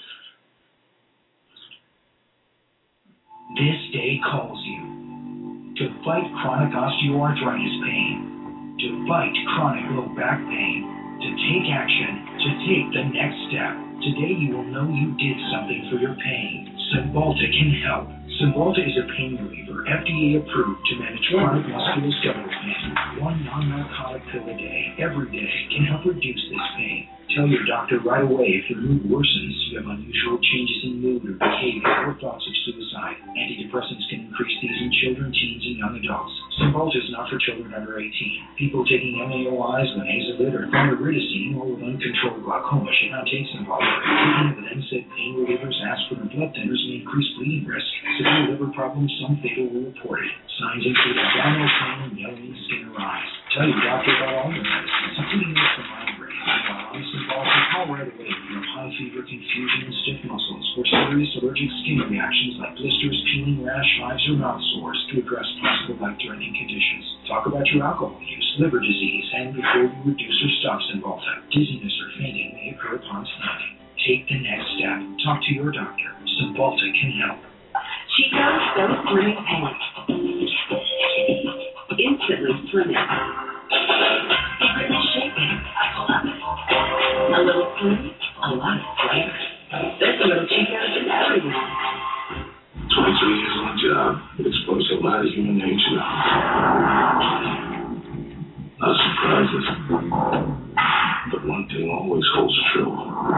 This day calls you to fight chronic osteoarthritis pain, to fight chronic low back pain, to take action, to take the next step. Today you will know you did something for your pain. Cymbalta can help. Cymbalta is a pain reliever, F D A approved to manage chronic musculoskeletal pain. One non-narcotic pill a day, every day, can help reduce this pain. Tell your doctor right away if your mood worsens, you have unusual changes in mood or behavior, or thoughts of suicide. Antidepressants can increase these in children, teens, and young adults. Cymbalta is not for children under eighteen. People taking M A O Is, linezolid, or thimeridazine, or with uncontrolled glaucoma should not take Cymbalta. Taking of N SAID pain relievers, aspirin, or blood thinners may increase bleeding risk. Severe liver problems, some fatal, were reported. Signs include abdominal pain and yellowing skin or eyes. Tell your doctor about all your medicines, including those for migraine. While on Cymbalta, call right away if you have high fever, confusion, and stiff muscles, or serious allergic skin reactions like blisters, peeling, rash, hives, or mouth sores to address possible life-threatening conditions. Talk about your alcohol use, liver disease, and before you reduce or stop Cymbalta, dizziness or fainting may occur upon smoking. Take the next step. Talk to your doctor. Cymbalta can help. Chico's Don't Slimming Pants. Instantly slimming. Secretly shaking. A little slim, a lot of flavor. There's a little Chico's in everyone. twenty-two years on the job, exposed to a lot of human nature. Not surprises. But one thing always holds true.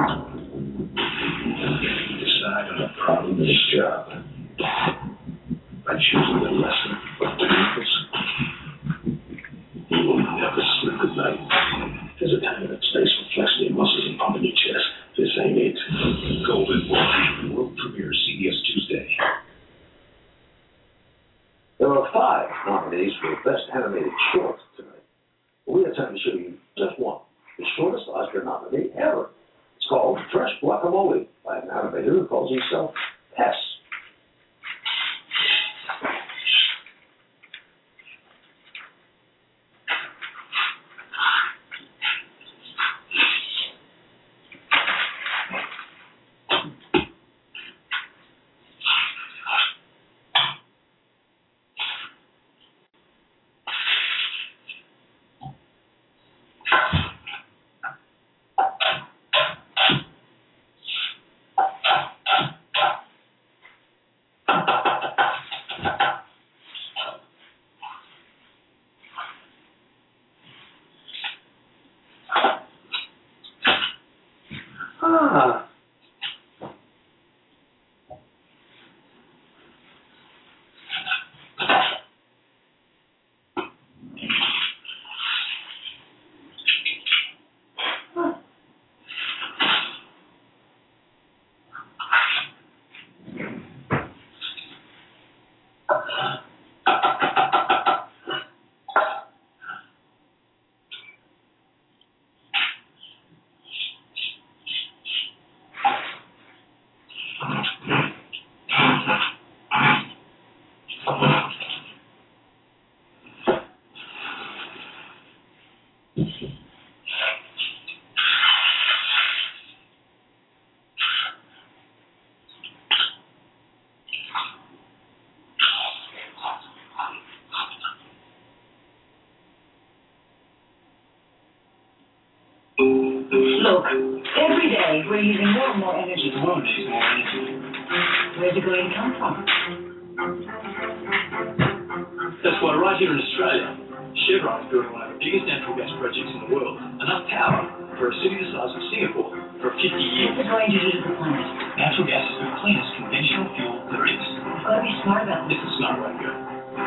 Decide on a problem in this job by choosing the lesson of purpose. You will never slip at night. There's a time and a space for flexing your muscles and pumping your chest. This ain't it. Golden Boy, world premiere C B S Tuesday. There are five nominees for Best Animated Short tonight. We have time to show you just one, the shortest Oscar nominee ever. It's called Fresh Guacamole by an animator who calls himself Tess. Look, every day we're using more and more energy. The world needs more energy. Where's it going to come from? That's why right here in Australia, Chevron is building one of the biggest natural gas projects in the world. Enough power for a city the size of Singapore for fifty years. What's it going to do to the planet? Natural gas is the cleanest conventional fuel there is. You've got to be smart about this. It's a smart way to go.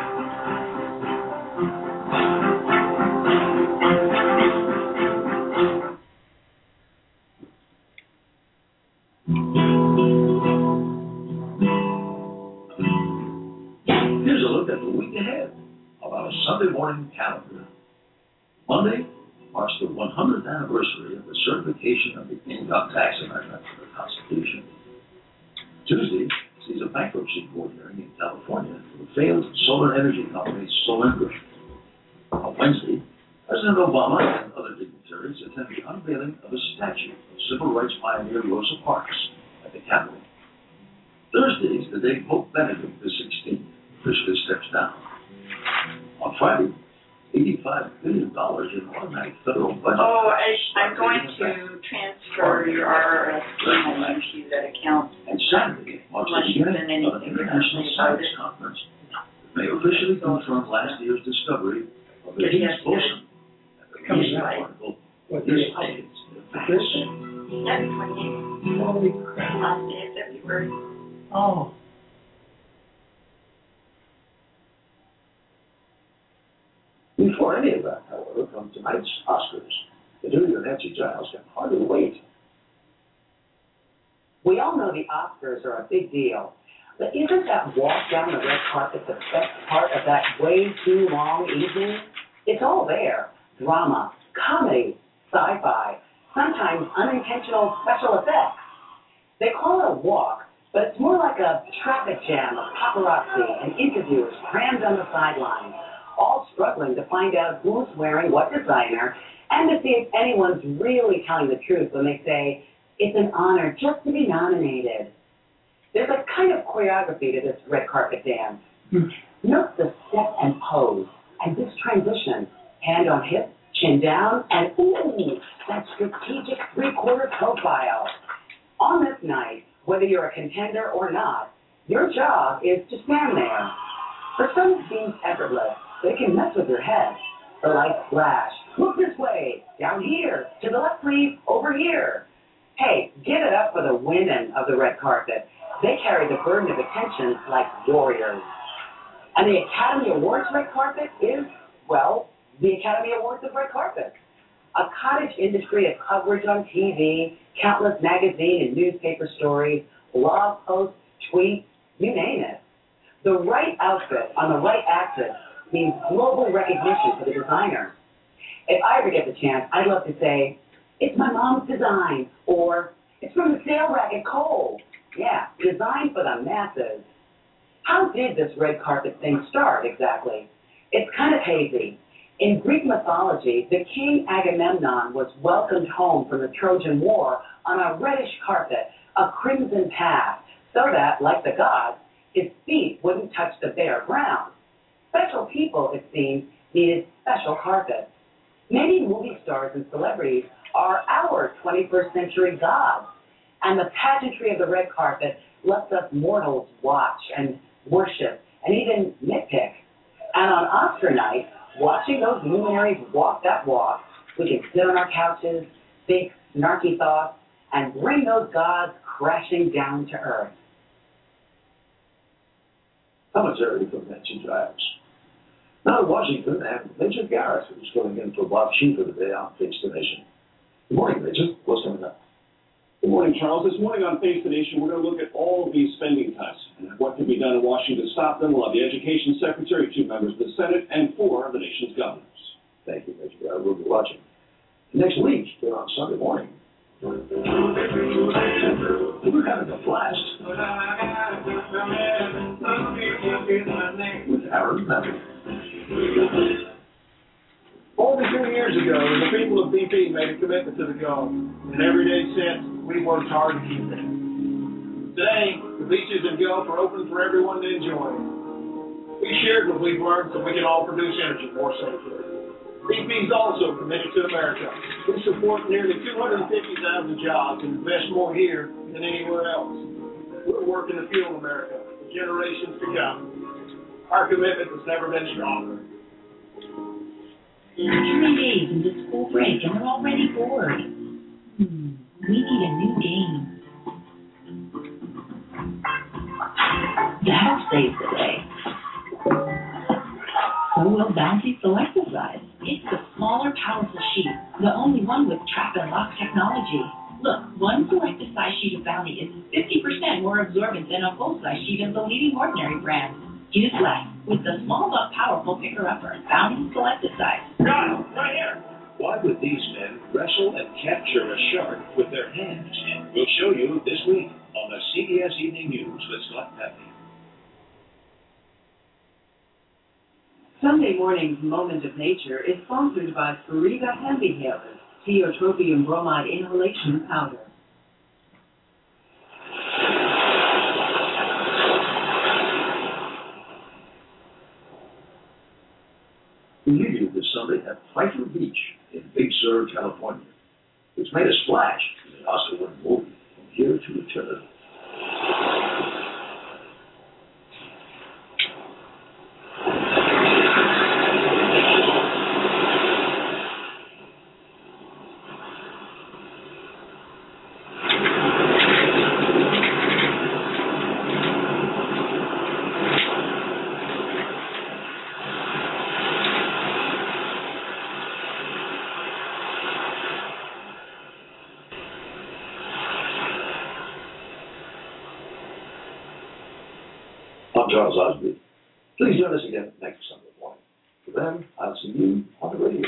Here's a look at the week ahead of our Sunday morning calendar. Monday marks the one hundredth anniversary of the certification of the Income Tax Amendment to the Constitution. Tuesday sees a bankruptcy court hearing in California for the failed solar energy company Solyndra. On Wednesday, President Obama and other dignitaries attend the unveiling of a statue of civil rights pioneer Rosa Parks at the Capitol. Thursday is the day Pope Benedict the sixteenth officially steps down. On Friday, eighty-five billion dollars in automatic federal budget. Oh, I, I'm going to transfer your R R S into that account. And Saturday marks the beginning of an international science conference that may officially confirm last year's discovery of the Higgs boson and the recent article This Highlights the Facts. Happy twenty-eighth. Holy crap. Last day of February. Oh. Before any of that, however, come tonight's Oscars. The Julia and Nancy Giles can hardly wait. We all know the Oscars are a big deal, but isn't that walk down the red carpet the best part of that way too long evening? It's all there. Drama, comedy, sci-fi, sometimes unintentional special effects. They call it a walk, but it's more like a traffic jam of paparazzi and interviewers crammed on the sidelines, all struggling to find out who's wearing what designer and to see if anyone's really telling the truth when they say, it's an honor just to be nominated. There's a kind of choreography to this red carpet dance. Note the step and pose, and this transition, hand on hip, chin down, and ooh, that strategic three-quarter profile. On this night, whether you're a contender or not, your job is to stand there. For some it seems effortless, but it can mess with your head. The lights flash. Look this way, down here, to the left please, over here. Hey, give it up for the women of the red carpet. They carry the burden of attention like warriors. And the Academy Awards red carpet is, well, the Academy Awards of red carpet. A cottage industry of coverage on T V, countless magazine and newspaper stories, blog posts, tweets, you name it. The right outfit on the right axis means global recognition for the designer. If I ever get the chance, I'd love to say, it's my mom's design, or it's from the sale rack at Kohl's. Yeah, designed for the masses. How did this red carpet thing start exactly? It's kind of hazy. In Greek mythology, the king Agamemnon was welcomed home from the Trojan War on a reddish carpet, a crimson path, so that, like the gods, his feet wouldn't touch the bare ground. Special people, it seems, needed special carpets. Many movie stars and celebrities are our twenty-first century gods, and the pageantry of the red carpet lets us mortals watch and worship and even nitpick. And on Oscar night, watching those luminaries walk that walk, we can sit on our couches, think snarky thoughts, and bring those gods crashing down to earth. Commentary from Nancy Giles. Now in Washington, and Major Garrett, who's filling in for Bob Schieffer today on Face the Nation. Good morning, Major. What's coming up? Good morning, Charles. This morning on Face the Nation, we're going to look at all of these spending cuts and what can be done in Washington to stop them. We'll have the Education Secretary, two members of the Senate, and four of the nation's governors. Thank you, Major Garrett. We'll be watching. Next week, here on Sunday morning, We're having a blast with Aaron Mevin. Forty-two years ago, the people of B P made a commitment to the goal, and every day since, we've worked hard to keep it. Today, the beaches and Gulf are open for everyone to enjoy. We shared what we've learned so we can all produce energy more safely. B P is also committed to America. We support nearly two hundred fifty thousand jobs and invest more here than anywhere else. We're working to fuel America for generations to come. Our commitment has never been stronger. Three days into school break and we're already bored. Hmm, we need a new game. That'll save the day. So will Bounty Selecticize. It's the smaller, powerful sheet, the only one with trap and lock technology. Look, one Selecticize sheet of Bounty is fifty percent more absorbent than a full-size sheet of the leading ordinary brand. Use less with the small but powerful picker-upper, Bounty Selecticize. Got it, right here. Why would these men wrestle and capture a shark with their hands? We'll show you this week on the C B S Evening News with Scott Pepney. Sunday morning's Moment of Nature is sponsored by Spiriva Handihalers, Tiotropium Bromide Inhalation Powder. We leave you this Sunday at Pfeiffer Beach in Big Sur, California. It's made a splash in the Oscar-winning movie From Here to Eternity. I'm Charles Osby. Please join us again next Sunday morning. For then, I'll see you on the radio.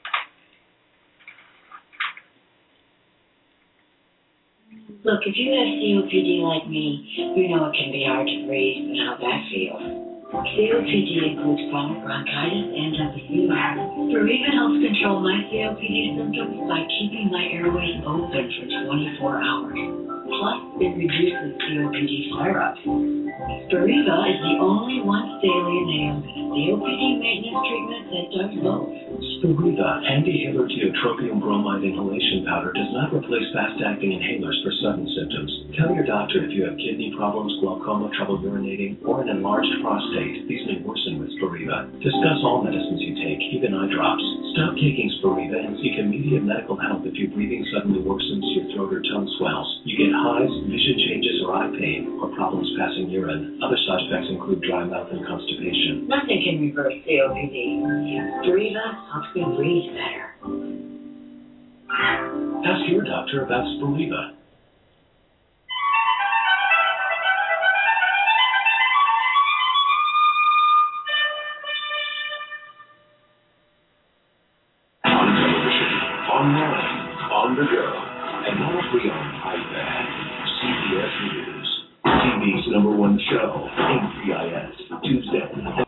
Look, if you have C O P D like me, you know it can be hard to breathe and how that feels. C O P D includes chronic bronchitis and emphysema. Spiriva helps control my C O P D symptoms by keeping my airways open for twenty-four hours. Plus, it reduces C O P D flare-ups. Spiriva is the only once-daily inhaled C O P D maintenance treatment that does both. Spiriva Handihaler Tiotropium Bromide Inhalation Powder does not replace fast-acting inhalers for sudden symptoms. Tell your doctor if you have kidney problems, glaucoma, trouble urinating, or an enlarged prostate. These may worsen with Spiriva. Discuss all medicines you take, even eye drops. Stop taking Spiriva and seek immediate medical help if your breathing suddenly worsens, your throat or tongue swells, you get highs, vision changes, or eye pain, or problems passing urine. Other side effects include dry mouth and constipation. Nothing can reverse C O P D. Spiriva helps me breathe better. Ask your doctor about Spiriva. On television, online, on the go, and now free on iPad. C B S News. T V's number one show, N C I S, Tuesday,